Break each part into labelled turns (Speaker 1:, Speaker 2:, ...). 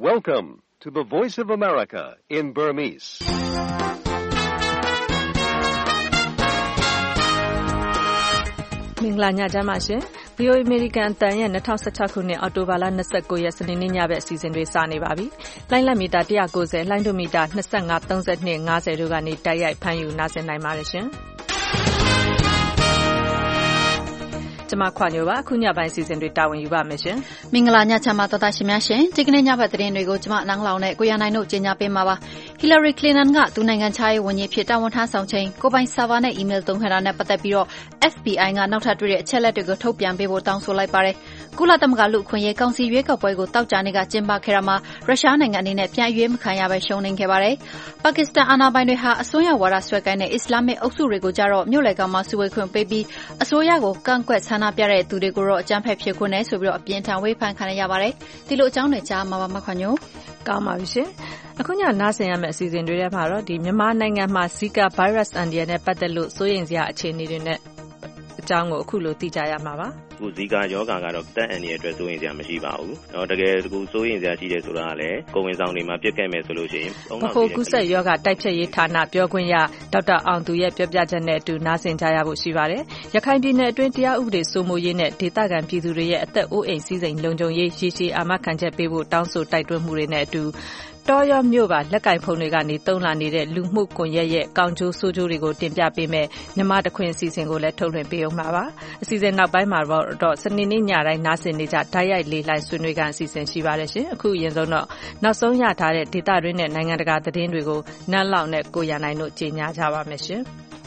Speaker 1: Welcome to the Voice of America in Burmese.
Speaker 2: ။မင်္ဂလာညချမ်းပါရှင်။ VOA American အတန်ရဲ့2016ခုနှစ်အောက်တိုဘာလ29ရက်စနေနေ့ညဘက်အစီအစဉ်တွေစနေပါပြီ။လိုင်းလက်မီတာ190၊လိုင်းဒိုမီတာ25 32 50တို့ကနေတိုက်ရိုက်ဖမ်းယူနားဆင်နိုင်ပါတယ်ရှင်။ကျမခွာညိုပါအခုညပိုင်းစီစဉ်တွေတာဝန်ယူပါမယ်ရှင်
Speaker 3: မင်္ဂလာညချမ်းပါတော်တာရှင်များရှင်ဒီကနေ့ညဘက်သတင်းတွေကိုကျမနန်းလောင်နဲ့ကိုရနိုင်တို့ကြီးညာပေးမှာပါ Hillary Clinton ကသူနိုင်ငံခြားရေးဝန်ကြီးဖြစ်တာဝန်ထမ်းဆောင်ချိန်ကိုပိုင်ဆာဗာနဲ့အီးမေးလ်သုံးခဲ့တာနဲ့ပတ်သက်ပြီးတော့ FBI ကနောက်ထပ်တွေ့တဲ့အချက်အလက်တွေကိုထုတ်ပြန်ပေးဖို့တောင်းဆိုလိုက်ပါတယ်ကုလသမဂ္ဂလူ့အခွင့်အရေးကောင်စီရွေးကောက်ပွဲကိုတောက်ကြနေကကျင်းပခဲ့တာမှာရုရှားနိုင်ငံအနေနဲ့ပြန်ရွေးမခံရပဲရှုံးနိမ့်ခဲ့ပါတယ်ပါကစ္စတန်အာဏာပိုင်တွေဟာအစိုးရဝါဒဆွဲကိုင်းတဲ့အစ္စလာမစ်အုပ်စုတွေကိုကြတော့မြို့လေကောင်မှာစုဝေးခွင့်ပေးပြီးအစိုးရကိုကန့်ကွက်ဆန္ဒပြတဲ့သူတွေကိုတော့အကြမ်းဖက်ဖြစ်ခွင့်နဲ့ဆိုပြီးတော့အပြင်းထန်ဝေဖန်ခံရပါတယ်ဒီလိုအကြောင်းတွေကြားမှာမခွန်ညို
Speaker 2: ကောင်းပါပြီရှင်အခုညနားဆင်ရမယ့်အစီအစဉ်တွေထဲမှာတော့ဒီမြန်မာနိုင်ငံမှာ Zika virus အန္တရာယ်နဲ့ပတ်သက်လို့စိုးရိမ်စရာအခြေအနေတွေနဲ့အကြောင်းကိုအခုလိုသိကြရမှာပါ
Speaker 4: အခုဇီကာယောဂါကတော့တက်အန်ရဲ့အတွက်စိုးရင်စရာမရှိပါဘူး။တော့တကယ်အခုစိုးရင်စရာရှိတယ်ဆိုတာကလည်းကိုဝင်ဆောင်တွေမှာပြစ်ခဲ့မယ်ဆိုလို့ရှိရင်
Speaker 2: ဘခုကုဆက်ယောဂတိုက်ဖြတ်ရေးဌာနပြောခွင့်ရဒေါက်တာအောင်သူရဲ့ပြောပြချက်နဲ့အတူနားဆင်ကြရဖို့ရှိပါတယ်။ရခိုင်ပြည်နယ်အတွင်းတရားဥပဒေစိုးမိုးရေးနဲ့ဒေသခံပြည်သူတွေရဲ့အသက်အိုးအိမ်စည်းစိမ်လုံခြုံရေးရည်ရှိအာမခံချက်ပေးဖို့တောင်းဆိုတိုက်တွန်းမှုတွေနဲ့အတူတော်ရမြို့ပါလက်ကင်ဖုန်တွေကနေတုံးလာနေတဲ့လူမှုကွန်ရက်ရဲ့ကောင်းကျိုးဆိုးကျိုးတွေကိုတင်ပြပေးမယ်မြန်မာတခွင်အစီအစဉ်ကိုလည်းထုတ်လွှင့်ပေးအောင်ပါအစီအစဉ်နောက်ပိုင်းမှာတော့စနေနေ့ညတိုင်းနားဆင်နေကြဓာတ်ရိုက်လေးလိုက်ဆွေးနွေးကန်အစီအစဉ်ရှိပါတယ်ရှင်အခုအရင်ဆုံးတော့နောက်ဆုံးရထားတဲ့ဒေတာတွင်းနဲ့နိုင်ငံတကာသတင်းတွေကိုနန်းလောင်နဲ့ကိုရနိုင်တို့ကြီးညာကြပါမယ်ရှင်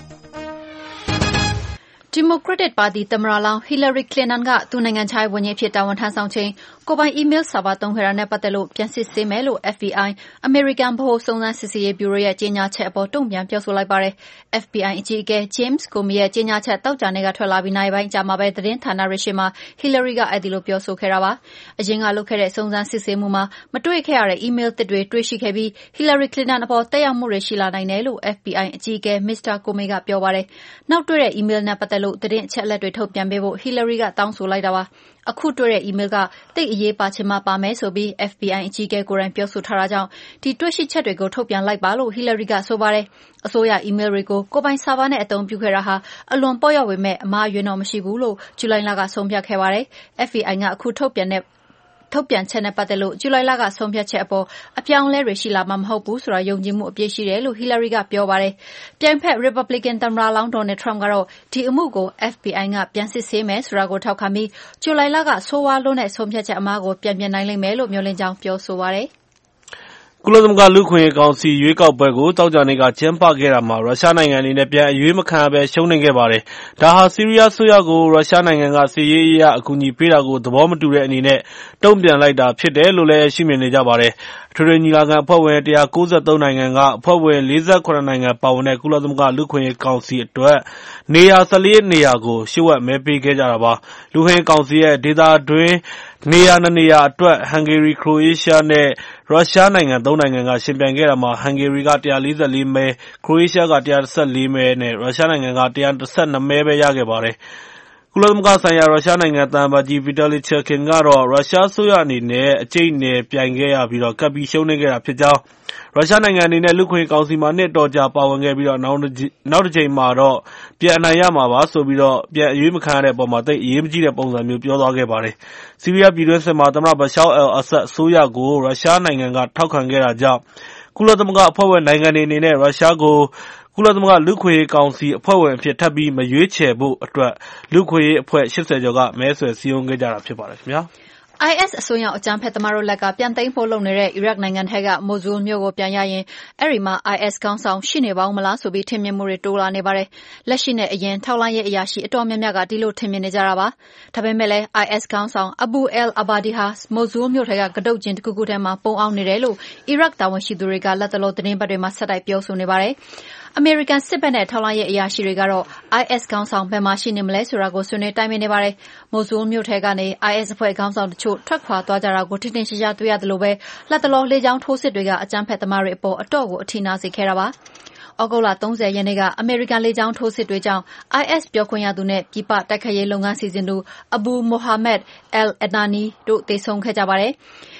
Speaker 3: Democratic Party သမ္မတလောင်း Hillary Clinton ကသူနိုင်ငံခြားရေးဝန်ကြီးဖြစ်တာဝန်ထမ်းဆောင်ချိန်ကိုပိုင် email ဆာဗာသုံးခဲ့တာနဲ့ပတ်သက်လို့ပြန်စစ်ဆေးမယ်လို့ FBI American ဗဟိုစုံစမ်းစစ်ဆေးရေးဗျူရိုရဲ့ကြေညာချက်အပေါ်တုံ့ပြန်ပြောဆိုလိုက်ပါတယ်။ FBI အကြီးအကဲ James Comey ရဲ့ကြေညာချက်တောက်ကြနေကထွက်လာပြီးနိုင်ပိုင်းကြာမှာပဲသတင်းဌာနရရှိမှာ Hillary ကအဲ့ဒီလိုပြောဆိုခဲ့တာပါ။အရင်ကလုပ်ခဲ့တဲ့စုံစမ်းစစ်ဆေးမှုမှာမတွေ့ခဲ့ရတဲ့ email သစ်တွေတွေ့ရှိခဲ့ပြီး Hillary Clinton အပေါ်တက်ရောက်မှုတွေရှိလာနိုင်တယ်လို့ FBI အကြီးအကဲ Mr. Comey ကပြောပါတယ်။နောက်တွေ့တဲ့ email နဲ့ပတ်သက်လို့သတင်းအချက်အလက်တွေထုတ်ပြန်ပေးဖို့ Hillary ကတောင်းဆိုလိုက်တာပါ။အခုတွေ့တဲ့ email ကတိတ်အရေးပါချင်မှပါမယ်ဆိုပြီး FBI အကြီးအကဲကိုယ်တိုင်ပြောဆိုထားတာကြောင့်ဒီတွေ့ရှိချက်တွေကိုထုတ်ပြန်လိုက်ပါလို့ Hillary ကဆိုပါတယ်။အစိုးရ email တွေကိုကိုပိုင်ဆာဗာနဲ့အသုံးပြုခဲ့တာဟာအလွန်ပေါ့ရောက်ပေမဲ့အမှားအယွင်းတော့မရှိဘူးလို့ဇူလိုင်လကဆုံးဖြတ်ခဲ့ပါတယ်။ FBI ကအခုထုတ်ပြန်ချက်နဲ့ပတ်သက်လို့ဇူလိုင်လကဆုံးဖြတ်ချက်အပေါ်အပြောင်းအလဲတွေရှိလာမှာမဟုတ်ဘူးဆိုတာယုံကြည်မှုအပြည့်ရှိတယ်လို့ Hillary ကပြောပါတယ်။ပြိုင်ဖက် Republican သမ္မတလောင်း Donald Trump ကတော့ဒီအမှုကို FBI ကပြန်စစ်ဆေးမယ်ဆိုတာကိုထောက်ခံပြီးဇူလိုင်လကဆိုးဝါးလွန်းတဲ့ဆုံးဖြတ်ချက်အမှားကိုပြန်ပြင်နိုင်လိမ့်မယ်လို့မျှော်လင့်ကြောင်းပြောဆိုပါတယ်။
Speaker 5: ကုလသမဂ္ဂလူ့အခွင့်အရေးကောင်စီရွေးကောက်ပွဲကိုသောကြာနေ့ကကျင်းပခဲ့တာမှာရုရှားနိုင်ငံအနေနဲ့ပြန်အရွေးမခံရဘဲရှုံးနိမ့်ခဲ့ပါတယ်။ဒါဟာဆီးရီးယားအစိုးရကိုရုရှားနိုင်ငံကစစ်ရေးအရအကူအညီပေးတာကိုသဘောမတူတဲ့အနေနဲ့တုံ့ပြန်လိုက်တာဖြစ်တယ်လို့လည်းရှုမြင်နေကြပါတယ်။အထွေထွေညီလာခံအဖွဲ့ဝင်193နိုင်ငံကအဖွဲ့ဝင်48နိုင်ငံပါဝင်တဲ့ကုလသမဂ္ဂလူ့အခွင့်အရေးကောင်စီအတွက်နေရာ14နေရာကိုလျှို့ဝှက်မဲပေးခဲ့ကြတာပါ။လူ့အခွင့်အရေးကောင်စီရဲ့ဒေသတွင်းနေရာ2နေရာအတွက်ဟန်ဂေရီခရိုအေးရှားနဲ့ရုရှားနိုင်ငံ3နိုင်ငံကရှင်ပြိုင်ခဲ့တာမှာဟန်ဂေရီက144မဲခရိုအေးရှားက114မဲနဲ့ရုရှားနိုင်ငံက112မဲပဲရခဲ့ပါတယ်။ကုလသမဂ္ဂဆိုင်ရာရုရှားနိုင်ငံသံအမတ်ကြီး Vitaly Churkin ကတော့ရုရှားအစိုးရအနေနဲ့အကျိတ်နယ်ပြိုင်ခဲ့ရပြီးကပ်ပြီးရှုံးနိမ့်ခဲ့တာဖြစ်ကြောင်းရုရှားနိုင်ငံအနေနဲ့လူ့အခွင့်အရေးကောင်စီမှာနှစ်တော်ကြာပါဝင်ခဲ့ပြီးနောက်တစ်ချိန်မှာတော့ပြန်အနိုင်ရမှာပါဆိုပြီးပြန်အရွေးမခံရတဲ့အပေါ်မှာသိအရေးမကြီးတဲ့ပုံစံမျိုးပြောသွားခဲ့ပါတယ်။ဆီးရီးယားပြည်တွင်းစစ်မှာသမ္မတ Bashar al-Assad အစိုးရကိုရုရှားနိုင်ငံကထောက်ခံခဲ့တာကြောင့်ကုလသမဂ္ဂအဖွဲ့ဝင်နိုင်ငံတွေအနေနဲ့ရုရှားကိုကုလသမဂ္ဂလူ့အခွင့်အရေးကောင်စီအဖွဲ့ဝင်အဖြစ်ထပ်ပြီးမရွေးချယ်ဖို့အတွက်လူ့အခွင့်အရေးအဖွဲ့80ကျော်ကမဲဆွယ်စည်းရုံးခဲ့ကြတာဖြစ်ပါတယ်ခင်ဗျာ။
Speaker 3: IS အစွန်းရောက်အကြမ်းဖက်သမားတို့လက်ကပြန်သိမ်းဖို့လုပ်နေတဲ့အီရတ်နိုင်ငံထဲကမိုဆူးလ်မြို့ကိုပြန်ရရင်အဲ့ဒီမှာ IS ခေါင်းဆောင်ရှိနေပါဦးမလားဆိုပြီးထင်မြင်မှုတွေတိုးလာနေပါတယ်။လက်ရှိနဲ့အရင်ထောက်လှမ်းရေးအရာရှိအတော်များများကဒီလိုထင်မြင်နေကြတာပါ။ဒါပေမဲ့လည်း IS ခေါင်းဆောင် Abu al-Abadi ဟာမိုဆူးလ်မြို့ထဲကကတုတ်ကျင်းတစ်ခုခုထဲမှာပုံအောင်နေတယ်လို့အီရတ်တာဝန်ရှိသူတွေကလက်တလောသတင်းပတ်တွေမှာဆက်တိုက်ပြောဆိုနေပါတယ်။အမေရိကန်စစ်ဘက်နဲ့ထောက်လှမ်းရေးအရာရှိတွေကတော့ IS ခေါင်းဆောင်ဘယ်မှာရှိနေမလဲဆိုတာကိုဆွေးနွေးတိုင်ပင်နေပါတယ်။မိုဆူးလ်မြို့ထဲကနေ IS အဖွဲ့ခေါင်းဆောင်တချို့ထွက်ခွာသွားကြတာကိုထင်ထင်ရှားရှားတွေ့ရတယ်လို့ပဲလက်တလောလေကြောင်းထိုးစစ်တွေကအကြမ်းဖက်သမားတွေအပေါ်အတော့ကိုအထီးနာစေခဲ့တာပါ။ဩဂုတ်လ30ရက်နေ့ကအမေရိကန်လေကြောင်းထိုးစစ်တွေကြောင့် IS ပြောခွင့်ရသူနဲ့ပြည်ပတိုက်ခိုက်ရေးလုပ်ငန်းစီစဉ်သူ Abu Mohammed al-Adnani တို့သေဆုံးခဲ့ကြပါတယ်။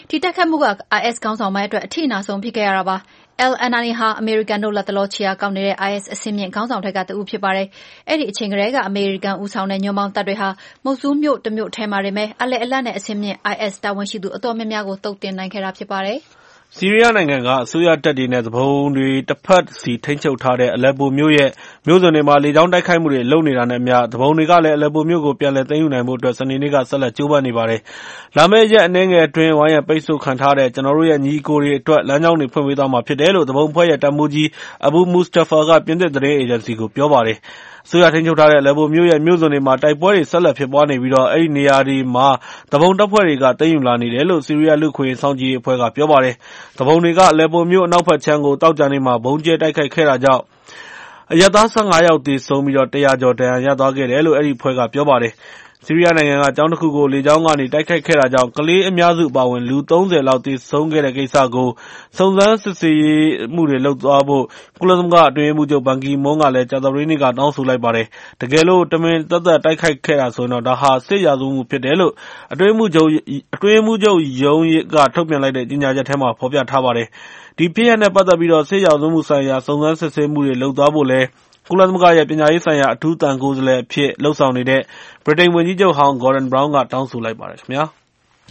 Speaker 3: ဒီတက်ခတ်မှုက IS ခေါင်းဆောင်ပိုင်းအတွက်အထိအနာဆုံးဖြစ်ခဲ့ရတာပါ။ al-Anani ဟာအမေရိကန်တို့လက်တလောချီယာကောက်နေတဲ့ IS အဆင့်မြင့်ခေါင်းဆောင်ထက်ကတဦးဖြစ်ပါတယ်။အဲ့ဒီအချိန်ကလေးကအမေရိကန်ဦးဆောင်တဲ့ညွန့်ပေါင်းတပ်တွေဟာမုတ်ဆူးမြို့တစ်မြို့ထဲမှာနေမယ်အလဲအလတ်နဲ့အဆင့်မြင့် IS တာဝန်ရှိသူအတော်များများကိုတုတ်တင်နိုင်ခဲ့တာဖြစ်ပါတယ်။
Speaker 5: ဆီးရီးယားနိုင်ငံကအစိုးရတပ်တွေနဲ့သူပုန်တွေတစ်ဖက်စီထိန်းချုပ်ထားတဲ့အလက်ပိုမြို့ရဲ့မြို့စွန်တွေမှာလေကြောင်းတိုက်ခိုက်မှုတွေလုပ်နေတာနဲ့အမျှသူပုန်တွေကလည်းအလက်ပိုမြို့ကိုပြန်လည်သိမ်းယူနိုင်ဖို့အတွက်စနေနေ့ကဆက်လက်ကြိုးပမ်းနေပါတယ်။လာမယ့်ရက်အနည်းငယ်အတွင်းဝိုင်းရံပိတ်ဆို့ခံထားတဲ့ကျွန်တော်တို့ရဲ့ညီအကိုတွေအတွက်လမ်းကြောင်းတွေဖွင့်ပေးသွားမှာဖြစ်တယ်လို့သူပုန်ဖွဲ့ရဲ့တပ်မှူးကြီးအဘူမူစတာဖာကပြင်သစ်သတင်းအေဂျင်စီကိုပြောပါတယ်။အစိုးရထိန်းချုပ်ထားတဲ့အလက်ပိုမြို့ရဲ့မြို့စွန်တွေမှာတိုက်ပွဲတွေဆက်လက်ဖြစ်ပွားနေပြီးအဲ့ဒီနေရာတွေမှာသူပုန်တပ်ဖွဲ့တွေကသိမ်းယူလာနေတယ်လို့ဆီးရီးယားလူ့ခွင့်ရေးစောင့်ကြည့်ရေးအဖွဲ့ကပြောပါတယ်။သူပုန်တွေကအလက်ပိုမြို့အနောက်ဘက်ခြမ်းကိုသောကြာနေ့မှာဗုံးကျဲတိုက်ခိုက်ခဲ့တာကြောင့်အရပ်သား15ယောက်သေဆုံးပြီး100ကျော်ဒဏ်ရာရသွားခဲ့တယ်လို့အဲ့ဒီအဖွဲ့ကပြောပါတယ်။ဆီးရီးယားနိုင်ငံကကျောင်းတစ်ခုကိုလေကြောင်းကနေတိုက်ခိုက်ခဲ့တာကြောင့်ကလေးအများစုအပါအဝင်လူ30လောက်သေဆုံးခဲ့တဲ့ကိစ္စကိုစုံစမ်းစစ်ဆေးမှုတွေလုပ်သွားဖို့ကုလသမဂ္ဂအတွင်းရေးမှူးချုပ်ဘန်ကီမွန်းကလည်းကြာသပတေးနေ့ကတောင်းဆိုလိုက်ပါတယ်။တကယ်လို့တမင်သက်သက်တိုက်ခိုက်ခဲ့တာဆိုရင်ဒါဟာစစ်ရာဇဝတ်မှုဖြစ်တယ်လို့အတွင်းရေးမှူးချုပ်ရုံးကထုတ်ပြန်လိုက်တဲ့ကြေညာချက်ထဲမှာဖော်ပြထားပါတယ်။ဒီဖြစ်ရပ်နဲ့ပတ်သက်ပြီးစစ်ရာဇဝတ်မှုဆိုင်ရာစုံစမ်းစစ်ဆေးမှုတွေလုပ်သွားဖို့လည်းကုလသမဂ္ဂရဲ့ပညာရေးဆိုင်ရာအထူးတန်ကိုယ်စားလှယ်အဖြစ်လုပ်ဆောင်နေတဲ့ဗြိတိန်ဝန်ကြီးချုပ်ဟောင်းဂေါ်ဒန်ဘရောင်းကတောင်းဆိုလိုက်ပါတယ်ခင်ဗျာ။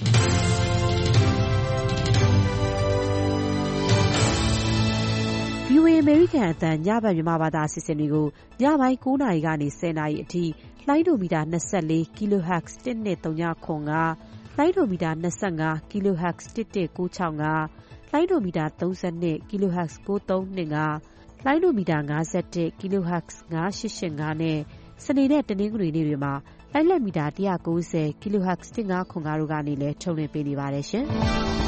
Speaker 6: VOA အမေရိကန်အသံညဘက်မြန်မာဘာသာအစီအစဉ်တွေကိုညပိုင်း9:00 နာရီကနေ10:00 နာရီအထိလိုင်းဒိုမီတာ24 kHz 1239လိုင်းဒိုမီတာ25 kHz 11965လိုင်းဒိုမီတာ32 kHz 9325လိုင်းဒိုမီတာ51 kHz 9885နဲ့စနေနဲ့တနင်္ဂနွေနေ့တွေမှာလိုင်းလက်မီတာ190 kHz 1505တို့ကနေလည်းထုတ်လွှင့်ပေးနေပါတယ်ရှင်။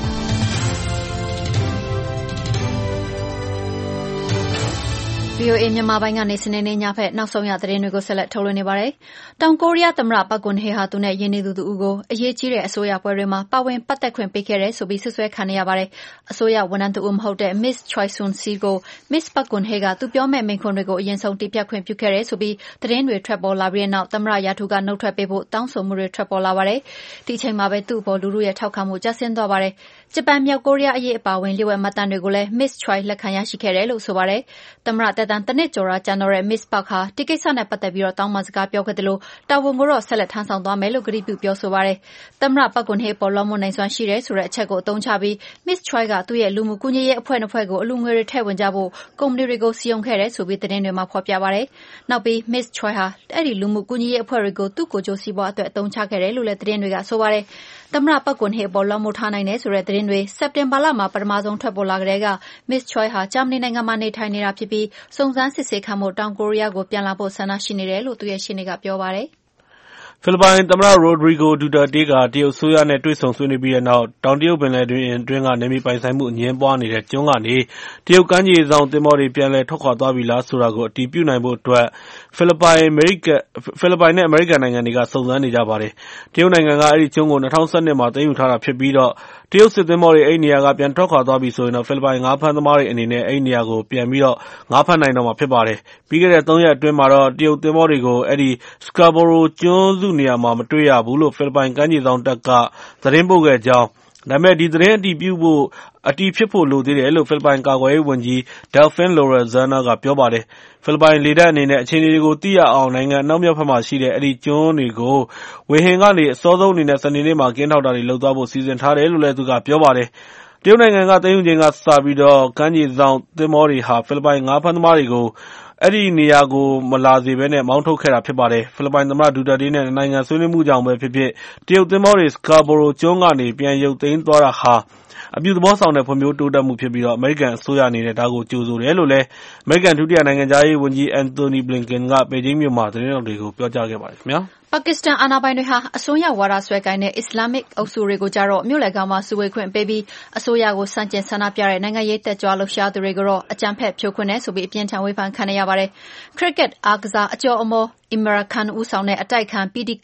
Speaker 3: VOA မြန်မာပိုင်းကနေစနေနေ့ညဖက်နောက်ဆုံးရသတင်းတွေကိုဆက်လက်ထုတ်လွှင့်နေပါတယ်။တောင်ကိုရီးယားသမ္မတပက်ဂွန်ဟေဟာသူနဲ့ရင်းနှီးသူတို့ကိုအရေးကြီးတဲ့အစိုးရပွဲတွေမှာပါဝင်ပတ်သက်ခွင့်ပေးခဲ့တယ်ဆိုပြီးဆွဆွဲခံနေရပါတယ်။အစိုးရဝန်ထမ်းသူမဟုတ်တဲ့ Miss Choi Soon-sil ကို Miss ပက်ဂွန်ဟေကသူပြောမဲ့မိန့်ခွန်းတွေကိုအရင်ဆုံးတည်ပြတ်ခွင့်ပြုခဲ့တယ်ဆိုပြီးသတင်းတွေထွက်ပေါ်လာပြီးတဲ့နောက်သမ္မတရာထူးကနှုတ်ထွက်ပေးဖို့တောင်းဆိုမှုတွေထွက်ပေါ်လာပါတယ်။ဒီအချိန်မှာပဲသူ့အပေါ်လူထုရဲ့ထောက်ခံမှုကျဆင်းသွားပါတယ်။ဂျပန်မြောက်ကိုရီးယားအရေးအပါအဝင်လျှို့ဝှက်မှတ်တမ်းတွေကိုလည်း Miss Choi လက်ခံရရှိခဲ့တယ်လို့ဆိုပါတယ်။သမ္မတသက်တမ်းတစ်နှစ်ကျော်ကြာတော့တဲ့ Miss Park ဟာဒီကိစ္စနဲ့ပတ်သက်ပြီးတောင်းပန်စကားပြောခဲ့တယ်လို့တာဝန်ကိုတော့ဆက်လက်ထမ်းဆောင်သွားမယ်လို့ကတိပြုပြောဆိုပါတယ်။သမ္မတပက်ဂွန်ဟေပေါ်လွှမ်းမိုးနိုင်စွမ်းရှိတယ်ဆိုတဲ့အချက်ကိုအသုံးချပြီး Miss Choi ကသူ့ရဲ့လူမှုကူညီရေးအဖွဲ့နှစ်ဖွဲ့ကိုအလူငွေတွေထည့်ဝင်ကြဖို့ကုမ္ပဏီတွေကိုစီရင်ခဲ့တယ်ဆိုပြီးသတင်းတွေမှာဖော်ပြပါတယ်။နောက်ပြီး Miss Choi ဟာအဲ့ဒီလူမှုကူညီရေးအဖွဲ့တွေကိုသူ့ကိုယ်ကျိုးစီးပွားအတွက်အသုံးချခဲ့တယ်လို့လည်းသတင်းတွေကဆိုပါတယ်။သမ္မတပက်ဂွန်ဟေပေါ်လွှမ်းမိုးထားနိုင်တယ်ဆိုတဲ့သတင်းတွေစက်တင်ဘာလမှာပထမဆုံးထွက်ပေါ်လာကြတဲ့က Miss Choi ဟာဂျာမနီနိုင်ငံမှာနေထိုင်နေတာဖြစ်ပြီးစုံစမ်းစစ်ဆေးခံဖို့တောင်ကိုရီးယားကိုပြန်လာဖို့ဆန္ဒရှိနေတယ်လို့သူရဲ့ရှင်းနေကပြောပါတယ်။
Speaker 5: ဖိလစ်ပိုင်သမ္မတရိုဒရီဂိုဒူတာတေးကတရုတ်အစိုးရနဲ့တွေ့ဆုံဆွေးနွေးပြီးတဲ့နောက်တောင်တရုတ်ပင်လယ်တွင်းကနေမြေပိုင်ဆိုင်မှုအငြင်းပွားနေတဲ့ကျွန်းကနေတရုတ်ကမ်းခြေစောင့်သင်္ဘောတွေပြန်လည်ထွက်ခွာသွားပြီလားဆိုတာကိုအတည်ပြုနိုင်ဖို့အတွက်ဖိလစ်ပိုင်နဲ့အမေရိကန်နိုင်ငံတွေကစုံစမ်းနေကြပါတယ်။တရုတ်နိုင်ငံကအဲဒီကျွန်းကို2012မှာသိမ်းယူထားတာဖြစ်ပြီးတရုတ်စစ်သင်္ဘောတွေအဲဒီနေရာကပြန်ထွက်ခွာသွားပြီဆိုရင်ဖိလစ်ပိုင်ငါးဖမ်းသမားတွေအနေနဲ့အဲဒီနေရာကိုပြန်ပြီးငါးဖမ်းနိုင်တော့မှာဖြစ်ပါတယ်။ပြီးခဲ့တဲ့3ရက်အတွင်းမှာတရုတ်သင်္ဘောတွေကိုအဲဒီ Scarborough ကျွန်းစုနေရာမှာမတွေ့ရဘူးလို့ဖိလစ်ပိုင်ကမ်းခြေစောင့်တပ်ကသတင်းပို့ခဲ့ကြောင်းဒါပေမဲ့ဒီသတင်းအတည်ဖြစ်ဖို့လိုသေးတယ်လို့ဖိလစ်ပိုင်ကာကွယ်ရေးဝန်ကြီး Delfin Lorenzana ကပြောပါတယ်။ဖိလစ်ပိုင်လေတပ်အနေနဲ့အခြေအနေတွေကိုသိရအောင်နိုင်ငံအနောက်မြောက်ဘက်မှာရှိတဲ့အဲဒီကျွန်းတွေကိုဝေဟင်ကနေအစောဆုံးအနေနဲ့စနေနေ့မှာကင်းထောက်တာတွေလုပ်သွားဖို့စီစဉ်ထားတယ်လို့လည်းသူကပြောပါတယ်။တရုတ်နိုင်ငံကသိမ်းယူချိန်ကစပြီးကမ်းခြေစောင့်သင်္ဘောတွေဟာဖိလစ်ပိုင်ငါးဖမ်းသမားတွေကိုအဲဒီနေရာကိုမလာစေဘဲနဲ့မောင်းထုတ်ခဲ့တာဖြစ်ပါတယ်။ဖိလစ်ပိုင်သမ္မတဒူတာတေးနဲ့နိုင်ငံဆွေးနွေးမှုကြောင့်ပဲဖြစ်ဖြစ်တရုတ်သင်္ဘောတွေ Scarborough ကျွန်းကနေပြန်ရုပ်သိမ်းသွားတာဟာအပြုသဘောဆောင်တဲ့ဖွံ့ဖြိုးတိုးတက်မှုဖြစ်ပြီးအမေရိကန်အစိုးရအနေနဲ့ဒါကိုကြိုဆိုတယ်လို့လည်းအမေရိကန်ဒုတိယနိုင်ငံခြားရေးဝန်ကြီး Antony Blinken ကပေကျင်းမြို့မှာသတင်းထောက်တွေကိုပြောကြားခဲ့ပါတယ်ခင်ဗျာ
Speaker 3: ။ပါကစ္စတန်အာဏာပိုင်တွေဟာအစွန်းရောက်ဝါဒစွဲကိုင်တဲ့အစ္စလာမစ်အုပ်စုတွေကိုကြတော့မြို့လယ်ခေါင်မှာစုဝေးခွင့်ပေးပြီးအစိုးရကိုဆန့်ကျင်ဆန္ဒပြတဲ့နိုင်ငံရေးတက်ကြွလှုပ်ရှားသူတွေကိုတော့အကြမ်းဖက်ဖြိုခွင်းတယ်ဆိုပြီးအပြင်းထန်ဝေဖန်ခံနေရပါတယ်။ ခရစ်ကက်အားကစားအကျော်အမော် Imran Khan ဦးဆောင်တဲ့အတိုက်ခံ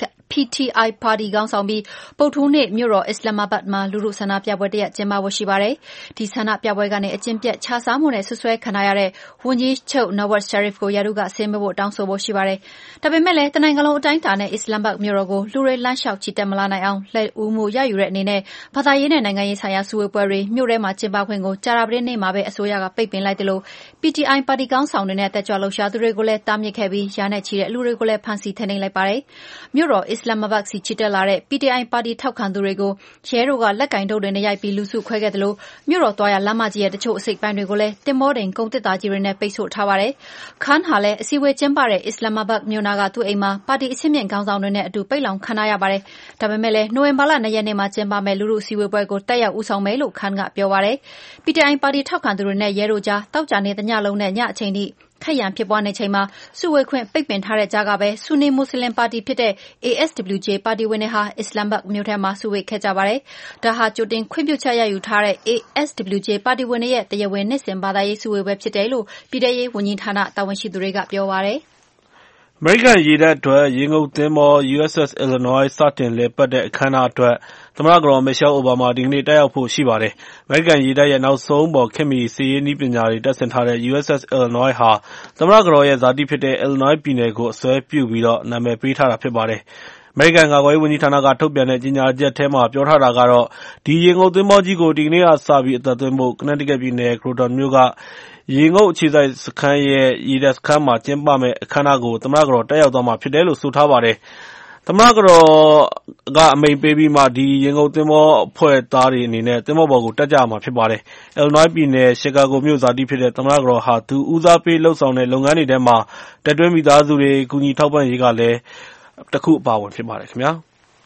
Speaker 3: PTI ပါတီခေါင်းဆောင်ပြီးဗုဒ္ဓဟူးနေ့မြို့တော်အစ္စလာမ္မာဘတ်မှာလူထုဆန္ဒပြပွဲတစ်ရပ်ကျင်းပဖို့ရှိပါတယ်။ဒီဆန္ဒပြပွဲကနေအကျင့်ပြတ်ခြစားမှုနဲ့ဆွဆွဲခံရတဲ့ဝန်ကြီးချုပ် Nawaz Sharif ကိုရာထူးကဆင်းပေးဖို့တောင်းဆိုဖို့ရှိပါတယ်။ဒါပေမဲ့လည်းတနိုင်ငံလုံးအတိုင်းအတာနဲ့အစ္စလာမ္မာဘတ်မြို့တော်ကိုလူတွေလမ်းလျှောက်ချီတက်မလာနိုင်အောင်လက်ဦးမှုရယူတဲ့အနေနဲ့ဘာသာရေးနဲ့နိုင်ငံရေးဆိုင်ရာစုဝေးပွဲတွေမြို့ထဲမှာကျင်းပခွင့်ကိုကြာသပတေးနေ့မှာပဲအစိုးရကပိတ်ပင်လိုက်တယ်လို့ PTI ပါတီခေါင်းဆောင်တွေနဲ့တက်ကြွလှုပ်ရှားသူတွေကိုလည်းတားမြစ်ခဲ့ပြီးရာနဲ့ချီတဲ့လူတွေကိုလည်းဖမ်းဆီးထိန်းသိမ်းလိုက်ပါတယ်။မြို့တော်အစ္စလာမ္မာဘတ်စီချီတက်လာတဲ့ PTI ပါတီထောက်ခံသူတွေကိုရဲတို့ကလက်ကင်တုတ်တွေနဲ့ရိုက်ပြီးလူစုခွဲခဲ့တယ်လို့မြို့တော်သွားရလမ်းမကြီးရဲ့တချို့အစိတ်ပိုင်းတွေကိုလည်းတင်မောတင်ကုန်သစ်သားကြီးတွေနဲ့ပိတ်ဆို့ထားပါတယ်။ Khan ဟာလည်းအစည်းအဝေးကျင်းပတဲ့အစ္စလာမ္မာဘတ်မြို့နာကသူ့အိမ်မှာပါတီအဆင့်မြင့်ခေါင်းဆောင်တွေနဲ့အတူပိတ်လောင်ခံရပါတယ်။ဒါပေမဲ့လည်းနိုဝင်ဘာလ2 ရက်နေ့မှာကျင်းပမယ့်လူထုစည်းဝေးပွဲကိုတက်ရောက်ဦးဆောင်မယ်လို့ Khan ကပြောပါတယ်။ PTI ပါတီထောက်ခံသူတွေနဲ့ရဲတို့ကြားတောက်ကြနေတညလုံးနဲ့ညအချိန်ထိခက်ရန်ဖြစ်ပွားနေချိန်မှာစုဝေးခွင့်ပိတ်ပင်ထားတဲ့ကြားကပဲဆူနီမွတ်စလင်ပါတီဖြစ်တဲ့ ASWJ ပါတီဝင်တွေဟာအစ္စလာမ္မာဘတ်မြို့ထဲမှာစုဝေးခဲ့ကြပါတယ်။ဒါဟာကြိုတင်ခွင့်ပြုချက်ရယူထားတဲ့ ASWJ ပါတီဝင်တွေရဲ့တရားဝင်နှစ်စဉ်ဘာသာရေးစုဝေးပွဲဖြစ်တယ်လို့ပြည်ထရေးဝန်ကြီးဌာနတာဝန်ရှိသူတွေကပြောပါတယ်။
Speaker 5: အမေရိကန်ရေတပ်အတွက်ရေငုပ်သင်္ဘော USS Illinois စတင်လည်ပတ်တဲ့အခမ်းအနားအတွက်သမ္မတကတော်မီရှယ်အိုဘားမားဒီကနေ့တက်ရောက်ဖို့ရှိပါတယ်။အမေရိကန်ရေတပ်ရဲ့နောက်ဆုံးပေါ်ခေတ်မီစစ်ရေးနည်းပညာတွေတပ်ဆင်ထားတဲ့ USS Illinois ဟာသမ္မတကတော်ရဲ့ဇာတိဖြစ်တဲ့ Illinois ပြည်နယ်ကိုအစွဲပြုပြီးနာမည်ပေးထားတာဖြစ်ပါတယ်။အမေရိကန်ကာကွယ်ရေးဝန်ကြီးဌာနကထုတ်ပြန်တဲ့ကြေညာချက်ထဲမှာပြောထားတာကတော့ဒီရေငုပ်သင်္ဘောကြီးကိုဒီကနေ့ကစပြီးအသက်သွင်းဖို့ Connecticut ပြည်နယ် Croton မြို့ကရေငုပ်အခြေစိုက်စခန်းရဲ့ရေတပ်စခန်းမှာကျင်းပမယ့်အခမ်းအနားကိုသမ္မတကတော်တက်ရောက်သွားမှာဖြစ်တယ်လို့ဆိုထားပါတယ်။သမ္မတကတော်ကအမိန့်ပေးပြီးမှဒီရေငုပ်သင်္ဘောအဖွဲ့သားတွေအနေနဲ့သင်္ဘောပေါ်ကိုတက်ကြမှာဖြစ်ပါတယ်။ Illinois ပြည်နယ် Chicago မြို့ဇာတိဖြစ်တဲ့သမ္မတကတော်ဟာသူဦးစားပေးလှုပ်ဆောင်တဲ့လုပ်ငန်းတွေထဲမှာတက်တွင်းမိသားစုတွေကူညီထောက်ပံ့ရေးကလည်းတစ်ခုအပါအဝင်ဖြစ်ပါတယ်ခင်ဗျာ။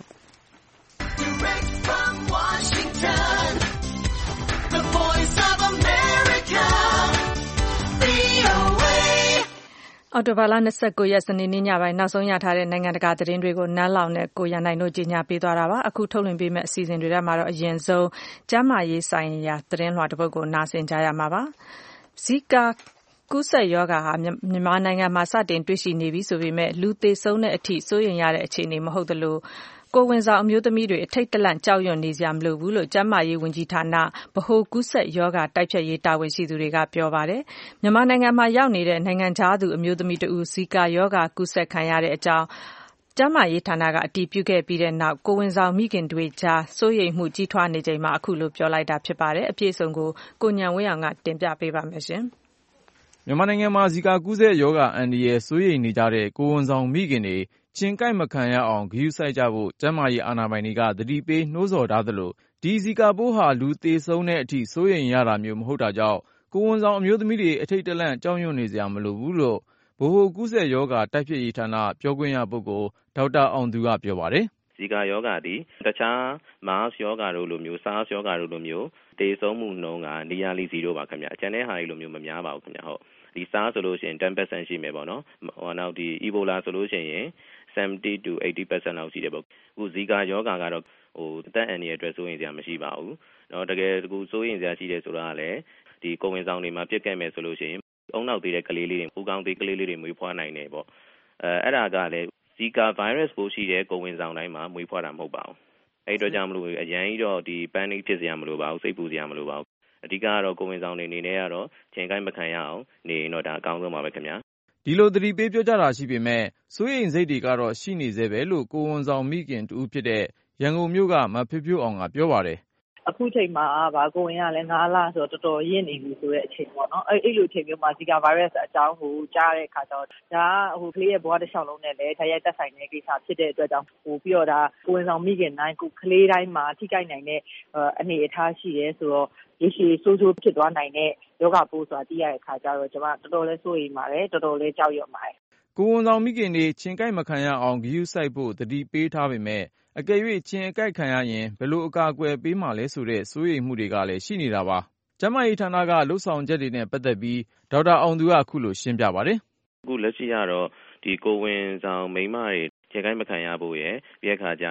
Speaker 2: အောက်တိုဘာလ29ရက်စနေနေ့ညပိုင်းနောက်ဆုံးရထားတဲ့နိုင်ငံတကာသတင်းတွေကိုနန်းလောင်နဲ့ကိုရန်နိုင်တို့ကြီးညာပေးသွားတာပါအခုထုတ်လွှင့်ပေးမယ့်အစီအစဉ်တွေထဲမှာတော့အရင်ဆုံးကျန်းမာရေးဆိုင်ရာသတင်းလွှာတစ်ပုဒ်ကိုနားဆင်ကြရမှာပါဇီကာကူးစက်ရောဂါဟာမြန်မာနိုင်ငံမှာစတင်တွေ့ရှိနေပြီဆိုပေမဲ့လူသေဆုံးတဲ့အထိစိုးရိမ်ရတဲ့အခြေအနေမဟုတ်သလိုကိုယ်ဝန်ဆောင်အမျိုးသမီးတွေအထိတ်တလန့်ကြောက်ရွံ့နေစရာမလိုဘူးလို့ကျန်းမာရေးဝန်ကြီးဌာနဗဟိုကူးစက်ရောဂါတိုက်ဖျက်ရေးတာဝန်ရှိသူတွေကပြောပါတယ်။မြန်မာနိုင်ငံမှာရောက်နေတဲ့နိုင်ငံခြားသူအမျိုးသမီးတဦးဇီကာရောဂါကူးစက်ခံရတဲ့အကြောင်းကျန်းမာရေးဌာနကအတည်ပြုခဲ့ပြီးတဲ့နောက်ကိုယ်ဝန်ဆောင်မိခင်တွေကြားစိုးရိမ်မှုကြီးထွားနေချိန်မှာအခုလိုပြောလိုက်တာဖြစ်ပါတယ်။အပြည့်အစုံကိုကိုဉာဏ်ဝင်းအောင်ကတင်ပြပေးပါမယ်ရှင်
Speaker 7: ။မြန်မာနိုင်ငံမှာဇီကာကူးစက်ရောဂါအန္တရာယ်စိုးရိမ်နေကြတဲ့ကိုယ်ဝန်ဆောင်မိခင်တွေခြင်ကိုက်မခံရအောင်ဂရုစိုက်ကြဖို့ကျန်းမာရေးအာဏာပိုင်တွေကသတိပေးနှိုးဆော်ထားသလိုဒီဇီကာပိုးဟာလူသေဆုံးတဲ့အထိစိုးရိမ်ရတာမျိုးမဟုတ်တာကြောင့်ကိုယ်ဝန်ဆောင်အမျိုးသမီးတွေအထိတ်တလန့်ကြောက်ရွံ့နေစရာမလိုဘူးလို့ဗဟိုကူးစက်ရောဂါတိုက်ဖျက်ရေးဌာနပြောခွင့်ရပုဂ္ဂိုလ်ဒေါက်တာအောင်သူကပြောပါတယ်
Speaker 4: ။ဇီကာရောဂါသည်တခြား MERS ရောဂါတို့လိုမျိုး SARS ရောဂါတို့လိုမျိုးသေဆုံးမှုနှုန်းကnearly 0ပါခင်ဗျ။အကျန်တဲ့ဟာတွေလိုမျိုးမများပါဘူးခင်ဗျ။ဟုတ်ဒီ SARS ဆိုလို့ရှိရင် 10% ရှိမယ်ပေါ့နော်။နောက်ဒီ Ebola ဆိုလို့ရှိရင်70 to 80% လောက်ရှိတယ်ပေါ့အခုဇီကာယောဂါကတော့အသက်အန္တရာယ်အတွက်စိုးရိမ်စရာမရှိပါဘူးနော်တကယ်ကူစိုးရိမ်စရာရှိတယ်ဆိုတာကလည်းဒီကိုယ်ဝန်ဆောင်တွေမှာပြစ်ခဲ့မယ်ဆိုလို့ရှိရင်အုံနောက်သေးတဲ့ကလေးလေးတွေဦးခေါင်းသေးကလေးလေးတွေမွေးဖွားနိုင်တယ်ပေါ့အဲ့ဒါကလည်းဇီကာ virus ပိုးရှိတဲ့ကိုယ်ဝန်ဆောင်တိုင်းမှာမွေးဖွားတာမဟုတ်ပါဘူးအဲ့အတွက်ကြောင့်မလို့အရင်ကြီးတော့ဒီ panic ဖြစ်စရာမလိုပါဘူးစိတ်ပူစရာမလိုပါဘူးအဓိကကတော့ကိုယ်ဝန်ဆောင်တွေအနေနဲ့ကတော့ချိန်ကိုက်မခံရအောင်နေရင်တော့ဒါအကောင်းဆုံးပါပဲခင်ဗျာ
Speaker 7: ဒီလိုသတိပေးပြောကြတာရှိပေမဲ့စိုးရိမ်စိတ်တွေကတော့ရှိနေသေးပဲလို့ကိုယ်ဝန်ဆောင်မိခင်တူဖြစ်တဲ့ရန်ကုန်မြို့ကမဖြိုးဖြိုးအောင်ကပြောပါတယ်
Speaker 8: အခုချိန်မှာကိုဝင်ရလဲ9လဆိုတော့တော်တော်ရင့်နေပြီဆိုတဲ့အချိန်ပေါ့နော်အဲ့လိုအချိန်မျိုးမှာဇီကာဗိုင်းရပ်စ်အကြောင်းကိုကြားတဲ့အခါကျတော့ဒါကကလေးရဲ့ဘဝတစ်လျှောက်လုံးနဲ့လည်းဓာတ်ရိုက်သက်ဆိုင်တဲ့ကိစ္စဖြစ်တဲ့အတွက်ကြောင့်ပြီးတော့ဒါကိုဝင်ဆောင်မိခင်တိုင်းကလေးတိုင်းမှာထိခိုက်နိုင်တဲ့အနေအထားရှိတယ်ဆိုတော့ရေရှည်ဆိုးဆိုးဖြစ်သွားနိုင်တဲ့ယောဂပိုးဆိုတာသိရတဲ့အခါကျတော့ကျွန်မတော်တော်လေးစိုးရိမ်ပါတယ်တော်တော်လေးကြောက်ရွံ့ပါတယ်
Speaker 7: ကိုဝန်ဆောင်မိခင်တွေချင်းကိုက်မခံရအောင်ဂရုစိုက်ဖို့တတိပေးထားပေမဲ့အကယ်၍ချင်းအကိုက်ခံရရင်ဘယ်လိုအကာအကွယ်ပေးမှလဲဆိုတဲ့စိုးရိမ်မှုတွေကလည်းရှိနေတာပါကျန်းမာရေးဌာနကလှုပ်ဆောင်ချက်တွေနဲ့ပတ်သက်ပြီးဒေါက်တာအောင်သူကအခုလိုရှင်းပြပါတယ်
Speaker 4: အခုလက်ရှိကတော့ဒီကိုဝင်ဆောင်မိန်းမတွေချင်းကိုက်မခံရဖို့ရယ်ပြီးအခါကျရင်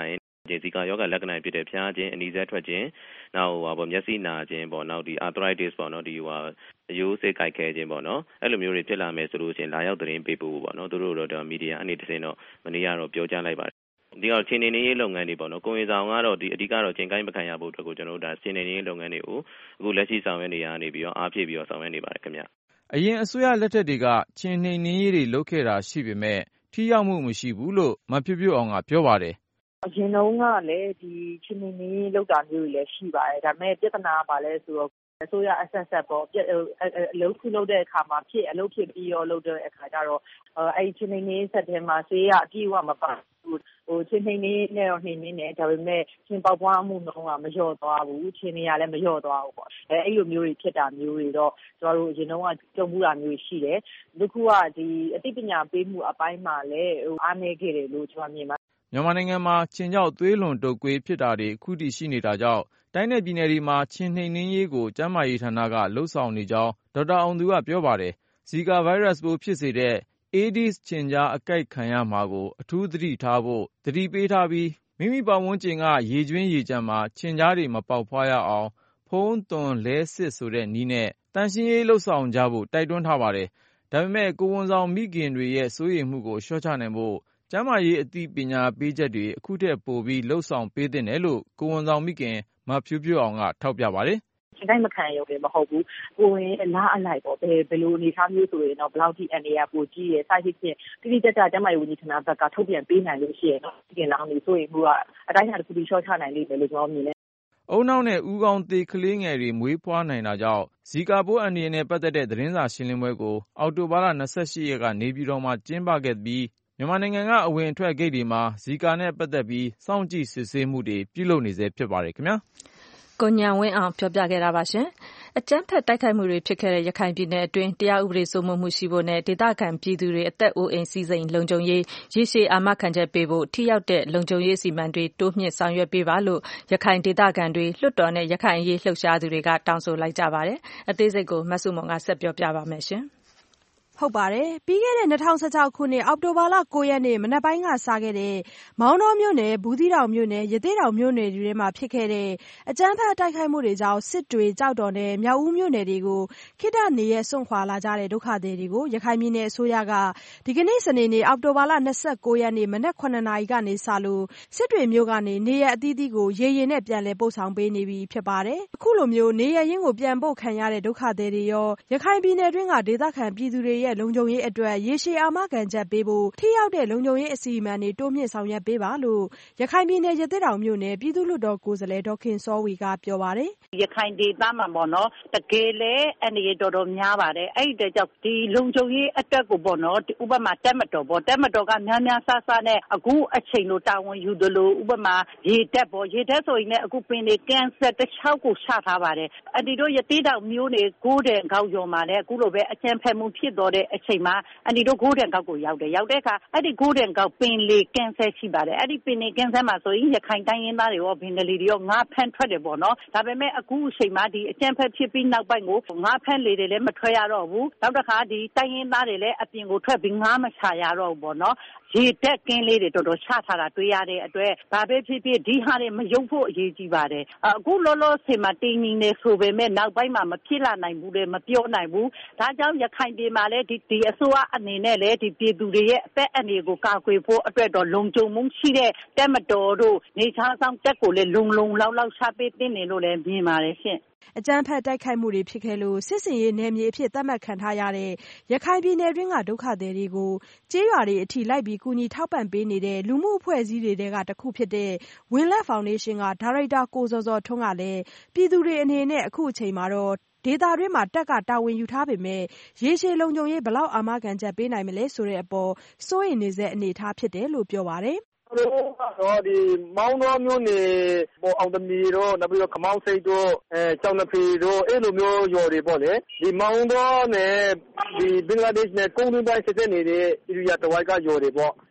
Speaker 4: ဇီကာယောဂလက္ခဏာဖြစ်တဲ့ဖျားခြင်းအနီးစပ်ထွက်ခြင်းနောက်မျက်စိနာခြင်းပေါ့နောက်ဒီ arthritis ပေါ့နော်ဒီအယိုးစိတ်ကိုက်ခဲခြင်းပေါ့နော်အဲ့လိုမျိုးတွေဖြစ်လာမယ်ဆိုလို့ရှိရင်လာရောက်သတင်းပေးဖို့ပေါ့နော်သူတို့တော့မီဒီယာအနေနဲ့တော့မနေ့ကတော့ပြောကြားလိုက်ပါတယ်ဒီတော့ချင်းနေရေးလုပ်ငန်းတွေပေါ့နော်ကိုရင်ဆောင်ကတော့ဒီအဓိကတော့ချင်းကိုင်းမခံရဖို့အတွက်ကိုကျွန်တော်တို့ဒါချင်းနေရေးလုပ်ငန်းတွေကိုအခုလက်ရှိဆောင်ရွက်နေရနေပြီးတော့အားဖြည့်ပြီးတော့ဆောင်ရွက်နေပါတယ်ခင်ဗျ
Speaker 7: အရင်အစိုးရလက်ထက်တွေကချင်းနှိမ်နင်းရေးတွေလုပ်ခဲ့တာရှိပေမဲ့ထိရောက်မှုမရှိဘူးလို့မဖြိုးဖြိုးအောင်ကပြောပါတယ်
Speaker 8: အရင်တုန်းကလည်းဒီချင်းနေနေလောက်တာမျိုးတွေလည်းရှိပါတယ်ဒါပေမဲ့ပြဿနာကဘာလဲဆိုတော့အစိုးရအဆက်ဆက်ပေါ့အလုပ်ခုလုပ်တဲ့အခါမှာအလုပ်ဖြစ်ပြီးရောလုပ်တဲ့အခါကျတော့အဲ့ချင်းနေနေဆက်ထဲမှာဆေးရအပြည့်အဝမပါဘူးချင်းနေနေနဲ့တော့နှိမ်နေတယ်ဒါပေမဲ့ချင်းပေါက်ပွားမှုနှုန်းကမလျော့သွားဘူးချင်းနေရလည်းမလျော့သွားဘူးပေါ့အဲ့လိုမျိုးတွေဖြစ်တာမျိုးတွေတော့ကျွန်တော်တို့အရင်တုန်းကကြုံမှုတာမျိုးရှိတယ်ဒီခုကဒီအသိပညာပေးမှုအပိုင်းမှာလည်းအားနည်းခဲ့တယ်လို့ကျွန်တော်မြင်ပါတယ်
Speaker 7: မြန်မာနိုင်ငံမှာချင်းကြောက်သွေးလွန်တုပ်ကွေးဖြစ်တာတွေအခုထိရှိနေတာကြောင့်တိုင်းနယ်ပြည်နယ်တွေမှာချင်းနှိမ်နင်းရေးကိုကျန်းမာရေးဌာနကလှုပ်ဆောင်နေကြောင်းဒေါက်တာအောင်သူကပြောပါတယ်ဇီကာဗိုင်းရပ်စ်ပိုးဖြစ်စေတဲ့ Aedes ခြင်ကြားအကိုက်ခံရမှာကိုအထူးသတိထားဖို့သတိပေးထားပြီးမိမိပတ်ဝန်းကျင်ကရေကျွင်းရေကြမ်းမှာခြင်ကြားတွေမပေါက်ဖွားရအောင်ဖုံးသွန်လဲစစ်ဆိုတဲ့နည်းနဲ့သန့်ရှင်းရေးလှုပ်ဆောင်ကြဖို့တိုက်တွန်းထားပါတယ်ဒါပေမဲ့ကိုဝန်ဆောင်မိခင်တွေရဲ့စိုးရိမ်မှုကိုလျှော့ချနိုင်ဖို့ကျန်းမာရေးအသိပညာပေးချက်တွေအခုထက်ပိုပြီးလှုပ်ဆောင်ပေးသင့်တယ်လို့ကိုဝန်ဆောင်မိခင်မဖြိုးဖြိုးအောင်ကထောက်ပြပါတယ်
Speaker 8: ချင်းတိုင်းမခံရုံနဲ့မဟုတ်ဘူးကိုရင်အလားအလိုက်ပေါ့ဘယ်လိုအနေထားမျိုးဆိုရင်တော့ဘယ်လောက်ထိအနေရပိုကြီးရယ်စိုက်ဖြစ်ဖြစ်တိတိကျကျကျန်းမာရေးဝန်ကြီးဌာနဘက်ကထုတ်ပြန်ပေးနိုင်လို့ရှိရင်တော့ဒီလောင်းနေဆိုရင်ကအတိုင်းအတာတစ်ခုပြီးရှော့ချနိုင်လိမ့်မယ်လို့ကျွန်တော်မြင်တယ်
Speaker 7: အုံနောက်နဲ့ဦးခေါင်းသေးကလေးငယ်တွေမွေးဖွားနိုင်တာကြောင့်ဇီကာပိုးအန္တရာယ်နဲ့ပတ်သက်တဲ့သတင်းစာရှင်းလင်းပွဲကိုအောက်တိုဘာလ28ရက်ကနေပြည်တော်မှာကျင်းပခဲ့ပြီးမြန်မာနိုင်ငံကအဝင်အထွက်ဂိတ်တွေမှာဇီကာနဲ့ပတ်သက်ပြီးစောင့်ကြည့်စစ်ဆေးမှုတွေပြုလုပ်နေဆဲဖြစ်ပါတယ်ခင်ဗျာ
Speaker 2: ကိုဉာဏ်ဝင်းအောင်ပြောပြခဲ့တာပါရှင်အကြမ်းဖက်တိုက်ခိုက်မှုတွေဖြစ်ခဲ့တဲ့ရခိုင်ပြည်နယ်အတွင်းတရားဥပဒေစိုးမိုးမှုရှိဖို့နဲ့ဒေသခံပြည်သူတွေအသက်အိုးအိမ်စီးစိမ်လုံခြုံရေးရေရှည်အာမခံချက်ပေးဖို့ထိရောက်တဲ့လုံခြုံရေးအစီအမံတွေတိုးမြှင့်ဆောင်ရွက်ပေးပါလို့ရခိုင်ဒေသခံတွေလွှတ်တော်နဲ့ရခိုင်အရေးလှုပ်ရှားသူတွေကတောင်းဆိုလိုက်ကြပါတယ်အသေးစိတ်ကိုမဆုမွန်ကဆက်ပြောပြပါမယ်ရှင်
Speaker 9: ဟုတ်ပါတယ်ပြီးခဲ့တဲ့2016ခုနှစ်အောက်တိုဘာလ9ရက်နေ့မနက်ပိုင်းကစခဲ့တဲ့မောင်တောမြို့နယ်ဘူးသီးတောင်မြို့နယ်ရသေ့တောင်မြို့နယ်တွေမှာဖြစ်ခဲ့တဲ့အကြမ်းဖက်တိုက်ခိုက်မှုတွေကြောင့်စစ်တွေကြောက်တော်နဲ့မြောက်ဦးမြို့နယ်တွေကိုခိတ္တနေရစွန့်ခွာလာကြတဲ့ဒုက္ခသည်တွေကိုရခိုင်ပြည်နယ်အစိုးရကဒီကနေ့စနေနေ့အောက်တိုဘာလ29ရက်နေ့မနက်9နာရီကနေစလို့စစ်တွေမြို့ကနေနေရအသီးသီးကိုရေရင်နဲ့ပြန်လည်ပို့ဆောင်ပေးနေပြီဖြစ်ပါတယ်အခုလိုမျိုးနေရရင်းကိုပြန်ပို့ခံရတဲ့ဒုက္ခသည်တွေရောရခိုင်ပြည်နယ်တွင်းကဒေသခံပြည်သူတွေလုံခြုံရေးအတွက်ရေရှည်အာမခံချက်ပေးဖို့ထိရောက်တဲ့လုံခြုံရေးအစီအမံတွေတိုးမြင့်ဆောင်ရွက်ပေးပါလို့ရခိုင်ပြည်နယ်ရသေ့တောင်မြို့နယ်ပြည်သူ့လွှတ်တော်ကိုယ်စားလှယ်ဒေါ်ခင်စောဝေကပြောပါတယ်
Speaker 10: ရခိုင်ဒေသမှာပေါ့နော်တကယ်လဲအနေရတော်တော်များပါတယ်အဲ့ဒီကြောင့်ဒီလုံခြုံရေးအတွက်ကိုပေါ့နော်ဥပမာတက်မတော်ပေါ့တက်မတော်ကများများဆဆနဲ့အခုအချိန်လိုတာဝန်ယူသလိုဥပမာရေတက်ပေါ့ရေတက်ဆိုရင်လည်းအခုပင်တွေကန်ဆာတစ်ချောက်ကိုချထားပါတယ်အဒီတို့ရသေ့တောင်မြို့နယ်ကိုးတဲ့ခေါက်ရုံမှာလည်းအခုလိုပဲအကြံဖက်မှုဖြစ်တော်တဲ့အချိန်မှာအဒီတို့ကိုးတဲ့ခေါက်ကိုရောက်တဲ့အခါအဲ့ဒီကိုးတဲ့ခေါက်ပင်လေကန်ဆာရှိပါတယ်အဲ့ဒီပင်လေကန်ဆာမှာဆိုရင်ရခိုင်တိုင်းရင်းသားတွေရောဘင်္ဂလီတွေရောငါဖမ်းထွက်တယ်ပေါ့နော်ဒါပေမဲ့အခုအချိန်မှာဒီအကြံဖက်ဖြစ်ပြီးနောက်ပိုင်းကိုငါဖမ်းလေတွေလည်းမထွက်ရတော့ဘူးနောက်တစ်ခါဒီတိုင်းရင်းသားတွေလည်းအပြင်ကိုထွက်ပြီးငါမချရတော့ဘူးပေါ့နော်ရေတက်ကင်းလေးတွေတော်တော်ချထားတာတွေ့ရတဲ့အတွက်ဘာပဲဖြစ်ဖြစ်ဒီဟာတွေမယုံဖို့အရေးကြီးပါတယ်အခုလောလောဆယ်မှာတင်းနေနေဆိုပေမဲ့နောက်ပိုင်းမှာမဖြစ်လာနိုင်ဘူးလေမပြောနိုင်ဘူးဒါကြောင့်ရခိုင်ပြည်မှာလည်းဒီအစိုးရအနေနဲ့လည်းဒီပြည်သူတွေရဲ့အသက်အန္တရာယ်ကိုကာကွယ်ဖို့အတွက်တော့လုံခြုံမှုရှိတဲ့တက်မတော်တို့နေချားဆောင်တက်ကိုလည်းလုံလောက်ချပေးတင်နေလို့လည်းမြင်ပါတယ်ရှင့်
Speaker 9: အကြမ်းဖက်တိုက်ခိုက်မှုတွေဖြစ်ခဲ့လို့စစ်စင်ရေးနယ်မြေအဖြစ်သတ်မှတ်ခံထားရတဲ့ရခိုင်ပြည်နယ်တွင်းကဒုက္ခသည်တွေကိုကျေးရွာတွေအထိလိုက်ပြီးကူညီထောက်ပံ့ပေးနေတဲ့လူမှုအဖွဲ့အစည်းတွေကတခုဖြစ်တဲ့ဝင်းလက်ဖောင်ဒေးရှင်းကဒါရိုက်တာကိုဇော်ဇော်ထွန်းကလည်းပြည်သူတွေအနေနဲ့အခုအချိန်မှာတော့ဒေသတွင်းမှာတက်ကတာဝန်ယူထားပေမဲ့ရေရှည်လုံခြုံရေးဘယ်လောက်အာမခံချက်ပေးနိုင်မလဲဆိုတဲ့အပေါ်စိုးရိမ်နေစေအနေထားဖြစ်တယ်လို့ပြောပါတယ်
Speaker 11: တို့ကတော့ဒီမောင်းတော်မျိုးနေပေါ်အောင်သမီးတို့နောက်ပြီးတော့ခမောင်းစိတ်တို့ကျောင်းနဖေတို့အဲ့လိုမျိုးရော်တွေပေါ့လေဒီမောင်းတော်နဲ့ဒီဘင်္ဂလားဒေ့ရှ်နဲ့ကုန်းတွင်းပိုင်းဆက်နေတဲ့ဣရိယာတဝိုက်ကရော်တွေပေါ့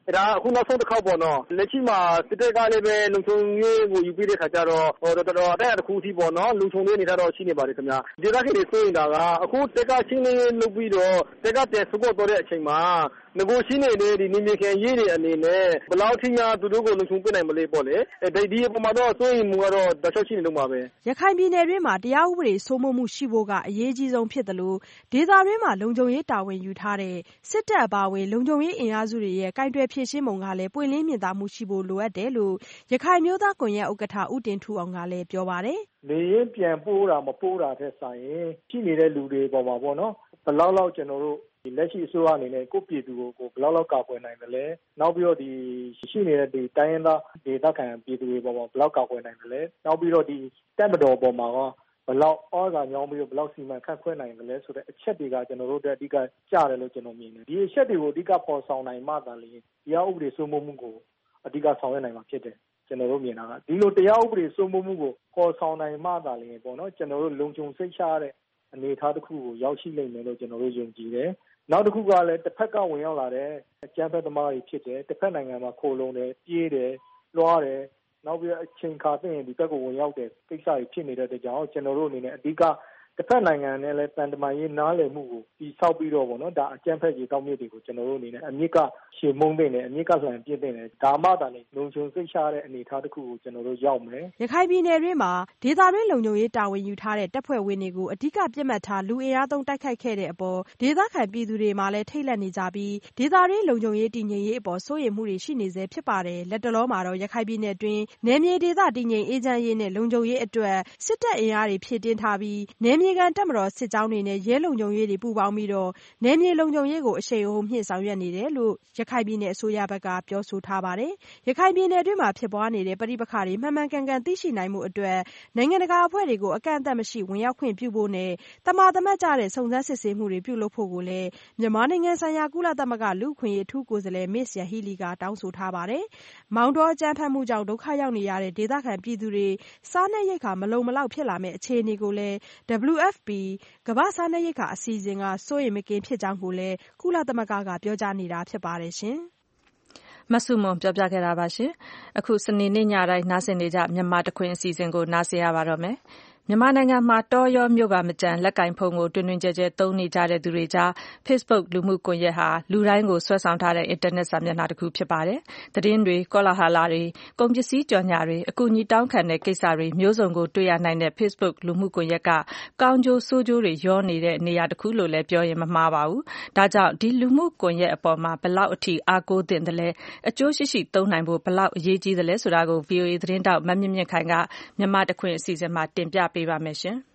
Speaker 11: ဒါအခုနောက်ဆုံးတစ်ခေါက်ပေါ့နော်လက်ရှိမှာစစ်တပ်ကလည်းပဲလုံခြုံရေးကိုယူပြီးတဲ့ခါကျတော့တော်တော်အတိုင်းအတာတစ်ခုအထိပေါ့နော်လုံခြုံရေးအနေနဲ့တော့ရှိနေပါတယ်ခင်ဗျာဒေသခံတွေစိုးရင်တာကအခုတက်ကချင်းလေးလုပ်ပြီးတော့တက်ကပြန်စဖို့တော့တဲ့အချိန်မှာငကိုရှိနေတဲ့ဒီနေမြေခံရေးတွေအနေနဲ့ဘယ်လောက်ထိများသူတို့ကိုလုံခြုံပေးနိုင်မလဲပေါ့လေဒီအပေါ်မှာတော့စိုးရင်မှုကတော့တချို့ရှိနေလို့ပါပဲ
Speaker 9: ရခိုင်ပြည်နယ်တွင်းမှာတရားဥပဒေစိုးမိုးမှုရှိဖို့ကအရေးကြီးဆုံးဖြစ်တယ်လို့ဒေသတွင်းမှာလုံခြုံရေးတာဝန်ယူထားတဲ့စစ်တပ်အပါအဝင်လုံခြုံရေးအင်အားစုတွေရဲ့ကင်တွယ်ဖြည့်ရှင်းပုံကလည်းပွင့်လင်းမြင်သာမှုရှိဖို့လိုအပ်တယ်လို့ရခိုင်မျိုးသားကွန်ရက်ဥက္ကဋ္ဌဦးတင်ထူအောင်ကလည်းပြောပါတယ်
Speaker 12: နေရင်ပြန်ပို့တာမပို့တာထက်ဆိုင်ရင်ရှိနေတဲ့လူတွေပေါ်မှာပေါ့နော်ဘယ်လောက်ကျွန်တော်တို့လက်ရှိအစိုးရအနေနဲ့ကိုပြည်သူကိုဘယ်လောက်ကာကွယ်နိုင်တယ်လဲနောက်ပြီးတော့ဒီရှိနေတဲ့ဒီတိုင်းရင်းသားဒေသခံပြည်သူတွေပေါ်မှာဘယ်လောက်ကာကွယ်နိုင်တယ်လဲနောက်ပြီးတော့ဒီတပ်မတော်ပေါ်မှာကဘယ်လောက်ဩဇာညောင်းပြီးတော့ဘယ်လောက်စီမံခန့်ခွဲနိုင်တယ်လဲဆိုတဲ့အချက်တွေကကျွန်တော်တို့အဓိကကြားတယ်လို့ကျွန်တော်မြင်တယ်ဒီအချက်တွေကိုအဓိကပေါ်ဆောင်နိုင်မှသာလျှင်တရားဥပဒေစိုးမိုးမှုကိုအဓိကဆောင်ရွက်နိုင်မှာဖြစ်တယ်ကျွန်တော်တို့မြင်တာကဒီလိုတရားဥပဒေစိုးမိုးမှုကိုပေါ်ဆောင်နိုင်မှသာလျှင်ပေါ့နော်ကျွန်တော်တို့လုံခြုံစိတ်ချရတဲ့အနေအထားတစ်ခုကိုရောက်ရှိနိုင်မယ်လို့ကျွန်တော်တို့ယုံကြည်တယ်နောက်တစ်ခုကလည်းတစ်ဖက်ကဝင်ရောက်လာတဲ့အကြမ်းဖက်သမားတွေဖြစ်တယ်တစ်ဖက်နိုင်ငံမှာခိုလုံတယ်ပြေးတယ်လွှားတယ်နောက်ပြီးအချိန်ခါသိရင်ဒီဘက်ကိုဝင်ရောက်တဲ့ကိစ္စတွေဖြစ်နေတဲ့အတွက်ကြောင့်ကျွန်တော်တို့အနေနဲ့အဓိကတစ်ဖက်နိုင်ငံနဲ့လည်းတန်တမာရေးနားလည်မှုကိုပြီးဆောက်ပြီးတော့ပေါ့နော်ဒါအကြမ်းဖက်ကြီးတောင်းမြစ်တွေကိုကျွန်တော်တို့အနေနဲ့အမြစ်ကရှေမုံသိနေအမြစ်ကဆိုရင်ပြည့်သိနေဒါမှသာလေလုံခြုံစိတ်ချတဲ့အနေအထားတစ်ခုကိုကျွန်တော်တို့ရောက်မယ်
Speaker 9: ရခိုင်ပြည်နယ်တွင်းမှာဒေသတွင်းလုံခြုံရေးတာဝန်ယူထားတဲ့တပ်ဖွဲ့ဝင်တွေကိုအဓိကပြစ်မှတ်ထားလူအင်အားသုံးတိုက်ခိုက်ခဲ့တဲ့အပေါ်ဒေသခံပြည်သူတွေမှာလည်းထိတ်လန့်နေကြပြီးဒေသတွင်းလုံခြုံရေးတည်ငြိမ်ရေးအပေါ်စိုးရိမ်မှုတွေရှိနေစေဖြစ်ပါတယ်လက်တလောမှာတော့ရခိုင်ပြည်နယ်တွင်းနယ်မြေဒေသတည်ငြိမ်အေးချမ်းရေးနဲ့လုံခြုံရေးအတွက်စစ်တပ်အင်အားတွေဖြည့်တင်းထားပြီးနယ်မြေခံတပ်မတော်စစ်ကြောင်းတွေနဲ့ရဲလုံခြုံရေးတွေပူးပေါင်းပြီးတော့နယ်မြေလုံခြုံရေးကိုအရှိန်အဟုန်မြှင့်ဆောင်ရွက်နေတယ်လို့ရခိုင်ပြည်နယ်အစိုးရဘက်ကပြောဆိုထားပါတယ်။ရခိုင်ပြည်နယ်တွင်းမှာဖြစ်ပွားနေတဲ့ပဋိပက္ခတွေမှန်မှန်ကန်ကန်သိရှိနိုင်မှုအတွက်နိုင်ငံတကာအဖွဲ့တွေကိုအကန့်အသတ်မရှိဝင်ရောက်ခွင့်ပြုဖို့နဲ့တမာတမတ်ကျတဲ့စုံစမ်းစစ်ဆေးမှုတွေပြုလုပ်ဖို့ကိုလည်းမြန်မာနိုင်ငံဆိုင်ရာကုလသမဂ္ဂလူ့အခွင့်အရေးအထူးကိုယ်စားလှယ် Ms. Yanghee Lee ကတောင်းဆိုထားပါတယ်။မောင်တောအကြမ်းဖက်မှုကြောင့်ဒုက္ခရောက်နေရတဲ့ဒေသခံပြည်သူတွေစားနပ်ရိက္ခာမလုံမလောက်ဖြစ်လာမယ့်အခြေအနေကိုလည်း WFP ကမ္ဘာ့စားနပ်ရိက္ခာအစီအစဉ်ကစိုးရိမ်မကင်းဖြစ်ကြောင်းကိုလည်းကုလသမဂ္ဂကပြောကြားနေတာဖြစ်ပါတယ်ရှင်
Speaker 2: မဆုမွန်ပြောပြခဲ့တာပါရှင်အခုစနေနေ့ညတိုင်းနားဆင်နေကြမြန်မာတခွင်အစီအစဉ်ကိုနားဆင်ရပါတော့မယ်မြန်မာနိုင်ငံမှာတောရောမြို့ပါမကြံလက်ကင်ဖုံကိုတွင်တွင်ကျဲကျဲသုံးနေကြတဲ့သူတွေကြား Facebook လူမှုကွန်ရက်ဟာလူတိုင်းကိုဆွဲဆောင်ထားတဲ့အင်တာနက်စာမျက်နှာတစ်ခုဖြစ်ပါတယ်။သတင်းတွေကောလာဟလတွေကုန်ပစ္စည်းကြော်ညာတွေအကူအညီတောင်းခံတဲ့ကိစ္စတွေမျိုးစုံကိုတွေ့ရနိုင်တဲ့ Facebook လူမှုကွန်ရက်ကကောင်းကျိုးဆိုးကျိုးတွေရောနေတဲ့နေရာတစ်ခုလို့လည်းပြောရင်မမှားပါဘူး။ဒါကြောင့်ဒီလူမှုကွန်ရက်အပေါ်မှာဘလောက်အထိအားကိုးသင့်တယ်လဲအကျိုးရှိရှိသုံးနိုင်ဖို့ဘလောက်အရေးကြီးတယ်လဲဆိုတာကို VOA သတင်းတောက်မမြင့်မြင့်ခိုင်ကမြန်မာတခွင်အစီအစဉ်မှာတင်ပြပေးပါမယ်ရှင်။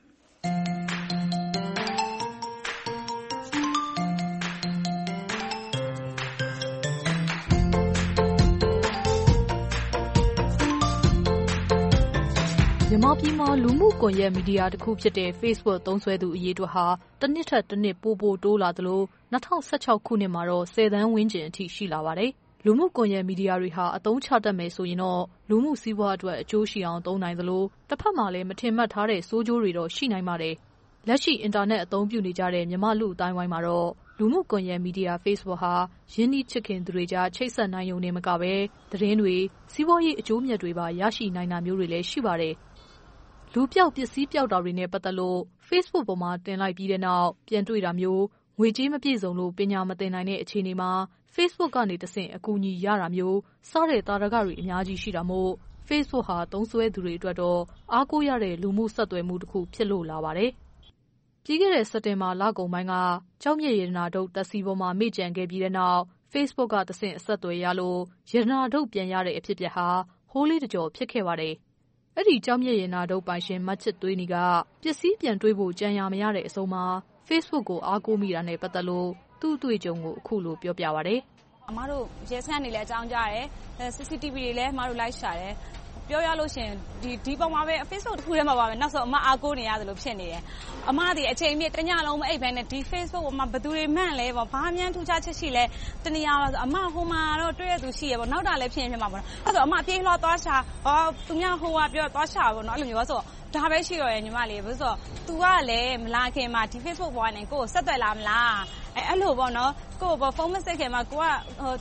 Speaker 13: မြန်မာပြည်မှာလူမှုကွန်ရက်မီဒီယာတစ်ခုဖြစ်တဲ့ Facebook သုံးစွဲသူအရေးအတွက်ဟာတစ်နှစ်ထက်တစ်နှစ်ပိုတိုးလာသလို2016ခုနှစ်မှာတော့10 သန်းဝန်းကျင်အထိရှိလာပါတယ်။လူမှုကွန်ရက်မီဒီယာတွေဟာအသုံးချတတ်မယ်ဆိုရင်တော့လူမှုစီးပွားအတွက်အကျိုးရှိအောင်သုံးနိုင်သလိုတစ်ဖက်မှာလည်းမထင်မှတ်ထားတဲ့ဆိုးကျိုးတွေတော့ရှိနိုင်ပါတယ်။လက်ရှိအင်တာနက်အသုံးပြုနေကြတဲ့မြန်မာလူအတိုင်းဝိုင်းမှာတော့လူမှုကွန်ရက်မီဒီယာ Facebook ဟာရင်းနှီးချစ်ခင်သူတွေကြားချိတ်ဆက်နိုင်ုံနဲ့မကပဲသတင်းတွေစီးပွားရေးအကျိုးမြတ်တွေပါရရှိနိုင်တာမျိုးတွေလည်းရှိပါတယ်။လူပြောက်ပစ္စည်းပြောက်တာတွေနဲ့ပတ်သက်လို့ Facebook ပေါ်မှာတင်လိုက်ပြီးတဲ့နောက်ပြန်တွေ့တာမျိုးငွေကြေးမပြည့်စုံလို့ပညာမသင်နိုင်တဲ့အခြေအနေမှာ Facebook ကနေတဆင့်အကူအညီရတာမျိုးစတဲ့သာဓကတွေအများကြီးရှိတာမို့ Facebook ဟာသုံးစွဲသူတွေအတွက်တော့အားကိုးရတဲ့လူမှုဆက်သွယ်မှုတစ်ခုဖြစ်လို့လာပါတယ်။ပြီးခဲ့တဲ့စက်တင်ဘာလကုန်ပိုင်းကကျောက်မြတ်ရတနာဒုတ်တက်စီပေါ်မှာမေ့ကြံခဲ့ပြီးတဲ့နောက် Facebook ကတဆင့်အဆက်အသွယ်ရလို့ရတနာဒုတ်ပြန်ရတဲ့အဖြစ်အပျက်ဟာဟိုးလေးတကြော်ဖြစ်ခဲ့ပါတယ်။အဲ့ဒီကျောက်မြတ်ရတနာဒုတ်ပိုင်ရှင်မချစ်သွေးနီကပစ္စည်းပြန်တွေးဖို့ကြံရမရတဲ့အဆုံးမှာ Facebook ကိုအားကိုးမိတာနဲ့ပတ်သက်လို့သူ့အတွေ့အကြုံကိုအခုလိုပြောပြပါရတယ်
Speaker 14: ။အမတို့ရဲစခန်းတွေလည်းအကြောင်းကြားတယ်။ CCTV တွေလည်းအမတို့လိုက်ရှာတယ်။ပြောရလို့ရှင်ဒီပုံမှာပဲ Facebook တစ်ခုထဲမှာပါပဲနောက်ဆုံးအမအားကိုးနေရတယ်လို့ဖြစ်နေတယ်။အမဒီအချိန်မြင့်တညလုံးမအိပ်ဘဲနဲ့ဒီ Facebook ပေါ်မှာဘယ်သူတွေမှန်းလဲပေါ့ဘာမှန်းထူးခြားချက်ရှိလဲတနေရာအမဟိုမှာတော့တွေ့ရသူရှိရပေါ့နောက်တာလည်းဖြစ်မှာပေါ့နော်။အဲ့ဆိုအမပြေးလှော်သွားရှာသူများဟိုကပြောသွားရှာပေါ့နော်အဲ့လိုမျိုးဆိုဒါပဲရှိတော့ရညီမလေးဆိုတော့ तू ကလည်းမလာခင်မှာဒီ Facebook ပေါ်ကနေကိုယ်ဆက်သွယ်လာမလားအဲ့လိုပေါ့နော်ကိုယ်ပေါ်ဖုန်းမဆက်ခင်မှာကိုက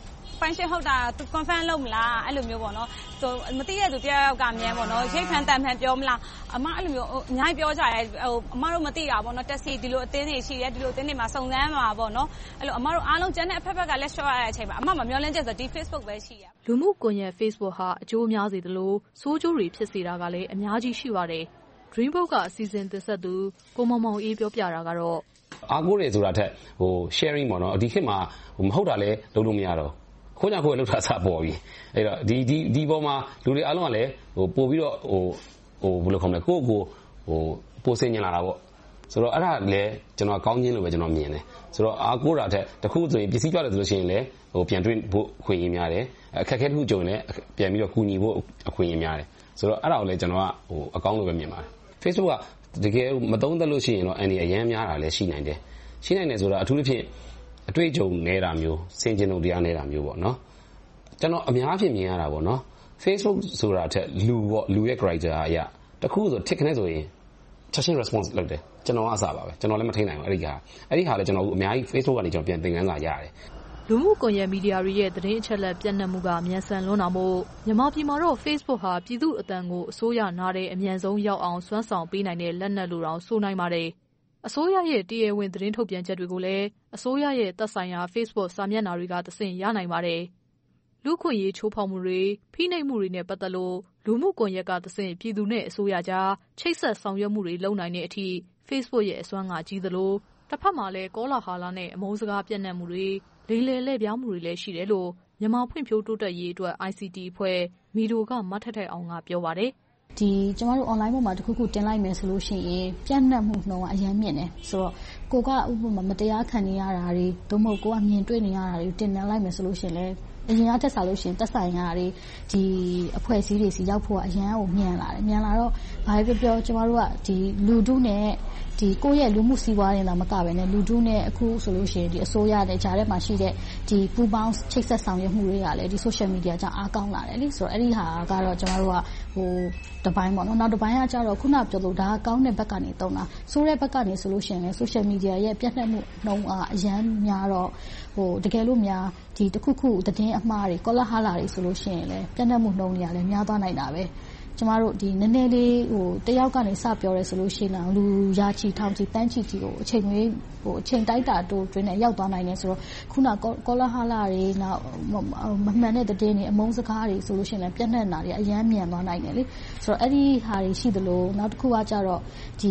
Speaker 14: function ဟုတ်တာ confirm လုပ်မလားအဲ့လိုမျိုးပေါ့နော်ဆိုမသိတဲ့သူတယောက်ကမြန်ပေါ့နော်ရိတ်ဖန်တန်ဖန်ပြောမလားအမအဲ့လိုမျိုးအများကြီးပြောကြတယ်အမတို့မသိတာပေါ့နော်တက်စီဒီလိုအသင်းတွေရှိတယ်ဒီလိုအသင်းတွေမှာစုံစမ်းမှာပေါ့နော်အဲ့လိုအမတို့အားလုံးကျန်တဲ့အဖက်ဖက်ကလက်လျှော့ရတဲ့အချိန်မှာအမမမျောလင့်ချက်ဆိုဒီ Facebook ပဲရှိရ
Speaker 13: လူမှုကွန်ရက် Facebook ဟာအကျိုးများစေသလိုဆိုးကျိုးတွေဖြစ်စေတာကလည်းအများကြီးရှိပါတယ်Dreamboat ကအစီအစဉ်သစ်ဆက်သူကိုမောင်မောင်အေးပြောပြတာကတော့
Speaker 15: အားကိုးတယ်ဆိုတာထက်sharing ပေါ့နော်ဒီခေတ်မှာမဟုတ်တာလည်းလုပ်လို့မရတော့ခိုးကြခိုးလှုပ်တာစပေါ်ပြီအဲ့တော့ဒီပေါ်မှာလူတွေအားလုံးကလည်းပို့ပြီးတော့ဘယ်လိုခေါ်မလဲကိုယ့်ကိုပိုစင်ညင်လာတာပေါ့ဆိုတော့အဲ့ဒါလည်းကျွန်တော်ကောင်းခြင်းလို့ပဲကျွန်တော်မြင်တယ်ဆိုတော့အားကိုးတာထက်တခုဆိုရင်ပစ္စည်းပြတယ်ဆိုလို့ရှိရင်လည်းပြန်တွေ့ဖို့အခွင့်အရေးများတယ်အခက်အခဲတစ်ခုကြုံရင်လည်းပြန်ပြီးတော့ကူညီဖို့အခွင့်အရေးများတယ်ဆိုတော့အဲ့ဒါကိုလည်းကျွန်တော်ကအကောင်းလို့ပဲမြင်ပါတယ် Facebook ကတကယ်မသုံးသပ်လို့ရှိရင်တော့အန်ဒီအရန်များတာလည်းရှိနိုင်တယ်ရှိနိုင်တယ်ဆိုတာအထူးသဖြင့်အတွေ့အကြုံနေတာမျိုးစင်ကျင်တို့တရားနေတာမျိုးပေါ့နော်ကျွန်တော်အများဖြင့်မြင်ရတာပေါ့နော် Facebook ဆိုတာထက်လူပေါ့လူရဲ့ character အရာတခုဆို tick နဲ့ဆိုရင်ချက်ချင်း response လုပ်တယ်ကျွန်တော်အစားပါပဲကျွန်တော်လည်းမထိနိုင်ဘူးအဲ့ဒီဟာလည်းကျွန်တော်အများကြီး Facebook ကနေကျွန်တော်ပြန်သင်ခန်းစာရတယ်
Speaker 13: လူမှုကွန်ရက်မီဒီယာတွေရဲ့သတင်းအချက်အလက်ပြန့်နှံ့မှုကမြန်ဆန်လွန်းတာမို့မြန်မာပြည်မှာတော့ Facebook ဟာပြည်သူ့အသံကိုအစိုးရနားတဲ့အမြန်ဆုံးရောက်အောင်စွမ်းဆောင်ပေးနိုင်တဲ့လက်နက်လိုတောင်ဆိုနိုင်ပါတယ်။အစိုးရရဲ့တရားဝင်သတင်းထုတ်ပြန်ချက်တွေကိုလည်းအစိုးရရဲ့သက်ဆိုင်ရာ Facebook စာမျက်နှာတွေကတဆင့်ရနိုင်ပါတယ်။လူခွင့်ရေးချိုးဖောက်မှုတွေဖိနှိပ်မှုတွေနဲ့ပတ်သက်လို့လူမှုကွန်ရက်ကတဆင့်ပြည်သူနဲ့အစိုးရကြားချိတ်ဆက်ဆောင်ရွက်မှုတွေလုပ်နိုင်တဲ့အထိ Facebook ရဲ့အစွမ်းကကြီးသလိုတစ်ဖက်မှာလည်းကောလာဟာလနဲ့အမုန်းစကားပြန့်နှံ့မှုတွေလိမ်လည်လှည့်ပြောင်းမှုတွေလည်းရှိတယ်လို့မြန်မာဖွံ့ဖြိုးတိုးတက်ရေးအတွက် ICT အဖွဲ့မီဒိုကမထက်ထိုက်အောင်ကပြောပါတယ်
Speaker 3: ကျမတို့ online ပေါ်မှာတစ်ခုခုတင်လိုက်မယ်ဆိုလို့ရှိရင်ပြန့်နှံ့မှုနှုန်းကအများမြင့်တယ်ဆိုတော့ကိုကဥပမာမတရားခံနေရတာတွေသို့မဟုတ်ကိုကမြင်တွေ့နေရတာတွေတင်နေလိုက်မယ်ဆိုလို့ရှိရင်လည်းအရင်ကတက်စားလို့ရှိရင်တက်ဆိုင်ရာတွေဒီအဖွဲ့အစည်းတွေစီရောက်ဖို့ကအရင်ကမြန်လာတယ်မြန်လာတော့ဘာပဲပြောကျမတို့ကဒီလူထုနဲ့ဒီကိုယ့်ရဲ့လူမှုစီးပွားရေးလာမကပဲနဲ့လူထုနဲ့အခုဆိုလို့ရှိရင်ဒီအစိုးရနဲ့ဂျားထဲမှာရှိတဲ့ဒီပူပေါင်းချိတ်ဆက်ဆောင်ရွက်မှုတွေကလည်းဒီ social media ကြောင့်အားကောင်းလာတယ်လေဆိုတော့အဲ့ဒီဟာကတော့ကျမတို့ကတပိုင်းပေါ့နော်နောက်တစ်ပိုင်းကကျတော့ခုနပြောလို့ဒါကကောင်းတဲ့ဘက်ကနေတုံးတာဆိုးတဲ့ဘက်ကနေဆိုလို့ရှိရင်လည်း social media ရဲ့ပြန့်နှံ့မှုနှုန်းအရန်များတော့တကယ်လို့များဒီတစ်ခုခုသတင်းအမှားတွေကောလာဟာလာတွေဆိုလို့ရှိရင်လည်းပြန့်နှံ့မှုနှုန်းတွေကလည်းများသွားနိုင်တာပဲကျမတို့ဒီနည်းနည်းလေးတယောက်ကနေစပြောရဲဆိုလို့ရှိရင်လူရာချီထောင်ချီတန်းချီတီကိုအချိန်ကြီးအချိန်တိုက်တာတိုးတွင်းနဲ့ရောက်သွားနိုင်တယ်ဆိုတော့ခုနကောလာဟာလာတွေနောက်မမှန်တဲ့သတင်းတွေအမုန်းစကားတွေဆိုလို့ရှိရင်လည်းပြန့်နှံ့တာတွေအများမြန်သွားနိုင်တယ်လေဆိုတော့အဲ့ဒီဟာတွေရှိသလိုနောက်တစ်ခုကကြတော့ဒီ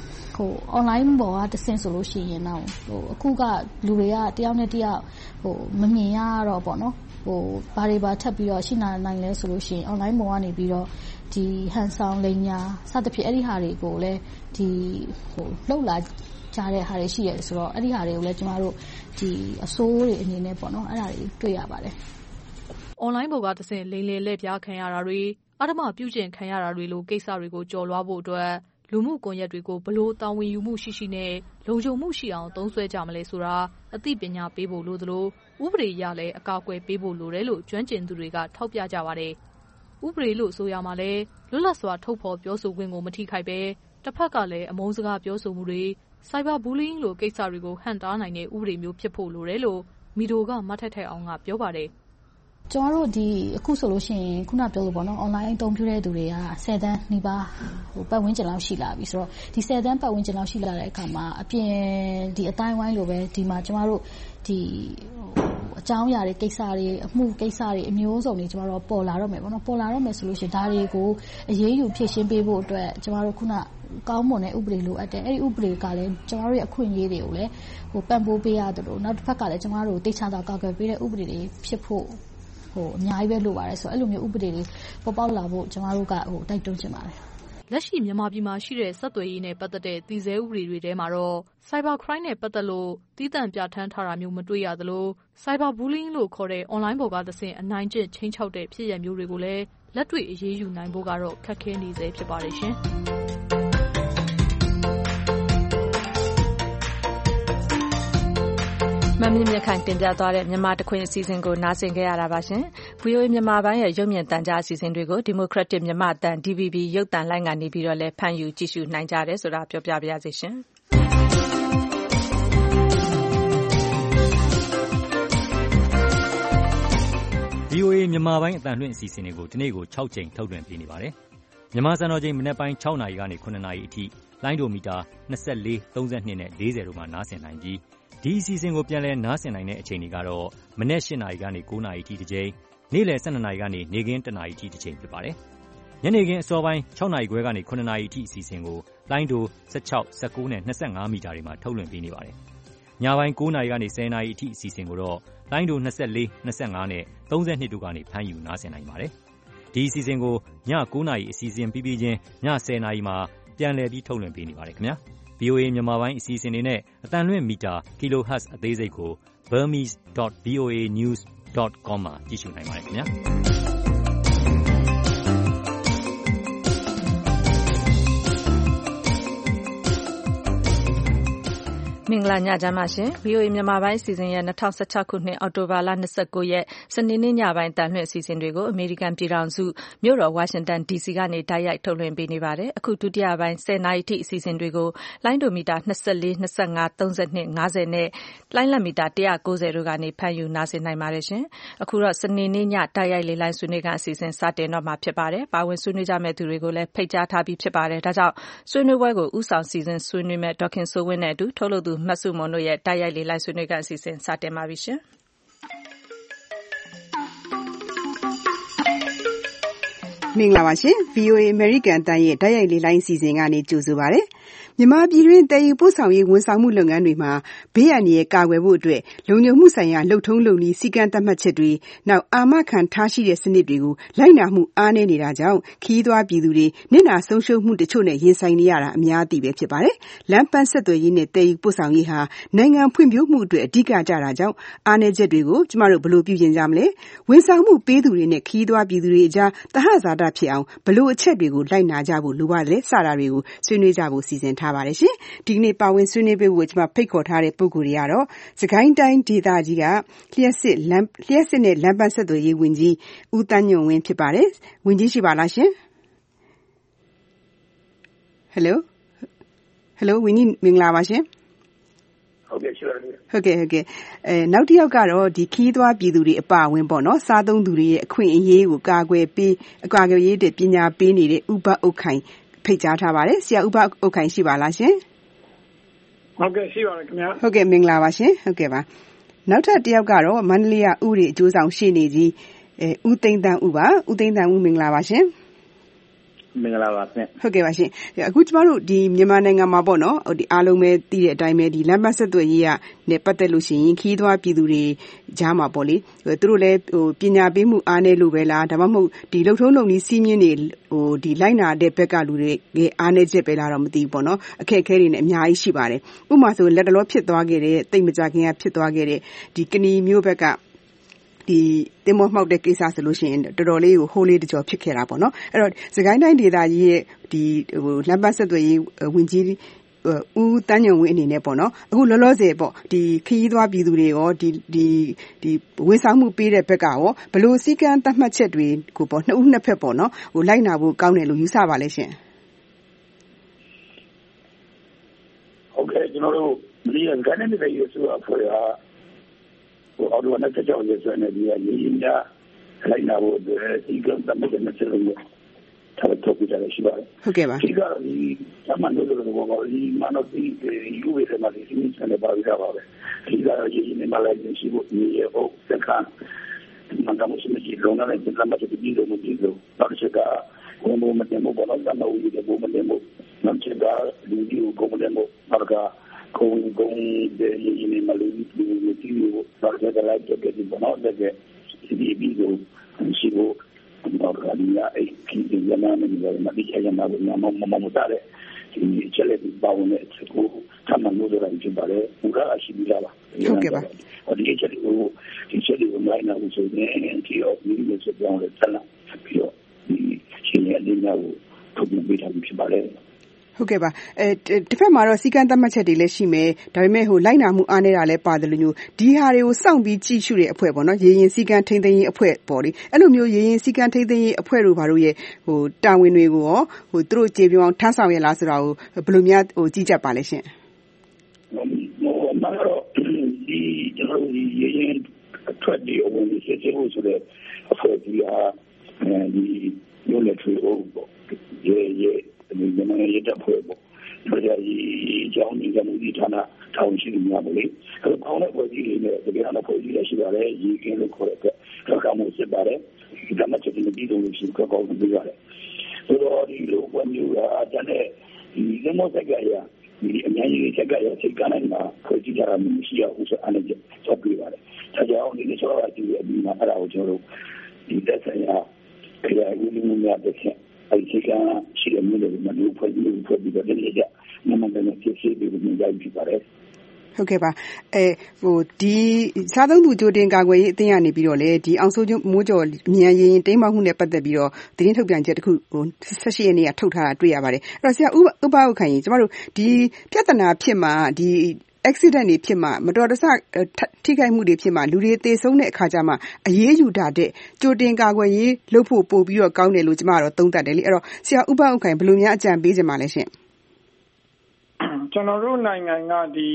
Speaker 3: online ပေါ်ကတဆင့်ဆိုလို့ရှိရင်တော့အခုကလူတွေကတယောက်နဲ့တယောက်မမြင်ရတော့ပေါ့နော်ဘာတွေပါထပ်ပြီးတော့ရှိနိုင်လဲဆိုလို့ရှိရင် online ပေါ်ကနေပြီးတော့ဒီဟန်ဆောင်လိန်ညာစသဖြင့်အဲ့ဒီဟာတွေကိုလည်းဒီလှုပ်လာကြတဲ့ဟာတွေရှိရတယ်ဆိုတော့အဲ့ဒီဟာတွေကိုလည်းကျမတို့ဒီအစိုးတွေအနေနဲ့ပေါ့နော်အဲ့ဒါတွေတွေ့ရပါတယ်
Speaker 13: online ပေါ်ကတဆင့်လိန်လေလက်ပြားခံရတာတွေအဓမ္မပြုကျင့်ခံရတာတွေလိုကိစ္စတွေကိုကြော်လွှားဖို့အတွက်လူမှုကွန်ရက်တွေကိုဘလို့တာဝန်ယူမှုရှိရှိနဲ့လုံခြုံမှုရှိအောင်သုံးစွဲကြမလဲဆိုတာအသိပညာပေးဖို့လိုသလိုဥပဒေရလည်းအကာအကွယ်ပေးဖို့လိုတယ်လို့ကျွမ်းကျင်သူတွေကထောက်ပြကြပါတယ်ဥပဒေလို့ဆိုရမှာလဲလွတ်လပ်စွာထုတ်ဖော်ပြောဆိုခွင့်ကိုမထိခိုက်ပဲတစ်ဖက်ကလည်းအမုန်းစကားပြောဆိုမှုတွေ cyber bullying လိုကိစ္စတွေကိုဟန့်တားနိုင်တဲ့ဥပဒေမျိုးဖြစ်ဖို့လိုတယ်လို့မီဒိုကမထက်ထိုက်အောင်ကပြောပါတယ်
Speaker 3: ကျမတို့ဒီအခုဆိုလို့ရှိရင်ခုနပြောလို့ပေါ့နော် online အသုံးပြုတဲ့သူတွေက10တန်းနီးပါးပတ်ဝန်းကျင်လောက်ရှိလာပြီဆိုတော့ဒီ10တန်းပတ်ဝန်းကျင်လောက်ရှိလာတဲ့အခါမှာအပြင်ဒီအတိုင်းဝိုင်းလိုပဲဒီမှာကျမတို့ဒီအကြောင်းအရာတွေကိစ္စတွေအမှုကိစ္စတွေအမျိုးစုံတွေကျမတို့ပေါ်လာတော့မယ်ပေါ့နော်ပေါ်လာတော့မယ်ဆိုလို့ရှိရင်ဒါတွေကိုအရေးယူဖြည့်ရှင်းပေးဖို့အတွက်ကျမတို့ခုနကောင်းမွန်တဲ့ဥပဒေလိုအပ်တယ်အဲ့ဒီဥပဒေကလည်းကျမတို့ရဲ့အခွင့်အရေးတွေကိုလည်းပံ့ပိုးပေးရတယ်လို့နောက်တစ်ဖက်ကလည်းကျမတို့တိကျစွာကာကွယ်ပေးတဲ့ဥပဒေတွေဖြစ်ဖို့အများကြီးပဲလိုပါတယ်ဆိုတော့အဲ့လိုမျိုးဥပဒေတွေပေါ်ပေါက်လာဖို့ကျမတို့ကတိုက်တွန်းချင်ပါတယ်
Speaker 13: လက်ရှိမြန်မာပြည်မှာရှိတဲ့ဆက်သွယ်ရေးနဲ့ပတ်သက်တဲ့တည်ဆဲဥပဒေတွေထဲမှာတော့ cyber crime နဲ့ပတ်သက်လို့တည်တံ့ပြဋ္ဌာန်းထားတာမျိုးမတွေ့ရသလို cyber bullying လို့ခေါ်တဲ့ online ပေါ်ကသဖြင့်အနိုင်ကျင့်ချင်းချောက်တဲ့ဖြစ်ရပ်မျိုးတွေကိုလည်းလက်တွေ့အရေးယူနိုင်ဖို့ကတော့ခက်ခဲနေစေဖြစ်ပါတယ်ရှင်
Speaker 2: မမြင့်မြတ်ခိုင်တင်ပြသွားတဲ့မြန်မာတခွင်အစီအစဉ်ကိုနားဆင်ခဲ့ရတာပါရှင်။ VOA မြန်မာပိုင်းရဲ့ရုပ်မြင်သံကြားအစီအစဉ်တွေကို Democratic မြန်မာအသံ DVB ရုပ်သံလိုင်းကနေပြီးတော့လည်းဖန်ယူကြည့်ရှုနိုင်ကြတယ်ဆိုတာပြောပြပါရစေရှင်။
Speaker 16: မြန်မာပိုင်းအသံလွှင့်အစီအစဉ်တွေကိုဒီနေ့ကို6ကြိမ်ထုတ်လွှင့်ပေးနေပါတယ်။မြန်မာစံတော်ချိန်မနက်ပိုင်း6နာရီကနေ9နာရီအထိလိုင်းဒိုမီတာ24 32နဲ့40တို့မှာနားဆင်နိုင်ပြီးဒီအစီအစဉ်ကိုပြန်လည်နားဆင်နိုင်တဲ့အချိန်တွေကတော့မနက်8နာရီကနေ9နာရီအထိတစ်ကြိမ်နေ့လယ်12နာရီကနေနေ့ခင်း1နာရီအထိတစ်ကြိမ်ဖြစ်ပါတယ်။ညနေခင်းအစောပိုင်း6နာရီခွဲကနေ9နာရီအထိအစီအစဉ်ကိုလိုင်းဒို16 19နဲ့25မီတာတွေမှာထုတ်လွှင့်ပေးနေပါတယ်။ညပိုင်း9နာရီကနေ10နာရီအထိအစီအစဉ်ကိုတော့လိုင်းဒို24 25နဲ့32တို့ကနေဖမ်းယူနားဆင်နိုင်ပါတယ်။ဒီအစီအစဉ်ကိုည9နာရီအစီအစဉ်ပြီးပြီးချင်းည10နာရီမှာပြန်လည်ပြီးထုတ်လွှင့်ပေးနေပါတယ်ခင်ဗျာ။ VOA မြန်မာပိုင်းအစီအစဉ်တွေနဲ့အသံလွှင့်မီတာ kilohertz အသေးစိတ်ကို burmese.voanews.com မှာကြည့်ရှုနိုင်ပါတယ်ခင်ဗျာ။
Speaker 2: မင်္ဂလာညချမ်းပါရှင် VOA မြန်မာပိုင်းအစီအစဉ်ရဲ့2016ခုနှစ်အောက်တိုဘာလ29ရက်စနေနေ့ညပိုင်းတန်လှည့်အစီအစဉ်တွေကိုအမေရိကန်ပြည်ထောင်စုမြို့တော်ဝါရှင်တန် DC ကနေတိုက်ရိုက်ထုတ်လွှင့်ပေးနေပါတယ်အခုဒုတိယပိုင်း10နာရီထိအစီအစဉ်တွေကိုလိုင်းဒိုမီတာ24 25 32 50နဲ့လိုင်းလက်မီတာ190တို့ကနေဖမ်းယူနားဆင်နိုင်ပါတယ်ရှင်အခုတော့စနေနေ့ညတိုက်ရိုက်လေလိုင်းဆွေးနွေးကအစီအစဉ်စတင်တော့မှာဖြစ်ပါတယ်ပါဝင်ဆွေးနွေးကြမယ့်သူတွေကိုလည်းဖိတ်ကြားထားပြီးဖြစ်ပါတယ်ဒါကြောင့်ဆွေးနွေးပွဲကိုဥဆောင်စီစဉ်ဆွေးနွေးမဲ့ဒေါခင်စိုးဝင်းနဲ့အတူထုတ်လုပ်သူမတ်စုမွန်တို့ရဲ့တိုက်ရိုက်လေလိုက်ဆွေးနွေးကအစီအစဉ်စတင်ပါပြီရှင်
Speaker 17: မင်္ဂလာပါရှင် VOA American အတန်းရဲ့တိုက်ရိုက်လေလိုက်အစီအစဉ်ကနေကြိုဆိုပါရစေမြန်မာပြည်တွင်းတည်ယူပို့ဆောင်ရေးဝန်ဆောင်မှုလုပ်ငန်းတွေမှာဘေးအန္တရာယ်ကာကွယ်ဖို့အတွက်လုံခြုံမှုဆိုင်ရာလှုပ်ထုံးလုပ်နည်းစည်းကမ်းသတ်မှတ်ချက်တွေနောက်အာမခံထားရှိတဲ့စနစ်တွေကိုလိုက်နာမှုအားနည်းနေတာကြောင့်ခရီးသွားပြည်သူတွေနစ်နာဆုံးရှုံးမှုတချို့နဲ့ရင်ဆိုင်နေရတာအများအသိပဲဖြစ်ပါတယ်။လမ်းပန်းဆက်သွယ်ရေးနဲ့တည်ယူပို့ဆောင်ရေးဟာနိုင်ငံဖွံ့ဖြိုးမှုအတွက်အဓိကကျတာကြောင့်အားနည်းချက်တွေကိုကျမတို့ဘယ်လိုပြုပြင်ကြမလဲ။ဝန်ဆောင်မှုပေးသူတွေနဲ့ခရီးသွားပြည်သူတွေအကြားသဟဇာတဖြစ်အောင်ဘယ်လိုအချက်တွေကိုလိုက်နာကြဖို့လိုပါလဲစတာတွေကိုဆွေးနွေးကြဖို့စီစဉ်ထားပါတယ်ရှင်။ဒီကနေ့ပါဝင်ဆွေးနွေးပေးဖို့ကျွန်မဖိတ်ခေါ်ထားတဲ့ပုဂ္ဂိုလ်တွေကတော့စကိုင်းတိုင်းဒေသကြီးကလျှက်စစ်နဲ့လမ်းပန်းဆက်သွယ်ရေးဝန်ကြီးဦးတန်းညွန့်ဝင်းဖြစ်ပါတယ်။ဝန်ကြီးရှိပါလားရှင်။ Hello ဝန်ကြီးမင်္ဂလာပါရှင်။
Speaker 18: ဟုတ်ကဲ့ရှိပါတယ်
Speaker 17: ။ဟုတ်ကဲ့နောက်တစ်ယောက်ကတော့ဒီခီးသွားပြည်သူတွေအပါအဝင်ပေါ့နော်စားသုံးသူတွေရဲ့အခွင့်အရေးကိုကာကွယ်ရေးတဲ့ပညာပေးနေတဲ့ဥပအုပ်ခိုင်ဖိတ်ကြားထားပါတယ်ဆရာဥပအုပ်ခိုင်ရှိပါလားရှင်
Speaker 18: ဟုတ်ကဲ့ရှိပါတယ်ခင်ဗျာ
Speaker 17: ဟုတ်ကဲ့မင်္ဂလာပါရှင်ဟုတ်ကဲ့ပါနောက်ထပ်တစ်ယောက်ကတော့မန္တလေးကဥပဒေအကျိုးဆောင်ရှေ့နေကြီးဦးသိန်းသန်းဦးပါဦးသိန်းသန်းဦးမင်္ဂလာပါရှင်
Speaker 18: မင်္ဂလာပါခင်ဗျ
Speaker 17: ဟုတ်ကဲ့ပါရှင်အခုကျမတို့ဒီမြန်မာနိုင်ငံမှာပေါ့နော်ဒီအားလုံးပဲသိတဲ့အတိုင်းပဲဒီလမ်းမဆက်သွယ်ရေးနဲ့ပတ်သက်လို့ရှိရင်ခီးသွားပြည်သူတွေကြားမှာပေါ့လေသူတို့လည်းပညာပေးမှုအားနည်းလို့ပဲလားဒါမှမဟုတ်ဒီလုံထုံးလုံနည်းစီးမြင့်တွေဒီလိုက်နာတဲ့ဘက်ကလူတွေအားနည်းချက်ပဲလားတော့မသိဘူးပေါ့နော်အခက်အခဲတွေနဲ့အများကြီးရှိပါတယ်ဥပမာဆိုလက်တလောဖြစ်သွားခဲ့တဲ့တိတ်မကြခင်ကဖြစ်သွားခဲ့တဲ့ဒီကနီမျိုးဘက်ကဒီတင်မောမှောက်တဲ့ကိစ္စဆိုလို့ရှိရင်တော်တော်လေးကိုဟိုးလေးတကြောဖြစ်ခဲ့တာပေါ့နော်အဲ့တော့စကိုင်းတိုင်းဒေသကြီးရဲ့ဒီလမ်းပန်းဆက်သွယ်ရေးဝန်ကြီးဦးတန်းညွန့်ဝင်းအနေနဲ့ပေါ့နော်အခုလောလောဆယ်ပေါ့ဒီခရီးသွားပြည်သူတွေရောဒီဝန်ဆောင်မှုပေးတဲ့ဘက်ကရောဘယ်လိုစည်းကမ်းသတ်မှတ်ချက်တွေကိုပေါ့နှစ်ဦးနှစ်ဖက်ပေါ့နော်ဟိုလိုက်နာဖို့ကောင်းတယ်လို့ယူဆပါလဲရှင်
Speaker 18: ဟုတ်ကဲ့ကျွန်တော်တို့ဒီကနေပြည်ရေးဆိုအဖေဟာအော်ဒီနဲ့ကြောက်ရစနေဒီရင်းညာလိုက်နာဖို့အတွက်ဒီကံတမ်းတဲ့ချက်လို့ထားတော့ပြကြရရှိပါတယ်
Speaker 17: ဟုတ်ကဲ့ပါ
Speaker 18: ဒီကဒီအမှန်လို့တော့ဒီမနောတိယူဝေးတယ်မှာဒီစနစ်ပါပြီးတာပါပဲဒီကရင်းနေမလိုက်ရင်ရှိဖို့ဒီရောစကန်မန္တမရှိမရှိလုံးနဲ့ဒီကမ်းမှာဒီလိုမျိုးဒီလိုတော့ချက်ကဘုံဘုံမတင်ဖို့ဘာလို့တော့ဦးဒီဘုံမတင်ဖို့နောက်ချက်ကဒီဒီကိုမတင်ဖို့ဘာကကိုယ်ကိုယ်ဒီနေမလို့ဒီလိုဘာကလည်းကြည့်တယ်ဘာလို့လဲဒီပြီးတော့ရှိဖို့ဘာကလည်းအဲ့ဒီရမန်နေတယ်မတိကျရမှာဘာမှမစားတဲ့ဒီချက်လက်ပေါင်းနဲ့ချက်ကိုသမ်းလို့ရတဲ့ဖြစ်ပါတယ်ဘုရားရှိပြီလား
Speaker 17: ဟုတ်ကဲ့ပါ
Speaker 18: ဒီချက်ကိုနိုင်နာလို့ဆိုရင်ဒီရောဒီလိုချက်ပြောင်းလဲဆက်လာပြီးတော့ဒီရှင်ရဲ့အလေးများကိုထုတ်ပြန်ပေးထားပြီးဖြစ်ပါတယ်
Speaker 17: ဟုတ်ကဲ့ပါတစ်ဖက်မှာတော့စီကံသတ်မှတ်ချက်တွေလည်းရှိမယ်ဒါပေမဲ့ဟိုလိုက်နာမှုအားနေတာလည်းပါတယ်လို့မျိုးဒီဟာတွေကိုစောင့်ပြီးကြည့်ရှုတဲ့အဖွဲ့ပေါ့နော်ရေရင်စီကံထိန်းသိမ်းရေးအဖွဲ့ပေါ့လေအဲ့လိုမျိုးရေရင်စီကံထိန်းသိမ်းရေးအဖွဲ့တို့ဘာလို့ရဲ့ဟိုတာဝန်တွေကိုရောဟိုသူတို့ကြေပြောင်းထမ်းဆောင်ရလားဆိုတာကိုဘယ်လိုများဟိုကြည့်ကြပါလဲရှင်
Speaker 18: မကတော့ဒီကျွန်တော်ဒီရေရင်အထွက်ဒီအဝင်စစ်စစ်ဖို့ဆိုတဲ့အဖွဲ့အစည်းကဒီမျိုးလက်ထွေဟုတ်ပေါ့ဒီနိုင်ငံရေးတပ်ဖွဲ့ပေါ့ဒါကြဒီကျောင်းနေကြမှုဒီဌာနထောင်ရှိနေမှာလေအဲ့ပေါင်းတဲ့ဖွဲ့စည်းတွေနဲ့တကယ်တော့ဖွဲ့စည်းရရှိပါတယ်ရေကင်းလို့ခေါ်တဲ့အတွက်ကမှုစစ်ပါတယ်ဒီကမှချက်တင်ပြီးတော့ရှိကောက်ပြီးရတယ်ဆိုတော့ဒီလိုဖွဲ့မျိုးကအတန်းနဲ့ဒီလမ်းမစက်ကရဒီအများကြီးစက်ကရစိတ်ကနိုင်မှာဖွဲ့စည်းကြတာမျိုးရှိအောင်ဆိုအနေနဲ့ဆက်ပြီးပါတယ်ဒါကြောင့်ဒီလိုဆိုတော့ဒီအပြီးမှာအဲ့ဒါကိုကျွန်တော်တို့ဒီသက်ဆိုင်ရာခရိုင်ဦးလူမျိုးများတစ်ချက်အဲဒီကရှိတဲ့မျိုးတွေမှာဒီဖွဲ့ပြီးတော့ဒီကြမြန်မာနိုင်ငံပြည်စီပြည်ကိုကြားပြီးပါတယ်
Speaker 17: ဟုတ်ကဲ့ပါဒီစားသုံးသူကြိုတင်ကာကွယ်ရေးအသင်းကနေပြီးတော့လေဒီအောင်စိုးမိုးကျော်မြန်ရင်တိမ်းမှောက်မှုနဲ့ပတ်သက်ပြီးတော့သတင်းထုတ်ပြန်ချက်တစ်ခု18ရက်နေ့ကထုတ်ထားတာတွေ့ရပါတယ်အဲ့တော့ဆရာဥပခိုင်ကြီးကျမတို့ဒီပြဿနာဖြစ်မှာဒီ accident တွေဖြစ်မှာမတော်တဆထိခိုက်မှုတွေဖြစ်မှာလူတွေသေဆုံးတဲ့အခါကျမှအရေးယူတာတဲ့ကြိုတင်ကာကွယ်ရေးလုပ်ဖို့ပို့ပြီးတော့ကောင်းတယ်လို့ကျမကတော့သုံးသပ်တယ်လေအဲ့တော့ဆရာဥပခိုင်ဘယ်လိုများအကြံပေးချင်ပါလဲရှင်
Speaker 12: ကျွန်တော်တို့နိုင်ငံကဒီ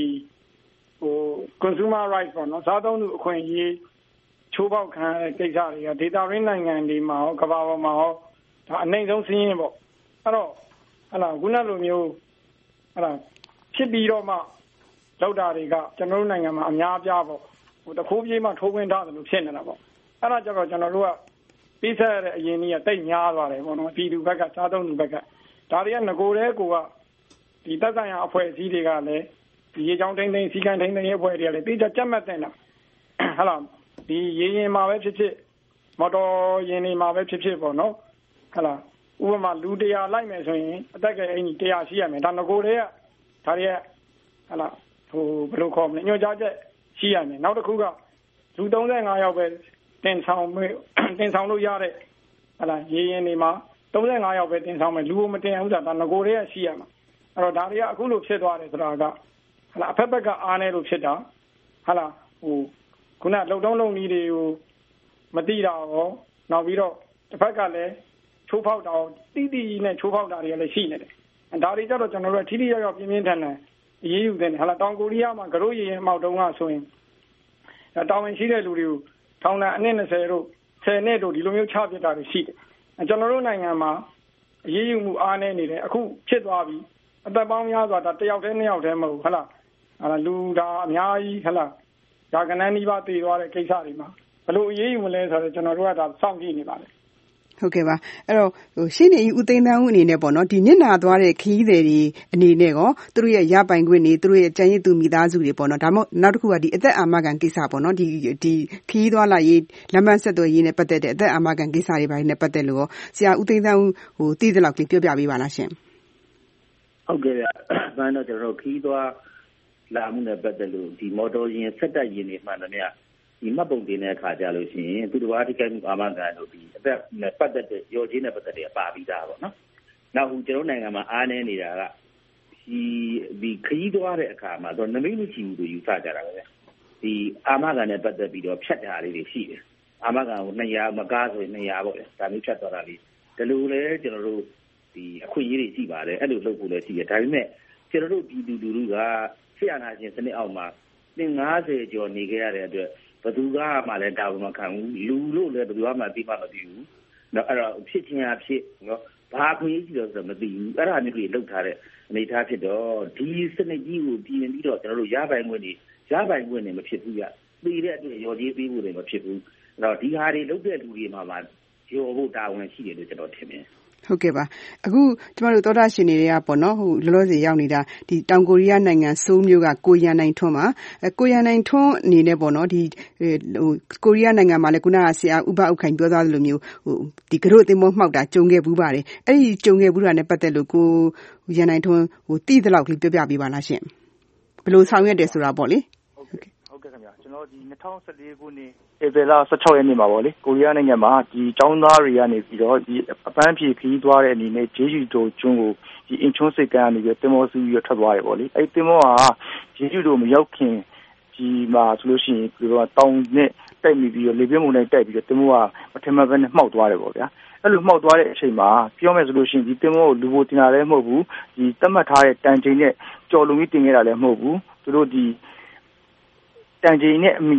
Speaker 12: consumer rights ပေါ့နော်စားသုံးသူအခွင့်အရေးချိုးဖောက်ခံရတဲ့ကိစ္စတွေကဒေသရင်းနိုင်ငံတွေမှာရောကမ္ဘာပေါ်မှာရောဒါအနိုင်ဆုံးစီးရင်ပေါ့အဲ့တော့ခုနလိုမျိုးဖြစ်ပြီးတော့မှလောက်တာတွေကကျွန်တော်တို့နိုင်ငံမှာအများအပြားပေါ့တခိုးပြေးမှထိုးခွင်းထားတယ်လို့ဖြစ်နေတာပေါ့အဲ့ဒါကြတော့ကျွန်တော်တို့ကပြီးဆက်ရတဲ့အရင်ကြီးကတိတ်များသွားတယ်ပေါ့နော်ပြည်သူဘက်ကစားသုံးသူဘက်ကဒါတွေကငကိုတဲ့ကိုကဒီသက်ဆိုင်ရာအဖွဲ့အစည်းတွေကလည်းဒီရေချောင်းထိန်းသိမ်းစီကံထိန်းသိမ်းရေးအဖွဲ့တွေကလည်းတိကျကြက်မှတ်တဲ့နော်ဟုတ်လားဒီရေရင်မှာပဲဖြစ်ဖြစ်မော်တော်ယာဉ်တွေမှာပဲဖြစ်ဖြစ်ပေါ့နော်ဟုတ်လားဥပမာလူ100လိုက်မယ်ဆိုရင်အသက်ကအိမ်ကြီး100ရှိရမယ်ဒါငကိုတဲ့ကဒါတွေကဟုတ်လားဘယ်လိုခေါ်မလဲညွှန်ကြားချက်ရှိရမယ်နောက်တစ်ခုကလူ35ယောက်ပဲတင်ဆောင်လို့ရတဲ့ဟုတ်လားရေရင်တွေမှာ35ယောက်ပဲတင်ဆောင်မယ်လူကိုမတင်အောင်ဆိုတာဒါငကိုတဲ့ကရှိရမှာအဲ့တော့ဒါတွေကအခုလိုဖြစ်သွားတယ်ဆိုတာကဟာလားအဖက်ဘက်ကအားနေလို့ဖြစ်တာဟာလားခုနလုံတုံးလုံကြီးတွေကိုမတိတာရောနောက်ပြီးတော့တစ်ဖက်ကလည်းချိုးဖောက်တာတိနဲ့ချိုးဖောက်တာတွေလည်းရှိနေတယ်ဒါတွေကြတော့ကျွန်တော်တို့ထိထိရောက်ရောက်ပြင်းပြင်းထန်ထန်အရေးယူတယ်ဟာလားတောင်ကိုရီးယားမှာကရိုးရရင်မောက်တုံးကဆိုရင်တာဝန်ရှိတဲ့လူတွေကိုထောင်ဒဏ်အနည်း20တို့10နှစ်တို့ဒီလိုမျိုးချပြတာတွေရှိတယ်ကျွန်တော်တို့နိုင်ငံမှာအရေးယူမှုအားနည်းနေတယ်အခုဖြစ်သွားပြီအသက်ပေါင်းများစွာဒါတစ်ယောက်တည်းနှစ်ယောက်တည်းမဟုတ်ဟုတ်လားလူဒါအများကြီးဟုတ်လားဒါကနန်းနီးပါးတည်သွားတဲ့ကိစ္စတွေမှာဘယ်လိုအရေးယူမလဲဆိုတော့ကျွန်တော်တို့ကဒါစောင့်ကြည့်နေပါတယ်
Speaker 17: ဟုတ်ကဲ့ပါအဲ့တော့ရှင်းနေဦးသိန်းသန်းဦးအနေနဲ့ပေါ့နော်ဒီနစ်နာသွားတဲ့ခရီးသည်တွေအနေနဲ့ကောသူတို့ရဲ့ရပိုင်ခွင့်တွေသူတို့ရဲ့ကြံရည်သူမိသားစုတွေပေါ့နော်ဒါမှမဟုတ်နောက်တစ်ခုကဒီအသက်အာမခံကိစ္စပေါ့နော်ဒီခရီးသွားလာရေးလမ်းမဆက်သွယ်ရေးနဲ့ပတ်သက်တဲ့အသက်အာမခံကိစ္စတွေပိုင်းနဲ့ပတ်သက်လို့ရောဆရာဦးသိန်းသန်းဦးသိသလောက်ကလေးပြောပြပေးပါလားရှင်
Speaker 19: ဟုတ်ကဲ့ဗျ။ဘာလို့ကျွန်တော်ခီးသွားလာမှုနဲ့ပတ်သက်လို့ဒီမော်တော်ယာဉ်ဆက်တက်ယာဉ်တွေမှန်တယ်မြတ်ဒီမှတ်ပုံတင်တဲ့အခါကြလို့ရှိရင်သူတို့ဘာထိခိုက်မှုအာမခံလို့ဒီအသက်နဲ့ပတ်သက်တဲ့ရော်ချင်းနဲ့ပတ်သက်တဲ့ပါပြီးသားပေါ့နော်။နောက်ကျွန်တော်နိုင်ငံမှာအားနည်းနေတာကဒီခီးသွားတဲ့အခါမှာတော့နမိတ်မရှိဘူးလို့ယူဆကြတာပဲ။ဒီအာမခံနဲ့ပတ်သက်ပြီးတော့ဖြတ်တာလေးတွေရှိတယ်။အာမခံကို200မကားဆိုရင်200ပေါ့လေ။ဒါမျိုးဖြတ်သွားတာလေးဒီလိုလဲကျွန်တော်တို့ဒီအခွင့်အရေးတွေရှိပါတယ်အဲ့လိုလုပ်ဖို့လည်းရှိတယ်ဒါပေမဲ့ကျွန်တော်တို့ပြည်သူလူထုကဆရာနာရှင်စနစ်အောက်မှာ50ကျော်နေခဲ့ရတဲ့အတွက်ဘယ်သူကမှလည်းတာဝန်မခံဘူးလူလို့လည်းဘယ်သူမှသိမှမသိဘူးနော်အဲ့တော့ဖြစ်ချင်းအဖြစ်နော်ဘာခွင့်ကြီးလို့ဆိုမသိဘူးအဲ့ဒါမျိုးတွေလုပ်ထားတဲ့အနေအထားဖြစ်တော့ဒီစနစ်ကြီးကိုပြင်ပြီးတော့ကျွန်တော်တို့ရပိုင်ခွင့်တွေမဖြစ်ဘူးရသိတဲ့အတွက်ရော်ကြီးပေးဖို့တွေမဖြစ်ဘူးအဲ့တော့ဒီဟာတွေလုပ်တဲ့လူတွေမှာရော်ဖို့တာဝန်ရှိတယ်လို့ကျွန်တော်ထင်တယ်
Speaker 17: ဟုတ်ကဲ့ပါအခုကျမတို့သောတာရှင်တွေကပေါ့နော်လောလောဆယ်ရောက်နေတာဒီတောင်ကိုရီးယားနိုင်ငံဆိုးမြို့ကကိုရန်နိုင်ထွန်းပါကိုရန်နိုင်ထွန်းအနေနဲ့ပေါ့နော်ဒီကိုရီးယားနိုင်ငံမှာလည်းခုနကဆရာဥပခိုင်ပြောသားသလိုမျိုးဒီကရို့အသင်းမောမှောက်တာကြုံခဲ့ဘူးပါတယ်အဲ့ဒီကြုံခဲ့ဘူးတာနဲ့ပတ်သက်လို့ကိုရန်နိုင်ထွန်းတိသလောက်ကလေးပြောပြပေးပါလားရှင်ဘယ်လိုဆောင်ရွက်တယ်ဆိုတာပေါ့လေ
Speaker 12: ဟုတ်ကဲ့ခင်ဗျာကျွန်တော်ဒီ2014ခုနှစ်ဧပြီလ16ရက်နေ့မှာပေါ့လေကိုရီးယားနိုင်ငံမှာဒီចောင်းသားတွေကနေပြီးတော့ဒီအပန်းဖြေခီးသွားတဲ့အနေနဲ့ဂျေဂျူတိုကျွန်းကိုဒီအင်ချွန်းစိတ်ကမ်းကနေပြီးတင်မောစီးပြီးထွက်သွားတယ်ပေါ့လေအဲ့တင်မောဟာဂျေဂျူတိုမရောက်ခင်ဒီမှာဆိုလို့ရှိရင်ဒီတော့တောင်နဲ့တိုက်မိပြီးတော့လေပြင်းမုန်တိုင်းတိုက်ပြီးတော့တင်မောကမထင်မှတ်ဘဲနဲ့မှောက်သွားတယ်ပေါ့ဗျာအဲ့လိုမှောက်သွားတဲ့အချိန်မှာပြောမယ်ဆိုလို့ရှိရင်ဒီတင်မောကိုလူပိုတင်တာလည်းမဟုတ်ဘူးဒီသတ်မှတ်ထားတဲ့တန်ချိန်နဲ့ကြော်လုံကြီးတင်ခဲ့တာလည်းမဟုတ်ဘူးသူတို့ဒီတန်ချိန်နဲ့အမိတ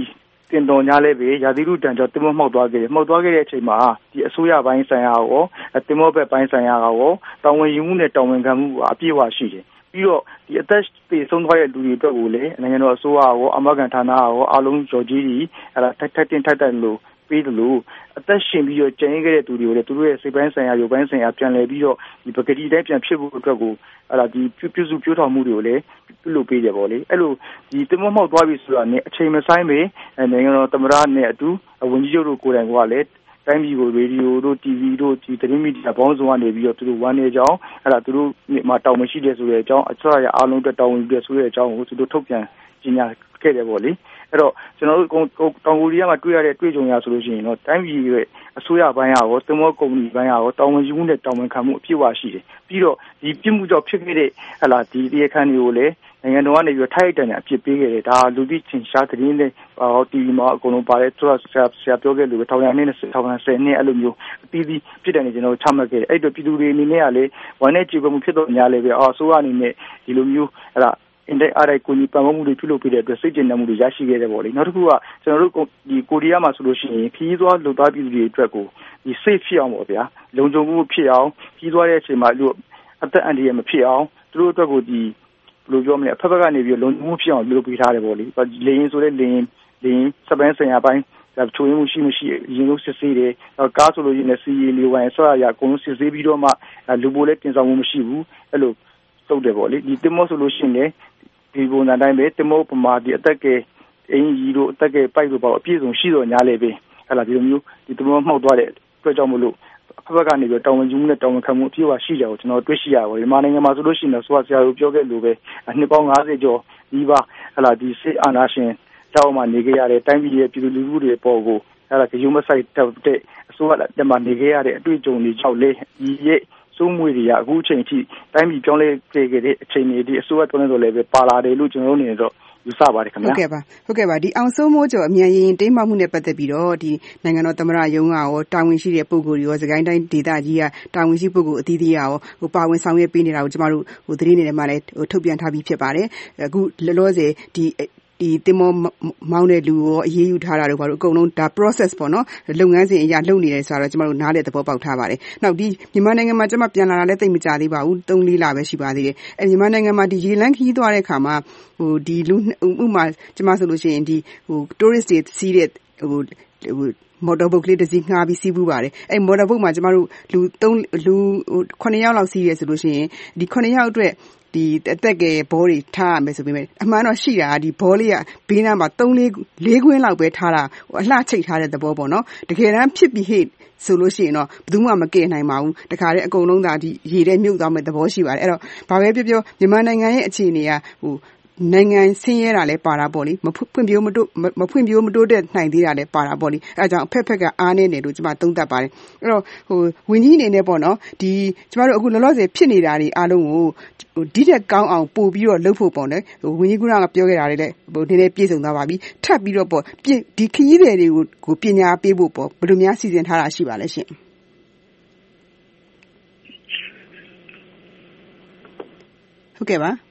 Speaker 12: တင်တော်ညာလည်းပဲရာသီဥတုတန်ကြောင့်တင်မောမှောက်သွားခဲ့တယ်။မှောက်သွားခဲ့တဲ့အချိန်မှာဒီအစိုးရပိုင်းဆိုင်ရာရောတင်မောဘက်ပိုင်းဆိုင်ရာရောတာဝန်ယူမှုနဲ့တာဝန်ခံမှုအပြည့်အဝရှိတယ်။ပြီးတော့ဒီအသက်သေဆုံးသွားတဲ့လူတွေအတွက်ကိုလည်းနိုင်ငံတော်အစိုးရရောအမဂ္ဂဌာနရောအားလုံးကြော်ကြီးကြီးထိုက်လို့ပေးတယ်လို့အသက်ရှင်ပြီးတော့ကျန်ရခဲ့တဲ့သူတွေကိုလည်းသူတို့ရဲ့စိတ်ပိုင်းဆိုင်ရာရုပ်ပိုင်းဆိုင်ရာပြန်လည်ပြီးတော့ဒီပကတိတိုင်းပြန်ဖြစ်ဖို့အတွက်ကိုဒီပြုစုပြောထောင်မှုတွေကိုလည်းပြုလုပ်ပေးတယ်ပေါ့လေအဲ့လိုဒီတင်မောမှောက်သွားပြီဆိုတာနဲ့အချိန်မဆိုင်ပဲနိုင်ငံတော်သမ္မတနဲ့အတူဝန်ကြီးချုပ်တို့ကိုယ်တိုင်ကလည်းတိုင်းပြည်ကိုရေဒီယိုတို့ TV တို့ဒီသတင်းမီဒီယာပေါင်းစုံကနေပြီးတော့သူတို့ဝမ်းနေကြအောင်သူတို့မှာတောင်းမရှိတယ်ဆိုတဲ့အကြောင်းအစရအားလုံးအတွက်တောင်းဝင်ပြီးဆိုတဲ့အကြောင်းကိုသူတို့ထုတ်ပြန်ကြေညာခဲ့တယ်ပေါ့လေအဲ့တော့ကျွန်တော်တို့တောင်ကိုရီးယားမှာတွေ့ရတဲ့တွေ့ကြုံရဆိုလို့ရှိရင်တော့တိုင်းပြည်ရဲ့အစိုးရပိုင်းရောသမောကုမ္ပဏီပိုင်းရောတာဝန်ယူမှုနဲ့တာဝန်ခံမှုအပြည့်အဝရှိတယ်ပြီးတော့ဒီပြစ်မှုကြောင့်ဖြစ်ခဲ့တဲ့ဒီတရားခံတွေကိုလည်းနိုင်ငံတော်ကနေပြီးထိုက်တန်တဲ့အပြစ်ပေးခဲ့တယ်ဒါလူသိချင်းရှားသတင်းနဲ့TV မှာအကုန်လုံးပါတယ်ဆိုတော့ဆရာပြောခဲ့လို့1220နှစ်အဲ့လိုမျိုးအသီးသီးဖြစ်တယ်နေကျွန်တော်ချမှတ်ခဲ့တယ်အဲ့တော့ပြည်သူတွေအနေနဲ့ကလည်းဝမ်းနဲ့ကြေကွဲမှုဖြစ်တော့များလည်းပဲအစိုးရအနေနဲ့ဒီလိုမျိုးအင်တဲ့အားကိုညီပံ့ပိုးမှုတွေပြုလုပ်ပေးတဲ့အတွက်စိတ်ကျဉ်မှုတွေရရှိခဲ့တယ်ပေါ့လေနောက်တစ်ခုကကျွန်တော်တို့ဒီကိုရီးယားမှာဆိုလို့ရှိရင်ခီးသွားလုံသားပြည်သူတွေအတွက်ကိုဒီ safe ဖြစ်အောင်ပေါ့ဗျာလုံခြုံမှုဖြစ်အောင်ခီးသွားတဲ့အချိန်မှာလို့အသက်အန္တရာယ်မဖြစ်အောင်သူတို့အတွက်ကိုဒီဘယ်လိုပြောမလဲအဖက်ဖက်ကနေပြီးလုံခြုံမှုဖြစ်အောင်လုပ်ပေးထားတယ်ပေါ့လေလေရင်ဆိုတဲ့လေရင်စပန်းဆိုင်ရာပိုင်းချိုးရင်းမှုရှိမရှိရင်လို့စစ်ဆေးတယ်ကားဆိုလို့ရှိရင်စီရီလေးဝိုင်းဆောရရအကုန်လုံးစစ်ဆေးပြီးတော့မှလူပိုလည်းတင်ဆောင်မှုမရှိဘူးအဲ့လိုတုတ်တယ်ပေါ့လေဒီတင်မောဆိုလို့ရှိရင်ဒီပုံစံတိုင်းပဲတင်မောပမာဒီအသက်ကအင်ဂျီတို့အသက်ကပိုက်တို့ပေါ့အပြည့်စုံရှိတော့ညာလေပဲဒီလိုမျိုးဒီတင်မောမှောက်သွားတဲ့အတွက်ကြောင့်မလို့အဖက်ကနေပြီးတောင်းဝန်ယူမှုနဲ့တောင်းဝန်ခံမှုအပြည့်အဝရှိကြအောင်ကျွန်တော်တွေ့ရှိရပါတယ်မြန်မာနိုင်ငံမှာဆိုလို့ရှိရင်ဆိုဆရာတို့ပြောခဲ့လို့ပဲနှစ်ပေါင်း50ကျော်ဒီပါဒီစစ်အာဏာရှင်တောင်းမှနေခဲ့ရတဲ့တိုင်းပြည်ရဲ့ပြည်သူလူထုတွေပေါ်ကိုဂရုမစိုက်တဲ့အစိုးရလက်မှနေခဲ့ရတဲ့အတွေ့အကြုံတွေကြောင့်လေဒီရဲ့စိုးမွေတွေကအခုအချိန်ထိတိုင်းပြည်ပြောင်းလဲခဲ့တဲ့အချိန်တွေဒီအစိုးရတွန်းနေတော့လည်းပဲပါလာတယ်လို့ကျွန်တော်တို့အနေနဲ့တော့ယူဆပါတယ်ခင်ဗျာဟုတ်ကဲ့ပါဒီအောင်စိုးမိုးကျော်အမြန်ရင်တိမ်မှမှုနဲ့ပတ်သက်ပြီးတော့ဒီနိုင်ငံတော်သမ္မတရုံးကရောတာဝန်ရှိတဲ့ပုဂ္ဂိုလ်တွေရောစကိုင်းတိုင်းဒေသကြီးကတာဝန်ရှိပုဂ္ဂိုလ်အသီးသီးရောပါဝင်ဆောင်ရွက်ပေးနေတာကိုကျမတို့သတင်းတွေထဲမှာလည်းထုတ်ပြန်ထားပြီးဖြစ်ပါတယ်အခုလောလောဆယ်ဒီတင်မောမောင်းတဲ့လူရောအရေးယူထားတာတို့ဘာလို့အကုန်လုံးဒါ process ပေါ့နော်လုပ်ငန်းစဉ်အရာလုပ်နေတယ်ဆိုတော့ကျမတို့နားလည်သဘောပေါက်ထားပါတယ်နောက်ဒီမြန်မာနိုင်ငံမှာကျမပြန်လာတာလည်းသိမကြသေးပါဘူး3-4လပဲရှိပါသေးတယ်မြန်မာနိုင်ငံမှာဒီရေလန်းခီးသွားတဲ့ခါမှာဒီလူဥမာကျမဆိုလို့ရှိရင်ဒီtourist တွေစီးတဲ့မော်တော်ဘုတ်ကလေးတစ်စီးငှားပြီးစီးပူးပါတယ်အဲ့မော်တော်ဘုတ်မှာကျမတို့လူ9ယောက်လောက်စီးရဲဆိုလို့ရှိရင်ဒီ9ယောက်အတွက်ဒီအသက်ကဘောတွေထားရမယ်ဆိုပေမဲ့အမှန်တော့ရှိတာဒီဘောလေးကဘေးနားမှာ3-4ခွင်းလောက်ပဲထားတာအလှချိတ်ထားတဲ့သဘောပေါ့နော်တကယ်တမ်းဖြစ်ပြီးဟဲ့ဆိုလို့ရှိရင်တော့ဘယ်သူမှမကယ်နိုင်ပါဘူးတခါတည်းအကုန်လုံးသာဒီရေထဲမြုပ်သွားမဲ့သဘောရှိပါတယ်အဲ့တော့ဘာပဲပြောမြန်မာနိုင်ငံရဲ့အခြေအနေကနိုင်ငံဆင်းရဲတာလည်းပါတာပေါ့လေမဖွံ့ဖြိုးမတိုးတက်နိုင်သေးတာလည်းပါတာပေါ့လေအဲဒါကြောင့်အဖက်ကအားနေတယ်လို့ကျွန်မသုံးသပ်ပါတယ်အဲ့တော့ဝန်ကြီးအနေနဲ့ပေါ့နော်ဒီကျွန်တော်တို့အခုလောလောဆယ်ဖြစ်နေတာတွေအားလုံးကိုဒီတက်ကောင်းအောင်ပို့ပြီးတော့လုပ်ဖို့ပေါ့နော်ဝန်ကြီးကပြောခဲ့တာတွေလည်းနည်းနည်းပြည့်စုံသွားပါပြီထပ်ပြီးတော့ပေါ့ဒီခရီးသည်တွေကိုပညာပေးဖို့ပေါ့ဘယ်လိုများစီစဉ်ထားတာရှိပါလဲရှင်ဟုတ်ကဲ့ပါ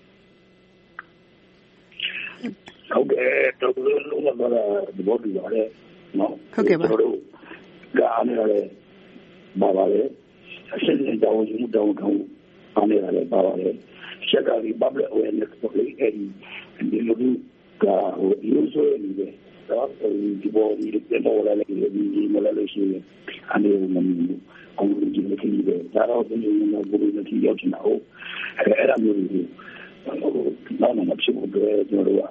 Speaker 18: ဟုတ်ကဲ့တော့လုံးဝဒီဘောဒီပါလေနော်
Speaker 12: ဟုတ်ကဲ့ပါ
Speaker 18: တို့ကားနေရတယ်ပါလေအရှင်းတောင်းယူတောင်းကောင်းအားနေရတယ်ပါလေရှက်ကဒီ public awareness ကိုလေဒီလိုကယူဆိုနေတယ်တော့ဒီဘောဒီတော့လာလေဒီမလာလို့ရှိရင်အနေနဲ့အောင်ဒီလိုကြီးတယ်ဒါတော့ဒီလိုမျိုးဘယ်လိုကြီးရောက်ချင်တော့အဲ့ဒါမျိုးတွေတော့မဖြစ်ဘူးတော့ကျွန်တော်တို့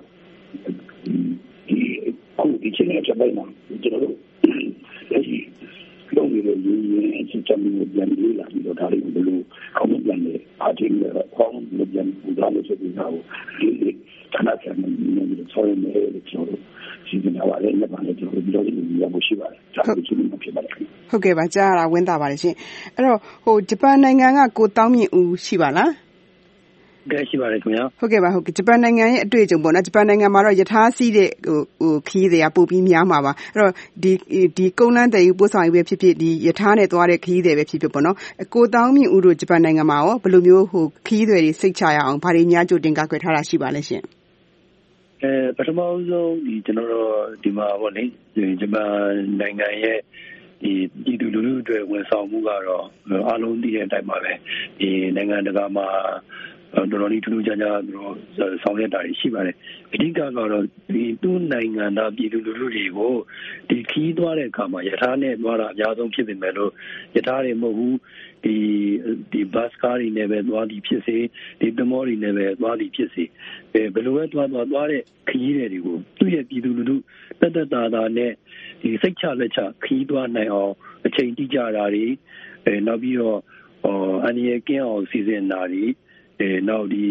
Speaker 18: ဒီချင်းရဲ့ချက်ပိုင်းမှာကျွန်တော်တို့လက်ရှိလုံးပြီးတော့ရင်းအချင်းချင်းမျိုးပြန်လေးလာပြီးတော့ဒါလေးဘယ်လိုကောင်းပြန်လဲအားချင်းနဲ့ကောင်းပြန်ပူတာလို့ဆိုပြီးတော့ဒီခဏချင်နေနေဆောင်းနေတယ်ကျွန်တော်စီစဉ်ရပါတယ်လည်းပါလေကျွန်တော်တို့ဒီလိုမျိုးရဖို့ရှိပါတယ်ဒါကိုချင်းမဖြစ်ပါနဲ့
Speaker 12: ဟုတ်ကဲ့ပါကြားရတာဝင်းတာပါတယ်ရှင်အဲ့တော့ဂျပန်နိုင်ငံကကိုတောင်းမြင့်ဦးရှိပါလား
Speaker 20: ရှိပါတယ်ခင်ဗျာ
Speaker 12: ဟုတ်ကဲ့ပါဟုတ်ကဲ့ဂျပန်နိုင်ငံရဲ့အတွေ့အကြုံပေါ့နော်ဂျပန်နိုင်ငံမှာတော့ယထာစီးတဲ့ခီးတွေကပို့ပြီးများမှာပါအဲ့တော့ဒီကုန်းလန်းတည်ယူပို့ဆောင်ရေးပဲဖြစ်ဖြစ်ဒီယထာနဲ့သွားတဲ့ခီးတွေပဲဖြစ်ဖြစ်ပေါ့နော်ကိုတောင်းမြင့်ဦးတို့ဂျပန်နိုင်ငံမှာရောဘယ်လိုမျိုးခီးတွေစိတ်ချရအောင်ဘာတွေများကြိုတင်ကာကွယ်ထားတာရှိပါလဲရှင်
Speaker 20: ပထမဆုံးကျွန်တော်တို့ဒီမှာပေါ့လေဂျပန်နိုင်ငံရဲ့ဒီပြည်သူလူထုအတွက်ဝန်ဆောင်မှုကတော့အားလုံးသိတဲ့အတိုင်းပါပဲဒီနိုင်ငံတကာမှာတော်တော်လေးထူးထူးခြားခြားတို့ဆောင်ရွက်တာရှိပါတယ်အဓိကကတော့ဒီသူ့နိုင်ငံသားပြည်သူလူထုတွေကိုဒီခီးသွားတဲ့အခါမှာယထာနဲ့သွားတာအများဆုံးဖြစ်ပေမဲ့လို့ယထာတွေမဟုတ်ဘူးဒီဘတ်ကားတွေနဲ့ပဲသွားသည်ဖြစ်စေဒီသမောတွေနဲ့ပဲသွားသည်ဖြစ်စေဘယ်လိုပဲသွားတဲ့ခီးတွေကိုသူ့ရဲ့ပြည်သူလူထုတက်တာနဲ့ဒီစိတ်ချလက်ချခီးသွားနိုင်အောင်အချိန်တိကျတာတွေနောက်ပြီးတော့အန်ရကင်းအောင်စီစဉ်တာတွေနောက်ဒီ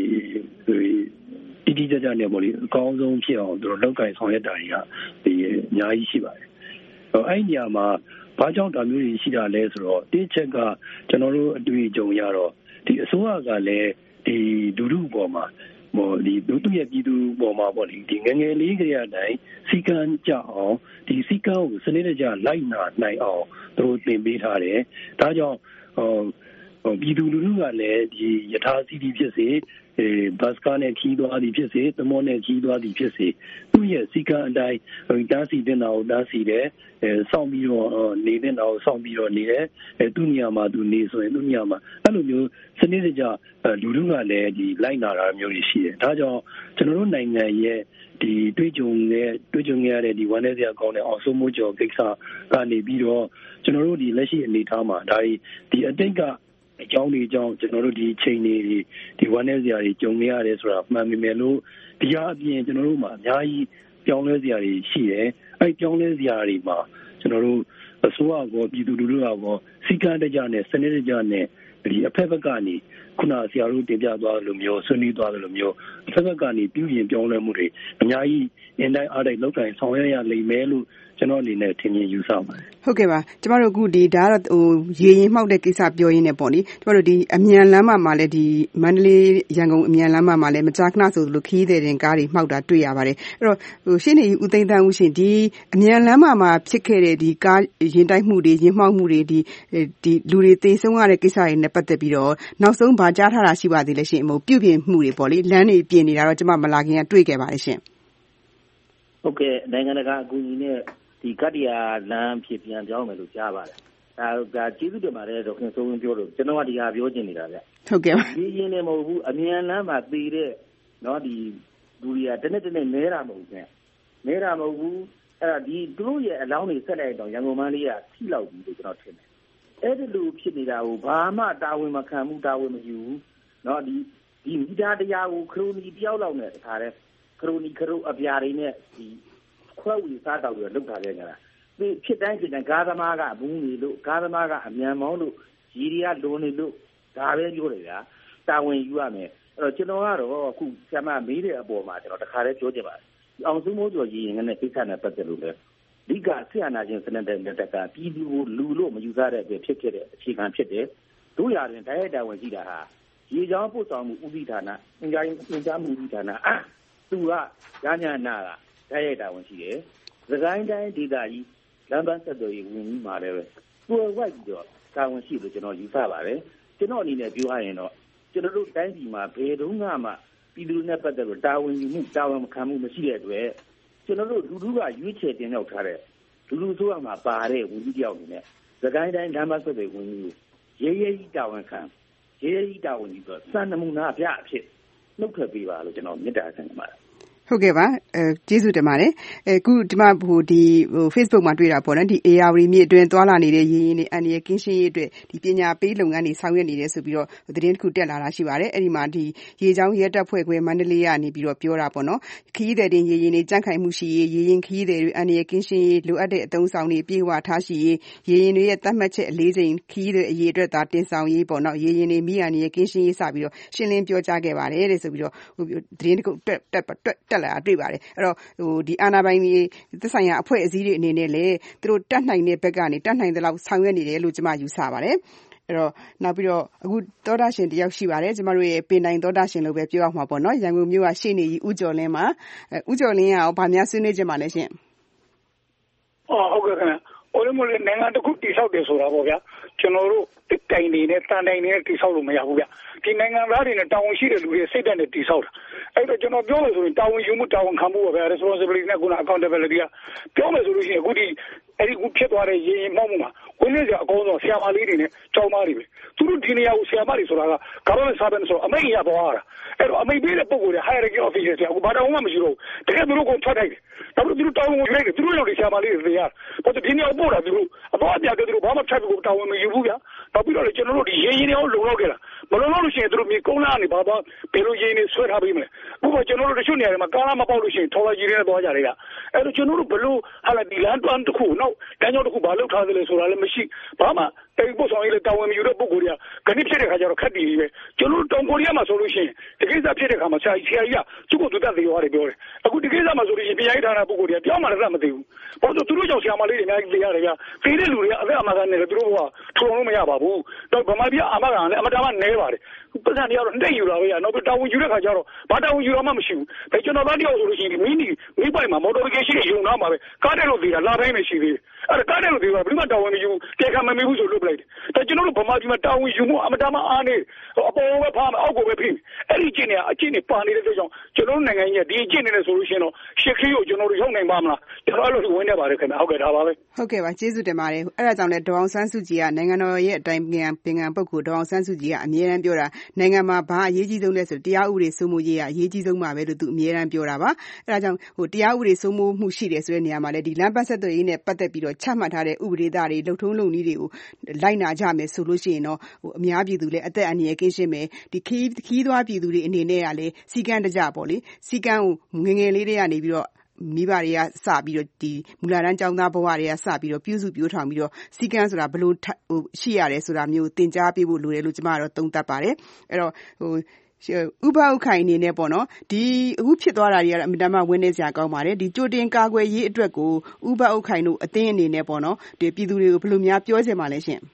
Speaker 20: တိကျနဲ့ပေါ့လေအကောင်းဆုံးဖြစ်အောင်တို့လောက်ကင်ဆောင်ရွက်တာတွေကဒီအများကြီးရှိပါတယ်အဲ့ဒီနေရာမှာဘာကြောင့်ဒါမျိုးတွေရှိတာလဲဆိုတော့တစ်ချက်ကကျွန်တော်တို့အတွေ့အကြုံရတော့ဒီအစိုးရကလည်းဒီလူထုပေါ်မှာဒီလူထုရဲ့ပြည်သူပေါ်မှာပေါ့လေဒီငငယ်လေးကလေးအတိုင်းစီကံကြအောင်ဒီစီကံကိုစနစ်တကျလိုက်နာနိုင်အောင်တို့သင်ပေးထားတယ်ဒါကြောင့်ပြည်သူလူထုကလည်းဒီယထာစီတီဖြစ်စေဘတ်ကားနဲ့ခီးသွားသည်ဖြစ်စေသမောနဲ့ခီးသွားသည်ဖြစ်စေသူ့ရဲ့စီကံအတိုင်းတားစီတင်တာကိုတားစီတယ်စောင့်ပြီးတော့နေတဲ့တာကိုစောင့်ပြီးတော့နေတယ်သူ့နေရာမှာသူနေဆိုရင်သူ့နေရာမှာအဲ့လိုမျိုးစနစ်တကျလူထုကလည်းဒီလိုက်နာတာမျိုးတွေရှိတယ်ဒါကြောင့်ကျွန်တော်တို့နိုင်ငံရဲ့ဒီတွေ့ကြုံရတဲ့ဒီဝန်ထမ်းစရာကောင်းတဲ့အောင်စိုးမိုးကျော်ကိစ္စကနေပြီးတော့ကျွန်တော်တို့ဒီလက်ရှိအနေအထားမှာဒါဒီအတိတ်ကအကြောင်းတွေအကြောင်းကျွန်တော်တို့ဒီချိန်တွေဒီဝန်ထမ်းစရာတွေကြုံနေရတယ်ဆိုတာမှန်ပေမဲ့လို့ဒီအပြင်ကျွန်တော်တို့မှာအများကြီးပြောင်းလဲစရာတွေရှိတယ်အဲ့ပြောင်းလဲစရာတွေမှာကျွန်တော်တို့အစိုးရကောပြည်သူလူထုကောစီကံတကြနဲ့စနစ်တကျနဲ့ဒီအဖက်ဘက်ကနေခုနဆရာတို့တင်ပြသွားလို့မျိုးဆွေးနွေးသွားလို့မျိုးအဖက်ဘက်ကနေပြုပြင်ပြောင်းလဲမှုတွေအများကြီးအင်တိုင်းအားတိုင်းလောက်ကင်ဆောင်ရွက်ရလိမ့်မယ်လို့ကျွန်တော်အနေနဲ့ထင်မြင်ယူဆပါတယ်
Speaker 17: ဟုတ်ကဲ့ပါကျမတို့အခုဒီဒါကတော့ရေရင်မှောက်တဲ့ကိစ္စပြောရင်းနဲ့ပေါ့နိကျမတို့ဒီအမြန်လမ်းမှာလည်းဒီမန္တလေးရန်ကုန်အမြန်လမ်းမှာလည်းမကြာခဏဆိုလို့ခီးတဲ့တင်ကားတွေမှောက်တာတွေ့ရပါတယ်အဲ့တော့ရှင်းနေဦးသိန်းသန်းဦးရှင်ဒီအမြန်လမ်းမှာဖြစ်ခဲ့တဲ့ဒီကားရင်တိုက်မှုတွေရင်မှောက်မှုတွေဒီလူတွေသေဆုံးရတဲ့ကိစ္စတွေနဲ့ပတ်သက်ပြီးတော့နောက်ဆုံးဗာကြားထားတာရှိပါသေးလဲရှင်ပြုပြင်မှုတွေပေါ့လေလမ်းတွေပြင်နေတာတော့ကျမမလာခင်ကတွေ့ခဲ့ပါတယ်ရှင်
Speaker 19: ဟုတ်ကဲ့နိုင်ငံတကာအကူအညီနဲ့ဒီကတ္တရာလမ်းဖြစ်ပြန်ပြောင်းမယ်လို့ကြားပါတယ်ဒါကျေးဇူးတင်ပါတယ်ဒေါက်တာစိုးဝင်းပြောလို့ကျွန်တော်ကဒီဟာပြောချင်နေတာဗျ
Speaker 17: ဟုတ်ကဲ့ပါ
Speaker 19: ဒီရင်လည်းမဟုတ်ဘူးအမြန်လမ်းမှာသေတဲ့နော်ဒီလူတွေကတနေ့နဲတာမဟုတ်ဘူးခင်နဲတာမဟုတ်ဘူးအဲ့ဒါဒီသူတို့ရဲ့အလောင်းတွေဆက်လိုက်တော့ရန်ကုန်မန်းလေးကထိလောက်ပြီလို့ကျွန်တော်ထင်တယ်အဲ့ဒီလိုဖြစ်နေတာကိုဘာမှတာဝန်မခံဘူးတာဝန်မယူဘူးနော်ဒီမီတာတရားကိုခရိုနီတယောက်လောက်နဲ့တခါတည်းခရိုအပြာတွေနဲ့ဒီခွဲဝေစားတော့ပြီးတော့လောက်ထားခဲ့ကြတာဒီဖြစ်တိုင်းကားသမားကဘူးနေလို့ကားသမားကအမြန်မောင်းလို့ရီတွေကလွန်နေလို့ဒါပဲပြောတယ်ဗျာတာဝန်ယူရမယ်အဲ့တော့ကျွန်တော်ကတော့အခုဆရာမမေးတဲ့အပေါ်မှာကျွန်တော်တခါတည်းပြောချင်ပါတယ်အောင်စုမိုးကျော်ရည်ရင်နဲ့ကိစ္စနဲ့ပတ်သက်လို့လည်းအဓိကဆရာနာချင်းစနစ်တဲ့လက်တက်ကပြည်သူကိုလူလို့မယူဆတဲ့အတွက်ဖြစ်ခဲ့တဲ့အခြေခံဖြစ်တယ်တို့ရရင်တိုက်ရိုက်တာဝန်ရှိတာဟာရေချောင်းပို့ဆောင်မှုဦးစီးဌာနအင်ဂျာမှုဦးစီးဌာနသူကညညနာကတိုက်ရိုက်တာဝန်ရှိတယ်။သခိုင်းတိုင်းဒေသကြီးလမ်းပန်းဆက်သွယ်ရေးဝန်ကြီးမှာလည်းပွဲဝိုက်ပြီးတော့တာဝန်ရှိလို့ကျွန်တော်ယူဆပါတယ်။ကျွန်တော်အနေနဲ့ပြောရရင်တော့ကျွန်တော်တို့တိုင်းပြည်မှာဘယ်တုန်းကမှပြည်သူနဲ့ပတ်သက်လို့တာဝန်ယူမှုတာဝန်မခံမှုမရှိတဲ့အတွက်ကျွန်တော်တို့လူထုကရွေးချယ်တင်မြှောက်ထားတဲ့လူဆိုရမှာပါတဲ့ဝန်ကြီးတယောက်အနေနဲ့သခိုင်းတိုင်းလမ်းပန်းဆက်သွယ်ရေးဝန်ကြီးကိုရဲကြီးတာဝန်ခံရဲကြီးတာဝန်ယူတော့စံနမူနာပြအဖြစ်နှုတ်ထွက်ပေးပါလို့ကျွန်တော်မေတ္တာဆန္ဒပါတယ်
Speaker 17: ဟုတ်ကဲ့ပါကျေးဇူးတင်ပါတယ်အခုဒီမှာဒီ Facebook မှာတွေ့တာပေါ့နော်ဒီ AR မြစ်အတွင်းသွားလာနေတဲ့ရင်းတွေအန်ရကင်းရှင်းရေးအတွက်ဒီပညာပေးလုပ်ငန်းတွေဆောင်ရွက်နေတယ်ဆိုပြီးတော့သတင်းတစ်ခုတက်လာတာရှိပါတယ်အဲ့ဒီမှာဒီရေချောင်းရဲတပ်ဖွဲ့ခွဲမန္တလေးကနေပြီးတော့ပြောတာပေါ့နော်ခရီးသည်တင်ရေရင်တွေကြန့်ခိုင်မှုရှိရေးရေရင်ခရီးသည်တွေအန်ရကင်းရှင်းရေးလိုအပ်တဲ့အသုံးဆောင်တွေပြေဝထားရှိရေးရေရင်တွေရဲ့သတ်မှတ်ချက်အလေးချိန်ခရီးသည်အရေးအတွက်သာတင်ဆောင်ရေးပေါ့နော်ရေရင်တွေမိအန်ရကင်းရှင်းရေးစပြီးတော့ရှင်းလင်းပြောကြားခဲ့ပါတယ်တဲ့ဆိုပြီးတော့သတင်းတစ်ခုတက်လာတွေ့ပါတယ်အဲ့တော့ဒီအာဏာပိုင်တွေသက်ဆိုင်ရာအဖွဲ့အစည်းတွေအနေနဲ့လည်းသူတို့တတ်နိုင်တဲ့ဘက်ကနေတတ်နိုင်တဲ့လောက်ဆောင်ရွက်နေတယ်လို့ကျွန်မယူဆပါတယ်အဲ့တော့နောက်ပြီးတော့အခုသောတာရှင်တယောက်ရှိပါတယ်ကျွန်မတို့ရဲ့ပင်တိုင်သောတာရှင်လို့ပဲပြောရမှာပေါ့နော်ရန်ကုန်မြို့ကရှေ့နေကြီးဦးကျော်လင်းပါဦးကျော်လင်းကရောဗာများဆွေးနွေးကြပါလဲရှင်
Speaker 11: ဟုတ်ကဲ့ခင်ဗျ
Speaker 20: မို့လဲနိုင်ငံတစ်ခုတည်ဆောက်တယ်ဆိုတာပေါ့ဗျာကျွန်တော်တို့တစ်တိုင်နေနဲ့တန်တိုင်နေနဲ့တည်ဆောက်လို့မရဘူးဗျဒီနိုင်ငံသားတွေနဲ့တာဝန်ရှိတဲ့လူတွေစိတ်ဓာတ်နဲ့တည်ဆောက်တာအဲ့တော့ကျွန်တော်ပြောလို့ဆိုရင်တာဝန်ယူမှုတာဝန်ခံမှုပေါ့ဗျာ responsibility နဲ့ခုန accountability ကပြောမယ်ဆိုလို့ရှိရင်အခုဒီအဲ့ဒီခုဖြစ်သွားတဲ့ရေမှောက်မှုမှာဝင်နေကြအကောင်းဆုံးဆရာမလေးတွေနဲ့ကျောင်းသားတွေပဲသူတို့ဒီနေရာကိုဆရာမတွေဆိုတာက government servant ဆိုအမိန့်ရသွားတာအဲ့တော့အမိန့်ပေးတဲ့ပုံကိုယ်တွေ hierarchy officers ကအခုဘာတောင်မှမရှိတော့ဘူးတကယ်သူတို့ကိုထွက်လိုက်တယ်နောက်ပြီးသူတို့တောင်းဝင်လိုက်တယ်သူတို့ရောက်နေဆရာမလေးတွေသိရတယ်ဘာလို့ဒီနေရာပို့တာသူတို့အပေါ်အပြာကသူတို့ဘာမှ traffic ကိုတောင်းဝင်မယူဘူးဗျာနောက်ပြီးတော့ကျွန်တော်တို့ဒီရေရင်တွေအောင်လုံလောက်ခဲ့တာမလုံလောက်လို့ရှိရင်သူတို့မြေကုန်းလားနေဘာသာဘယ်လိုရေနေဆွဲထားပေးမလဲအခုကကျွန်တော်တို့တချို့နေရာတွေမှာကားလားမပေါက်လို့ရှိရင်ထော်လာကြီးတွေနဲ့သွားကြတယ်ဗျအဲ့တော့ကျွန်တော်တို့ဘလို့ဟာလာဒီလန်တွန်းတစ်ခုနောက်တန်းကြောင်းတစ်ခုဘာလုပ်ထားသလဲဆိုတာလည်းမရှိဘာမှတိတ်ပို့ဆောင်ရေးလည်းတာဝန်မယူတဲ့ပုဂ္ဂိုလ်တွေကခဏဖြစ်တဲ့ခါကျတော့ခက်တည်ကြီးပဲကျွန်တော်တို့တောင်ကိုရီးယားမှာဆိုလို့ရှိရင်ဒီကိစ္စဖြစ်တဲ့ခါမှာဆရာကြီးကသူ့ကိုသူတက်သေးရတယ်ပြောတယ်အခုဒီကိစ္စမှာဆိုလို့ရှိရင်ပြည်ရေးဌာနပုဂ္ဂိုလ်တွေကပြောင်းမှလည်းမသိဘူးဘာလို့သူတို့ကြောင့်ဆရာမလေးတွေအများကြီးသိရတယ်ဗျသိတဲ့လူတွေကအသက်အမှန်ကန်နေတယ်သူတို့ကထုံလို့မရပါဘူးတော့ဗမာပြည်အမှန်ကန်လည်းအမတမ်းနဲပါတယ်ပတ်စံတွေကတော့နှိမ့်ယူလာပဲရနောက်ပြီးတာဝန်ယူတဲ့ခါကျတော့ဘာတာဝန်ယူရမှမရှိဘူးဒါကျွန်တော်သားတယောက်ဆိုလို့ရှိရင်မိပိုင်မှာမော်တော်ကိရှိရုံနာမှာပဲကားတဲ့လို့သေးတာလာတိုင်းမရှိသေးအဲ့ဒါကားတဲ့လို့သေးတာဘယ်မှတာဝန်မယူတဲခံမမေးဘူးဆိုလွတ်ပလိုက်တယ်ဒါကျွန်တော်တို့ဗမာပြည်မှာတာဝန်ယူမှုအမတမ်းအားနေအပေါ်ပဲဖားမယ်အောက်ကိုပဲဖိအဲ့ဒီအကျင့်တွေပါနေတဲ့အတွက်ကြောင့်ကျွန်တော်တို့နိုင်ငံကြီးကဒီအကျင့်တွေနဲ့ဆိုလို့ရှိရင်တော့ရှစ်ခရီးကိုကျွန်တော်တို့ရောက်နိုင်ပါမလားကျွန်တော်အဲ့လိုဝင်နေပါတယ်ခင်ဗျဟုတ်ကဲ့ဒါပါပဲ
Speaker 17: ဟုတ်ကဲ့ပါကျေးဇူးတင်ပါတယ်အဲ့ဒါကြောင့်လည်းဒေါအောင်ဆန်းစုကြည်ကနိုင်ငံတော်ရဲ့အတိုင်ပင်ခံပုဂ္ဂိုလ်ဒေါအောင်ဆန်းစုကြည်ကအမြဲတမ်းပြောတာနိုင်ငံမှာဘာအရေးကြီးဆုံးလဲဆိုတရားဥပဒေစိုးမိုးရေးကအရေးကြီးဆုံးပါပဲလို့သူအမြဲတမ်းပြောတာပါအဲ့ဒါကြောင့်တရားဥပဒေစိုးမိုးမှုရှိတယ်ဆိုတဲ့နေရာမှာလည်းဒီလမ်းပတ်ဆက်သွယ်ရေးနဲ့ပတ်သက်ပြီးတော့ချမှတ်ထားတဲ့ဥပဒေသားတွေလုံထုံးလုံနည်းတွေကိုလိုက်နာကြမယ်ဆိုလို့ရှိရင်တော့အများပြည်သူလည်းအသက်အန္တရာယ်ကင်းရှင်းမယ်ဒီခီးသွားပြည်သူတွေအနေနဲ့ကလည်းစီကံတကြပေါ့လေစီကံကိုငငယ်လေးတွေကနေပြီးတော့မိဘတွေကစပြီးတော့ဒီမူလာတန်းကျောင်းသားဘဝတွေကစပြီးတော့ပြုစုပြောထောင်ပြီးတော့စီကံဆိုတာဘယ်လိုရှိရတယ်ဆိုတာမျိုးသင်ကြားပေးဖို့လိုတယ်လို့ကျွန်မကတော့သုံးသပ်ပါတယ်အဲ့တော့ဥပဥခိုင်အနေနဲ့ပေါ့နော်ဒီအခုဖြစ်သွားတာတွေကတော့အမြဲတမ်းဝင်းနေစရာကောင်းပါတယ်ဒီကြိုတင်ကာကွယ်ရေးအတွက်ကိုဥပဥခိုင်တို့အသင်းအနေနဲ့ပေါ့နော်ဒီပြည်သူတွေကိုဘယ်လိုများပြောချင်ပါလဲရှင်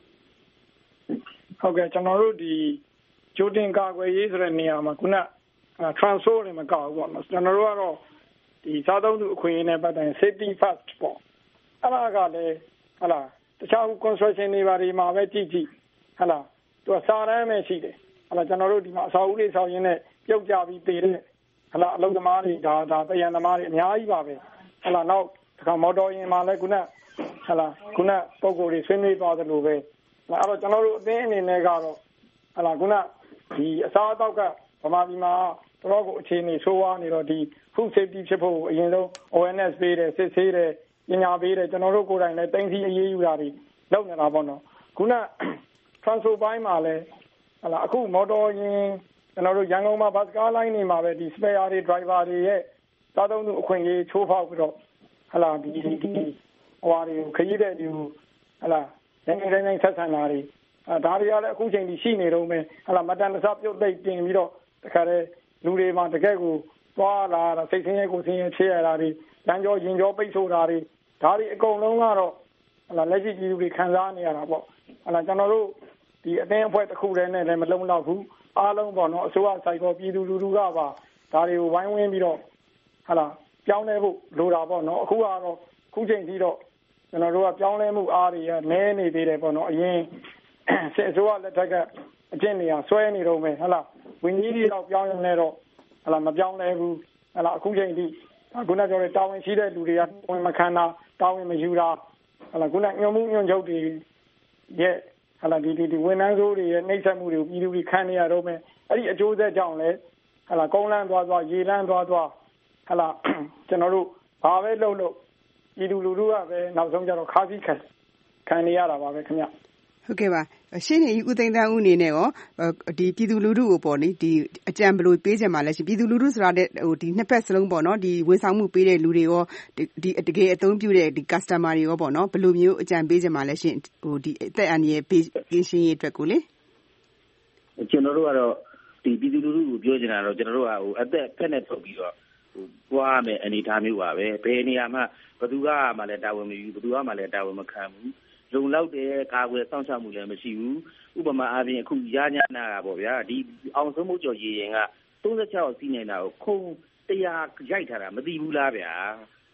Speaker 20: ဟုတ်ကဲ့ကျွန်တော်တို့ဒီကြိုတင်ကာကွယ်ရေးဆိုတဲ့နေရာမှာခုနtransfer တွေမကောက်ဘူးပေါ့နော်ကျွန်တော်တို့ကတော့ဒီစားသုံးသူအခွင့်အရေးနဲ့ပတ်သက်ရင် safety first ပေါ့အဲ့ဒါကလည်းဟလာတခြား construction တွေဘာတွေမှာပဲကြည့်ဟလာသူကစားရမ်းပဲရှိတယ်ဟလာကျွန်တော်တို့ဒီမှာအစာအုပ်တွေဆောက်ရင်းနဲ့ပြုတ်ကြပြီးတည်တဲ့ဟလာအလုပ်သမားတွေဒါတယံသမားတွေအများကြီးပါပဲဟလာနောက်ဒီကမော်တော်ယာဉ်မှာလည်းခုနဟလာခုနပုံကိုယ်တွေဆွေးနွေးသွားသလိုပဲအဲ့တော့ကျွန်တော်တို့အသင်းအနေနဲ့ကတော့ဟလာခုနဒီအစားအသောက်ကဗမာပြည်မှာတော့ကိုအခြေအနေဆိုးဝါးနေတော့ဒီ food safety ဖြစ်ဖို့အရင်ဆုံး awareness ပေးတယ်စစ်ဆေးတယ်ပညာပေးတယ်ကျွန်တော်တို့ကိုယ်တိုင်လည်းတိုင်းစီအရေးယူတာတွေလုပ်နေတာပေါ့နော်ခုန transfer ပိုင်းမှာလည်းဟလာအခုမော်တော်ယာဉ်ကျွန်တော်တို့ရန်ကုန်မှာဘတ်ကားလိုင်းနေမှာပဲဒီ spare တွေ driver တွေရဲ့စားသုံးသူအခွင့်အရေးချိုးဖောက်ပြီးတော့ဟလာဒီဟိုဟာတွေခရီးတဲ့ဒီဟလာတိုင်းဆက်ဆံတာတွေဒါတွေကလည်းအခုချိန်ထိရှိနေတော့မယ်ဟလာမတန်တဆပြုတ်သိပ်တင်ပြီးတော့တခါတည်းလူတွေမှာတကယ်ကိုသွားလာတာစိတ်ဆင်းရဲကိုဆင်းရဲချေရတာတွေလမ်းကြောရင်ကြောပိတ်ဆို့တာတွေဒါတွေအကုန်လုံးကတော့ဟလာလက်ရှိပြည်သူတွေခံစားနေရတာပေါ့ဟလာကျွန်တော်တို့ဒီအသင်းအဖွဲ့တစ်ခုတည်းနဲ့လည်းမလုံလောက်ဘူးအားလုံးပေါ့နော်အစိုးရဆိုင်ကောပြည်သူလူထုကပါဒါတွေကိုဝိုင်းဝန်းပြီးတော့ဟလာပြောင်းလဲဖို့လိုတာပေါ့နော်အခုကတော့ခုချိန်ထိတော့ကျွန်တော်တို့ကပြောင်းလဲမှုအားတွေကနည်းနေသေးတယ်ပေါ့နော်အရင်စစ်အစိုးရလက်ထက်ကအကျင့်နေရဆွဲနေတော့မယ်ဟလာဝင်ကြီးတွေတော့ပြောင်းရနေတော့ဟလာမပြောင်းလဲဘူးဟလာအခုချိန်ထိခုနပြောတဲ့တာဝန်ရှိတဲ့လူတွေကဝင်မခံတာတာဝန်မယူတာဟလာခုနညွှန်မှုညွှန်ချုပ်တွေရဲ့ဟလာဒီဝန်ထမ်းစိုးတွေရဲ့နှိပ်စက်မှုတွေကိုပြည်သူတွေခံနေရတော့မယ်အဲ့ဒီအကျိုးဆက်ကြောင့်လဲဟလာကုန်းလန်းသွားရေလန်းသွားဟလာကျွန်တော်တို့ဘာပဲလုပ်ပြည်သူလူထုကပဲနောက်ဆုံးကျတော့ခါးစည်းခံနေရတာပါပဲခင်ဗျ
Speaker 17: ဟုတ်ကဲ့ပါရှင်းနေဦးသိန်းသန်းဦးအနေနဲ့ရောဒီပြည်သူလူထုကိုပေါ့နိဒီအကြံဘယ်လိုပေးချင်ပါလဲရှင်ပြည်သူလူထုဆိုတာတဲ့ဟိုဒီနှစ်ဖက်စလုံးပေါ့နော်ဒီဝန်ဆောင်မှုပေးတဲ့လူတွေရောဒီတကယ်အသုံးပြုတဲ့ဒီ customer တွေရောပေါ့နော်ဘယ်လိုမျိုးအကြံပေးချင်ပါလဲရှင်ဟိုဒီအသက်အန္တရာယ်ပေးရှင်းရေးအတွက်ကိုလေ
Speaker 19: ကျွန်တော်တို့ကတော့ဒီပြည်သူလူထုကိုပြောချင်တာတော့ကျွန်တော်တို့ကဟိုအသက်ဖက်နဲ့ထုတ်ပြီးတော့ဟိုပွားမယ်အနေထားမျိုးပါပဲဘယ်နေရာမှာဘယ်သူကမှလည်းတာဝန်မယူဘယ်သူကမှလည်းတာဝန်မခံဘူးလုံလောက်တဲ့ကာကွယ်စောင့်ရှောက်မှုလည်းမရှိဘူးဥပမာအားဖြင့်အခုရညနာတာပေါ့ဗျာဒီအောင်ဆုံးမိုးကျော်ရေရင်က36စီးနေတာကိုခုံ100ရိုက်ထားတာမသိဘူးလားဗျာ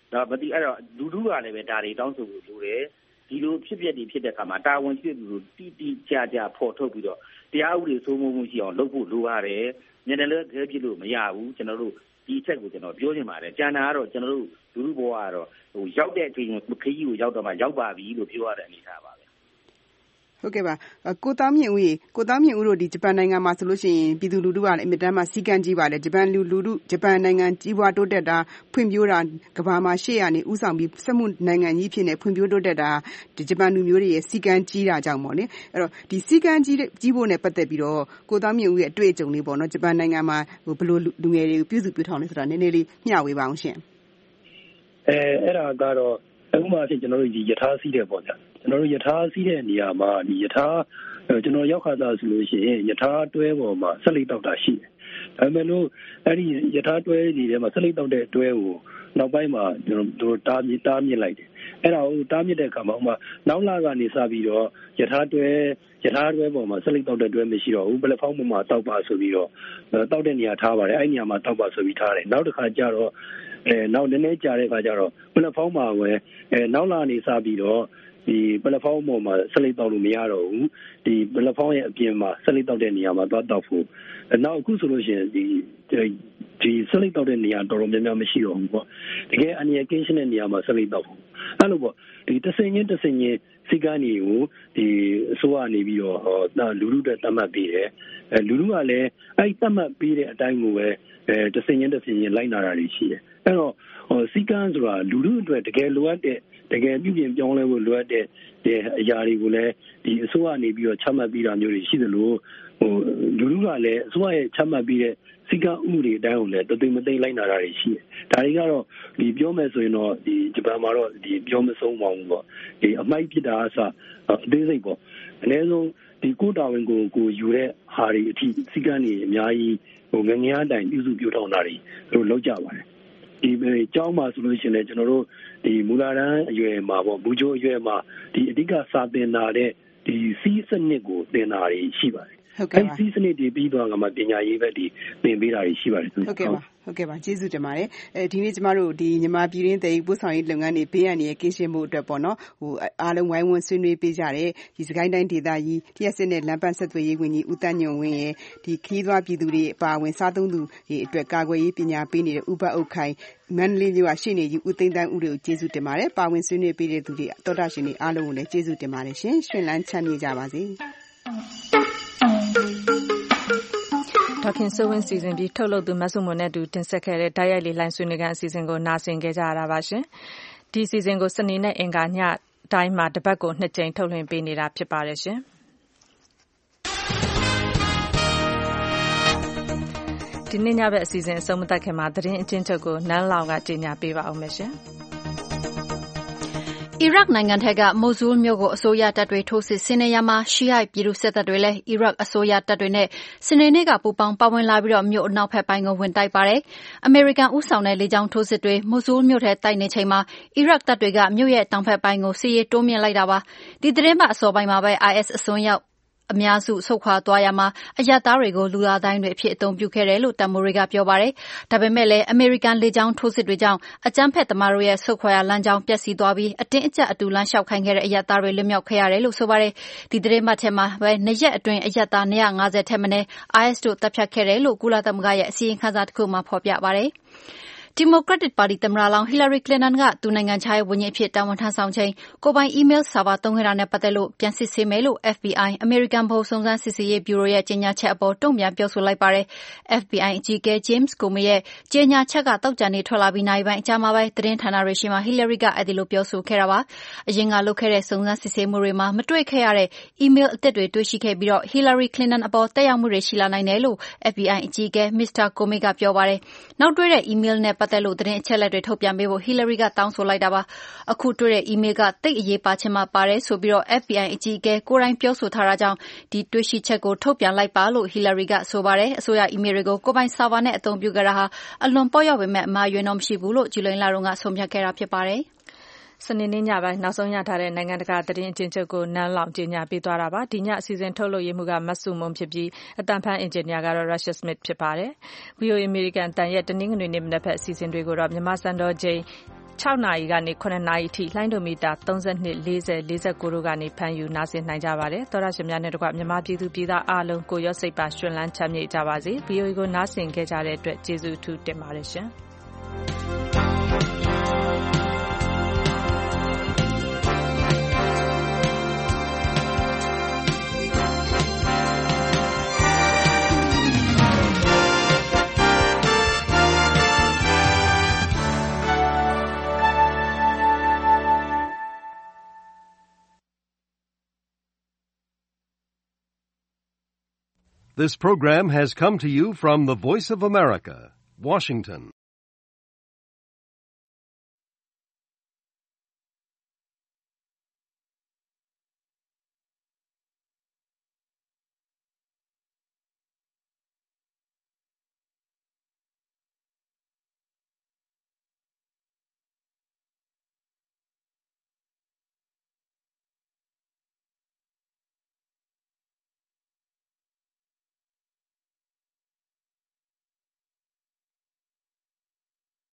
Speaker 19: ဒါမသိအဲ့တော့လူထုကလည်းပဲဒါတွေတောင်းဆိုဖို့လိုတယ်ဒီလိုဖြစ်ပျက်တွေဖြစ်တဲ့အခါမှာတာဝန်ရှိတဲ့သူတို့တိကျဖော်ထုတ်ပြီးတော့တရားဥပဒေစိုးမိုးမှုရှိအောင်လုပ်ဖို့လိုပါတယ်ညနေလည်းခဲပြစ်လို့မရဘူးကျွန်တော်တို့ဒီအချက်ကိုကျွန်တော်ပြောချင်ပါတယ်ကျန်တာကတော့ကျွန်တော်တို့လူထုဘောကတော့ရောက်တဲ့အချိန်ခရီးကိုရောက်တော့မှရောက်ပါပြီလို့ပြောရတဲ့အနေအထားပါ
Speaker 17: ဟုတ်ကဲ့ပါကိုသားမြင့်ဦးတို့ဒီဂျပန်နိုင်ငံမှာဆိုလို့ရှိရင်ပြည်သူလူထုကလည်းအမြဲတမ်းမှစီကံကြီးပါတယ်ဂျပန်နိုင်ငံကြီးပွားတိုးတက်တာဖွံ့ဖြိုးတာကမ္ဘာမှာရှေ့ရနေဥဆောင်ပြီးစက်မှုနိုင်ငံကြီးဖြစ်နေဖွံ့ဖြိုးတိုးတက်တာဒီဂျပန်လူမျိုးတွေရဲ့စီကံကြီးတာကြောင့်ပေါ့လေအဲ့တော့ဒီစီကံကြီးဖို့နဲ့ပတ်သက်ပြီးတော့ကိုသားမြင့်ဦးရဲ့အတွေ့အကြုံလေးပေါ့နော်ဂျပန်နိုင်ငံမှာဘယ်လိုလူငယ်တွေကိုပြုစုပြောထောင်လဲဆိုတာနည်းနည်းလေးမျှဝေပါအောင်ရှင်
Speaker 20: အဲ့ဒါကတော့အခုမှဖြစ်ကျွန်တော်တို့ဒီယထာစီးတယ်ပေါ့ဗျာကျွန်တော်တို့ယထာစီးတဲ့နေရာမှာဒီယထာကျွန်တော်ရောက်ခါသားဆိုလို့ရှိရင်ယထာတွဲပေါ်မှာဆက်လက်တောက်တာရှိတယ်ဒါပေမဲ့လို့အဲ့ဒီယထာတွဲဒီထဲမှာဆက်လက်တောက်တဲ့တွဲကိုနောက်ပိုင်းမှာကျွန်တော်တို့တားမြစ်လိုက်တယ်အဲ့ဒါကိုတားမြစ်တဲ့အခါမှာဥမာနောက်လာကနေစပြီးတော့ယထာတွဲပေါ်မှာဆက်လက်တောက်တဲ့တွဲမရှိတော့ဘူးပလက်ဖောင်းပေါ်မှာတောက်ပါဆိုပြီးတော့တောက်တဲ့နေရာထားပါတယ်အဲ့နေရာမှာတောက်ပါဆိုပြီးထားတယ်နောက်တစ်ခါကျတော့နောက်နည်းနည်းကြာတဲ့အခါကျတော့ပလက်ဖောင်းမှာပဲနောက်လာနေစပြီးတော့ဒီပလက်ဖောင်းပေါ်မှာဆက်လက်တောက်လို့မရတော့ဘူးဒီပလက်ဖောင်းရဲ့အပြင်မှာဆက်လက်တောက်တဲ့နေရာမှာသွားတောက်ဖို့နောက်အခုဆိုလို့ရှိရင်ဒီဆက်လက်တောက်တဲ့နေရာတော်တော်များများမရှိတော့ဘူးပေါ့တကယ်အန်ရကင်းရှင်းတဲ့နေရာမှာဆက်လက်တောက်ဖို့အဲ့လိုပေါ့ဒီတဆင်ချင်းစီကန်းတွေကိုဒီအစိုးရနေပြီးတော့လူထုတွေတတ်မှတ်ပေးတယ်လူထုကလည်းအဲ့တတ်မှတ်ပေးတဲ့အတိုင်းကိုပဲတဆင်ချင်းလိုက်နာတာတွေရှိတယ်အဲ့တော့စီကန်းဆိုတာလူထုအတွက်တကယ်လိုအပ်တဲ့တကယ်ပြုပြင်ပြောင်းလဲဖို့လိုအပ်တဲ့အရာတွေကိုလည်းဒီအစိုးရနေပြီးတော့ချမှတ်ပြီးတာမျိုးတွေရှိသလိုလူထုကလည်းအစိုးရရဲ့ချမှတ်ပြီးတဲ့စီကန်းဥပဒေအတိုင်းကိုလည်းတသိမသိလိုက်နာတာတွေရှိတယ်ဒါတွေကတော့ဒီပြောမယ်ဆိုရင်တော့ဒီဂျပန်မှာတော့ဒီပြောမဆုံးပါဘူးပေါ့ဒီအမိုက်ဖြစ်တာအစအသေးစိတ်ပေါ့အနည်းဆုံးဒီကိုတာဝန်ကိုယူတဲ့ဟာတွေအထိစီကန်းတွေအများကြီးငငယ်အတိုင်းပြုစုပြောထောင်တာတွေတို့လုပ်ကြပါတယ်ဒီကျောင်းမှာဆိုလို့ရှိရင်လည်းကျွန်တော်တို့ဒီမူလာတန်းအရွယ်မှာပေါ့ဘူဂျိုအရွယ်မှာဒီအဓိကစာသင်တာတဲ့ဒီစီးစနစ်ကိုသင်တာတွေရှိပါတယ်ဟုတ်စီးစနစ်တွေပြီးတော့ကမှပညာရေးဘက်ဒီသင်ပေးတာတွေရှိပါတယ်
Speaker 17: ဟုတ်ကဲ့ပါကျေးဇူးတင်ပါတယ်ဒီနေ့ကျမတို့ဒီမြန်မာပြည်တွင်းသယ်ယူပို့ဆောင်ရေးလုပ်ငန်းတွေဘေးအန္တရာယ်ကင်းရှင်းမှုအတွက်ပေါ့နော်အားလုံးဝိုင်းဝန်းဆွေးနွေးပေးကြတယ်ဒီစကိုင်းတိုင်းဒေသကြီးလျှက်စစ်နဲ့လမ်းပန်းဆက်သွယ်ရေးဝန်ကြီးဦးတန်းညွန့်ဝင်းရဲ့ဒီခီးသွားပြည်သူတွေအပါအဝင်စားသုံးသူတွေအတွက်ကာကွယ်ရေးပညာပေးနေတဲ့ဥပအုပ်ခိုင်မန္တလေးမြို့ကရှိနေကြီးဦးသိန်းတန်းဦးတွေကိုကျေးဇူးတင်ပါတယ်ပါဝင်ဆွေးနွေးပေးတဲ့သူတွေတော်တာရှင်တွေအားလုံးကိုလည်းကျေးဇူးတင်ပါတယ်ရှင်ရှင်လန်းချမ်းမြေ့ကြပါစေ
Speaker 2: ဒေါခင်စိုးဝင်းစီစဉ်ပြီးထုတ်လုပ်သူမဆုမွန်နဲ့တူတင်ဆက်ခဲ့တဲ့ဓာတ်ရိုက်လေးလိုင်းဆွေးနွေးခန်းအစီအစဉ်ကိုနားဆင်ခဲ့ကြရတာပါရှင်ဒီအစီအစဉ်ကိုစနေနဲ့အင်္ဂါညတိုင်းမှာတစ်ပတ်ကို2ကြိမ်ထုတ်လွှင့်ပေးနေတာဖြစ်ပါတယ်ရှင်ဒီနေ့ညဘက်အစီအစဉ်အဆုံးမသတ်ခင်မှာသတင်းအကျဉ်းချုပ်ကိုနန်းလောင်ကကြေညာပေးပါအောင်မယ်ရှင်
Speaker 3: အီရတ်နိုင်ငံထက်ကမိုဆူးမြို့ကိုအစိုးရတပ်တွေထိုးစစ်ဆင်နေရမှာရှီဟိုက်ပြည်သူစစ်တပ်တွေလည်းအီရတ်အစိုးရတပ်တွေနဲ့စနေနေ့ကပူးပေါင်းပါဝင်လာပြီးတော့မြို့အနောက်ဘက်ပိုင်းကိုဝင်တိုက်ပါတယ်။အမေရိကန်ဦးဆောင်တဲ့လေကြောင်းထိုးစစ်တွေမိုဆူးမြို့ထဲတိုက်နေချိန်မှာအီရတ်တပ်တွေကမြို့ရဲ့တောင်ဘက်ပိုင်းကိုစစ်ရေးတိုးမြင့်လိုက်တာပါ။ဒီသတင်းပတ်အစောပိုင်းမှာပဲ IS အစွန်းရောက်အများစုဆုတ်ခွာသွားရမှာအရပ်သားတွေကိုလူသားတိုင်းတွေအဖြစ်အသုံးပြုခဲ့တယ်လို့တပ်မိုးတွေကပြောပါတယ်။ဒါပေမဲ့လည်းအမေရိကန်လေကြောင်းထိုးစစ်တွေကြောင့်အကြမ်းဖက်သမားတို့ရဲ့ဆုတ်ခွာရလမ်းကြောင်းပျက်စီးသွားပြီးအတင်းအကျပ်အတူလမ်းလျှောက်ခိုင်းခဲ့တဲ့အရပ်သားတွေလွတ်မြောက်ခဲ့ရတယ်လို့ဆိုပါတယ်။ဒီသတင်းပတ်ထဲမှာပဲ2ရက်အတွင်းအရပ်သား250ထက်မနည်း IS တို့တပ်ဖြတ်ခဲ့တယ်လို့ကုလသမဂ္ဂရဲ့အစည်းအဝေးခန်းစာတစ်ခုမှာဖော်ပြပါတယ်။ဒီမိုကရက်တစ်ပါတီသမ္မတလောင်းဟီလာရီကလင်တန်ကသူနိုင်ငံခြားရေးဝန်ကြီးအဖြစ်တာဝန်ထမ်းဆောင်ချိန်ကိုပိုင်အီးမေးလ်ဆာဗာသုံးခဲ့တာနဲ့ပတ်သက်လို့ပြန်စစ်ဆေးမယ်လို့ FBI အမေရိကန်ဗဟိုစုံစမ်းစစ်ဆေးရေးဗျူရိုရဲ့ကြေညာချက်အပေါ်တုံ့ပြန်ပြောဆိုလိုက်ပါတယ်။ FBI အကြီးအကဲ James Comey ရဲ့ကြေညာချက်ကသောကြာနေ့ထွက်လာပြီးနာရီပိုင်းအကြာမှာပဲသတင်းဌာနတွေရှိမှဟီလာရီကအဲဒီလိုပြောဆိုခဲ့တာပါ။အရင်ကလုပ်ခဲ့တဲ့စုံစမ်းစစ်ဆေးမှုတွေမှာမတွေ့ခဲ့ရတဲ့အီးမေးလ်အသစ်တွေတွေ့ရှိခဲ့ပြီးတော့ဟီလာရီကလင်တန်အပေါ်တက်ရောက်မှုတွေရှိလာနိုင်တယ်လို့ FBI အကြီးအကဲ Mr. Comey ကပြောပါတယ်။နောက်တွေ့တဲ့အီးမေးလ်နဲ့ပတ်သက်လို့သတင်းအချက်အလက်တွေထုတ်ပြန်ပေးဖို့ဟီလာရီကတောင်းဆိုလိုက်တာပါ။အခုတွေ့တဲ့အီးမေးလ်ကသိပ်အရေးပါချင်မှပါတယ်ဆိုပြီးတော့ FBI အကြီးအကဲကိုယ်တိုင်ပြောဆိုထားတာကြောင့်ဒီတွေ့ရှိချက်ကိုထုတ်ပြန်လိုက်ပါလို့ဟီလာရီကဆိုပါတယ်။အစိုးရအီးမေးလ်တွေကိုကိုယ်ပိုင်ဆာဗာနဲ့အသုံးပြုကြတာဟာအလွန်ပေါ့ရောက်ပေမဲ့အမှားယွင်းတော့မရှိဘူးလို့ဇူလိုင်လတုန်းကဆုံးဖြတ်ခဲ့တာဖြစ်ပါတယ်။
Speaker 2: စနေနေ့ညပိုင်းနောက်ဆုံးရထားတဲ့နိုင်ငံတကာသတင်းအကျဉ်းချုပ်ကိုနန်းလောင်ကြေညာပေးသွားတာပါဒီညအစီအစဉ်ထုတ်လုပ်ရေးမှုကမဆုမွန်ဖြစ်ပြီးအတန်ဖန်အင်ဂျင်နီယာကတော့ Russia Smith ဖြစ်ပါတယ် VOA American တန်ရဲ့တနင်္ဂနွေနေ့မနက်ဖက်အစီအစဉ်တွေကိုတော့မြန်မာစံတော်ချိန် 6နာရီကနေ9နာရီအထိလိုင်းဒိုမီတာ32 40 49တို့ကနေဖမ်းယူနားဆင်နိုင်ကြပါတယ်သောရရှင်များနဲ့တကွမြန်မာပြည်သူပြည်သားအားလုံးကိုရောစိတ်ပါရှင်လန်းချမ်းမြေ့ကြပါစေ VOA ကိုနားဆင်ခဲ့ကြတဲ့အတွက်ကျေးဇူးအထူးတင်ပါတယ်ရှင်
Speaker 1: This program has come to you from the Voice of America, Washington.